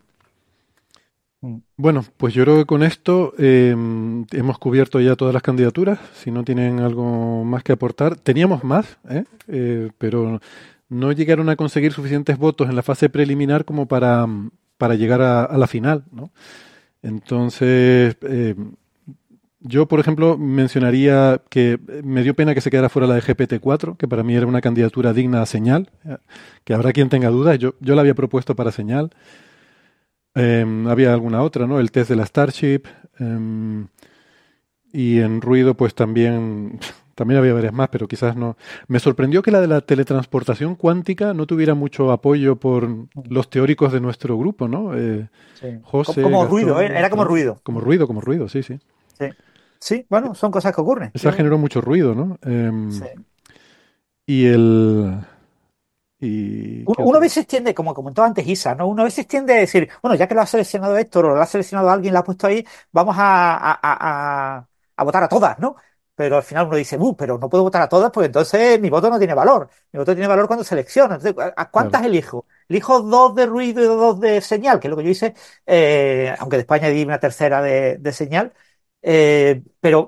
Bueno, pues yo creo que con esto hemos cubierto ya todas las candidaturas. Si no tienen algo más que aportar, teníamos más, pero no llegaron a conseguir suficientes votos en la fase preliminar como para llegar a la final, ¿no? Entonces, yo, por ejemplo, mencionaría que me dio pena que se quedara fuera la de GPT-4, que para mí era una candidatura digna a señal, que habrá quien tenga dudas. Yo la había propuesto para señal. Había alguna otra, ¿no? El test de la Starship. Y en ruido, pues también había varias más, pero quizás no. Me sorprendió que la de la teletransportación cuántica no tuviera mucho apoyo por los teóricos de nuestro grupo, ¿no? Sí. José, Como ruido, ¿eh? Gastón, Era como ¿no? ruido. Como ruido, sí, sí. Sí. Sí, bueno, son cosas que ocurren. Esa generó mucho ruido, ¿no? Sí. Y el... ¿Y qué Uno a otro? veces tiende, como comentaba antes Isa, ¿no? Uno a veces tiende a decir, bueno, ya que lo ha seleccionado Héctor o lo ha seleccionado alguien, lo ha puesto ahí, vamos a votar a todas, ¿no? Pero al final uno dice, pero no puedo votar a todas porque entonces mi voto no tiene valor. Mi voto tiene valor cuando selecciono. Entonces, ¿a Claro. cuántas elijo? Elijo dos de ruido y dos de señal, que es lo que yo hice, aunque después añadí una tercera de señal. Pero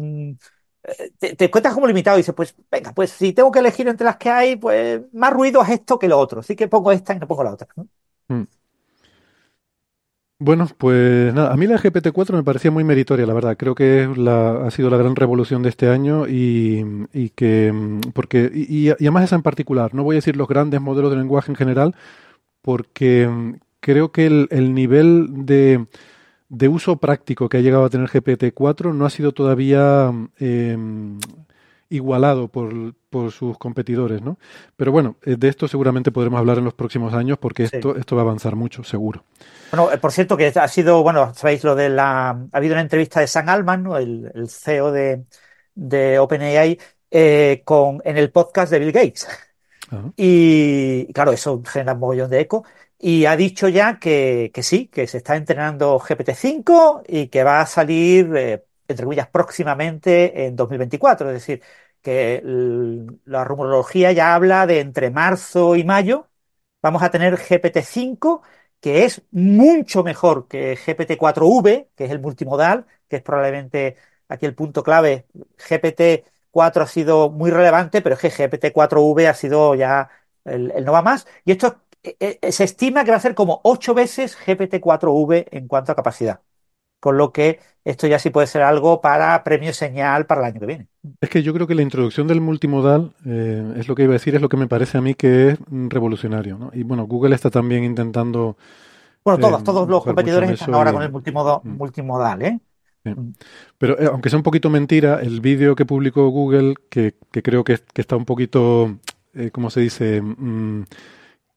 te cuentas como limitado y dices, pues venga, pues si tengo que elegir entre las que hay, pues más ruido es esto que lo otro. Así que pongo esta y no pongo la otra, ¿no? Mm. Bueno, pues nada, a mí la GPT-4 me parecía muy meritoria, la verdad. Creo que ha sido la gran revolución de este año y que, porque, y además esa en particular, no voy a decir los grandes modelos de lenguaje en general, porque creo que el nivel de uso práctico que ha llegado a tener GPT-4 no ha sido todavía igualado por sus competidores, ¿no? Pero bueno, de esto seguramente podremos hablar en los próximos años porque Sí. esto va a avanzar mucho, seguro. Bueno, por cierto, que ha sido, bueno, sabéis lo de ha habido una entrevista de Sam Altman, ¿no? El CEO de OpenAI, en el podcast de Bill Gates. Ajá. Y claro, eso genera un mogollón de eco. Y ha dicho ya que sí, que se está entrenando GPT-5 y que va a salir, entre comillas, próximamente en 2024. Es decir, que la rumorología ya habla de entre marzo y mayo vamos a tener GPT-5, que es mucho mejor que GPT-4V, que es el multimodal, que es probablemente aquí el punto clave. GPT-4 ha sido muy relevante, pero es que GPT-4V ha sido ya el no va más. Y esto se estima que va a ser como 8 veces GPT-4V en cuanto a capacidad. Con lo que esto ya sí puede ser algo para premio señal para el año que viene. Es que yo creo que la introducción del multimodal, es lo que iba a decir, es lo que me parece a mí que es revolucionario, ¿no? Y bueno, Google está también intentando Bueno, todos los empujar mucho en competidores están eso ahora y... con el mm, multimodal, ¿eh? sí. Pero aunque sea un poquito mentira, el vídeo que publicó Google, que creo que está un poquito, ¿cómo se dice?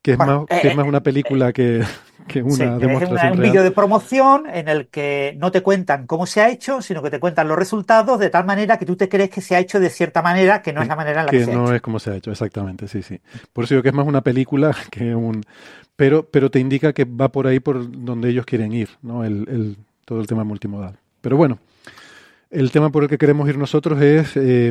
que es Bueno, más una película que sí, una es demostración un real. vídeo de promoción en el que no te cuentan cómo se ha hecho, sino que te cuentan los resultados de tal manera que tú te crees que se ha hecho de cierta manera, que no es la manera en la que Que se ha no hecho. es como se ha hecho, exactamente, sí, sí. Por eso digo que es más una película que un... Pero te indica que va por ahí por donde ellos quieren ir, ¿no? Todo el tema multimodal. Pero bueno, el tema por el que queremos ir nosotros es,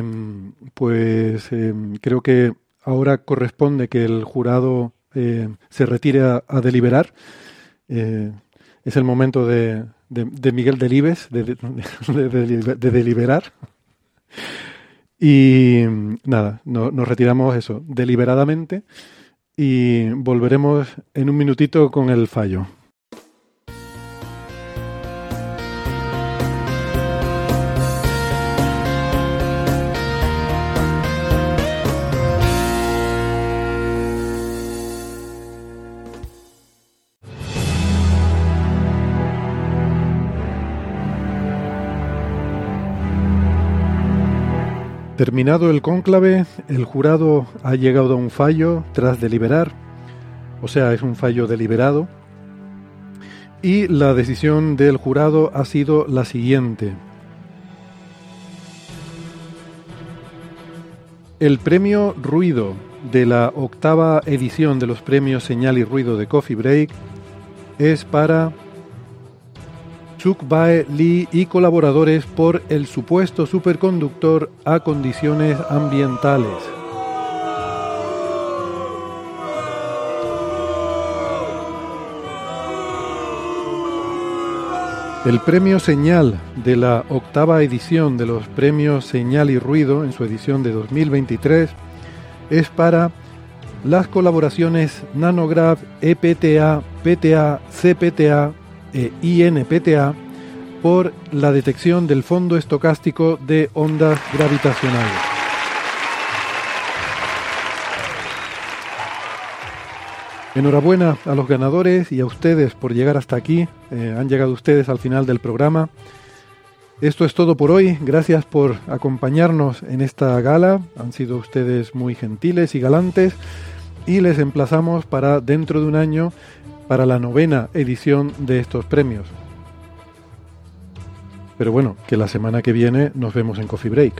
creo que ahora corresponde que el jurado se retire a deliberar. Es el momento de Miguel Delibes de deliberar. Y nada, nos retiramos eso, deliberadamente, y volveremos en un minutito con el fallo. Terminado el cónclave, el jurado ha llegado a un fallo tras deliberar, o sea, es un fallo deliberado, y la decisión del jurado ha sido la siguiente. El premio Ruido de la 8ª edición de los premios Señal y Ruido de Coffee Break es para Suk-bae Lee y colaboradores por el supuesto superconductor a condiciones ambientales. El premio Señal de la 8ª edición de los premios Señal y Ruido, en su edición de 2023, es para las colaboraciones Nanograph, EPTA, PTA, CPTA e INPTA por la detección del fondo estocástico de ondas gravitacionales. Enhorabuena a los ganadores y a ustedes por llegar hasta aquí. Han llegado ustedes al final del programa. Esto es todo por hoy. Gracias por acompañarnos en esta gala. Han sido ustedes muy gentiles y galantes. Y les emplazamos para dentro de un año para la 9ª edición de estos premios. Pero bueno, que la semana que viene nos vemos en Coffee Break.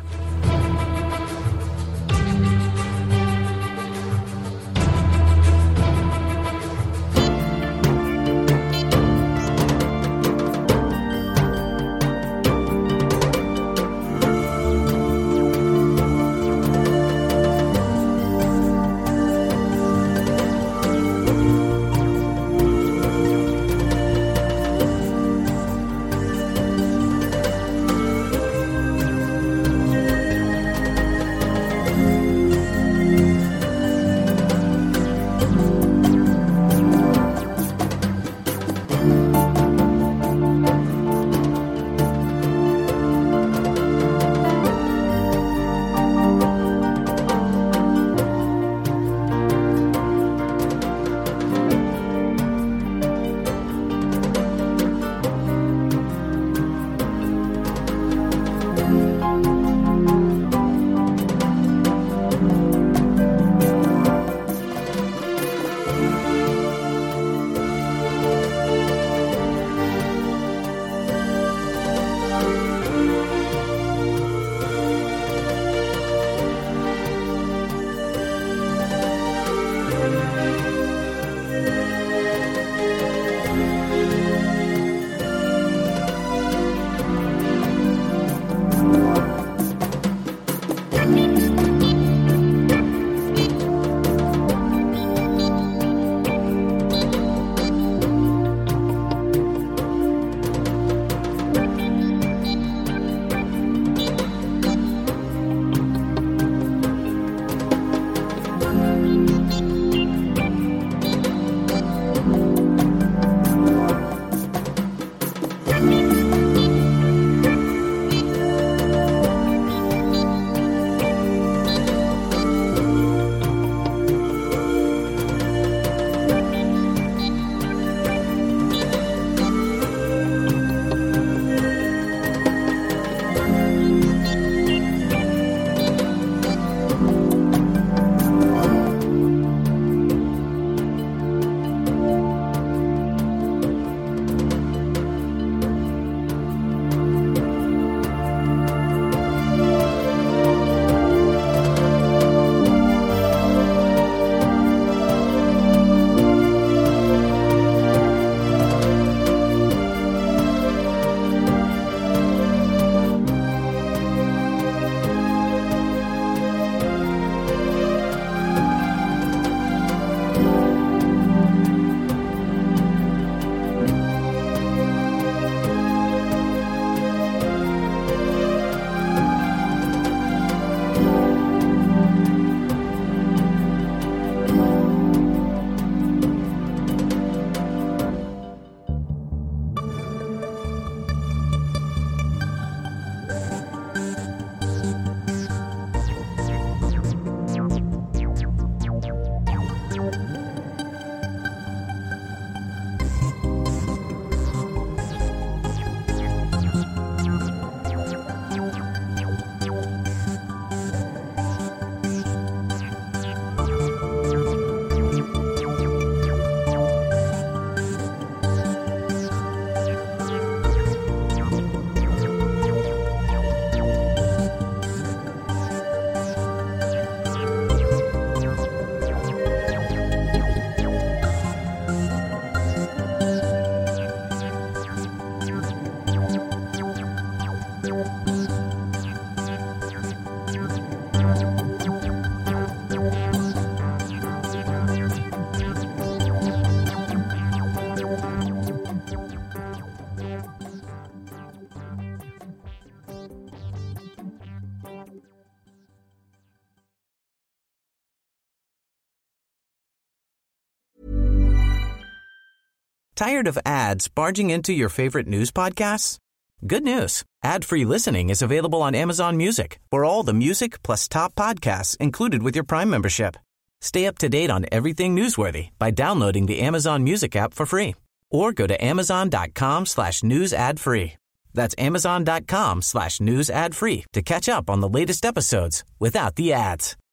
Tired of ads barging into your favorite news podcasts? Good news. Ad-free listening is available on Amazon Music for all the music plus top podcasts included with your Prime membership. Stay up to date on everything newsworthy by downloading the Amazon Music app for free or go to amazon.com/news ad free. That's amazon.com/news ad free to catch up on the latest episodes without the ads.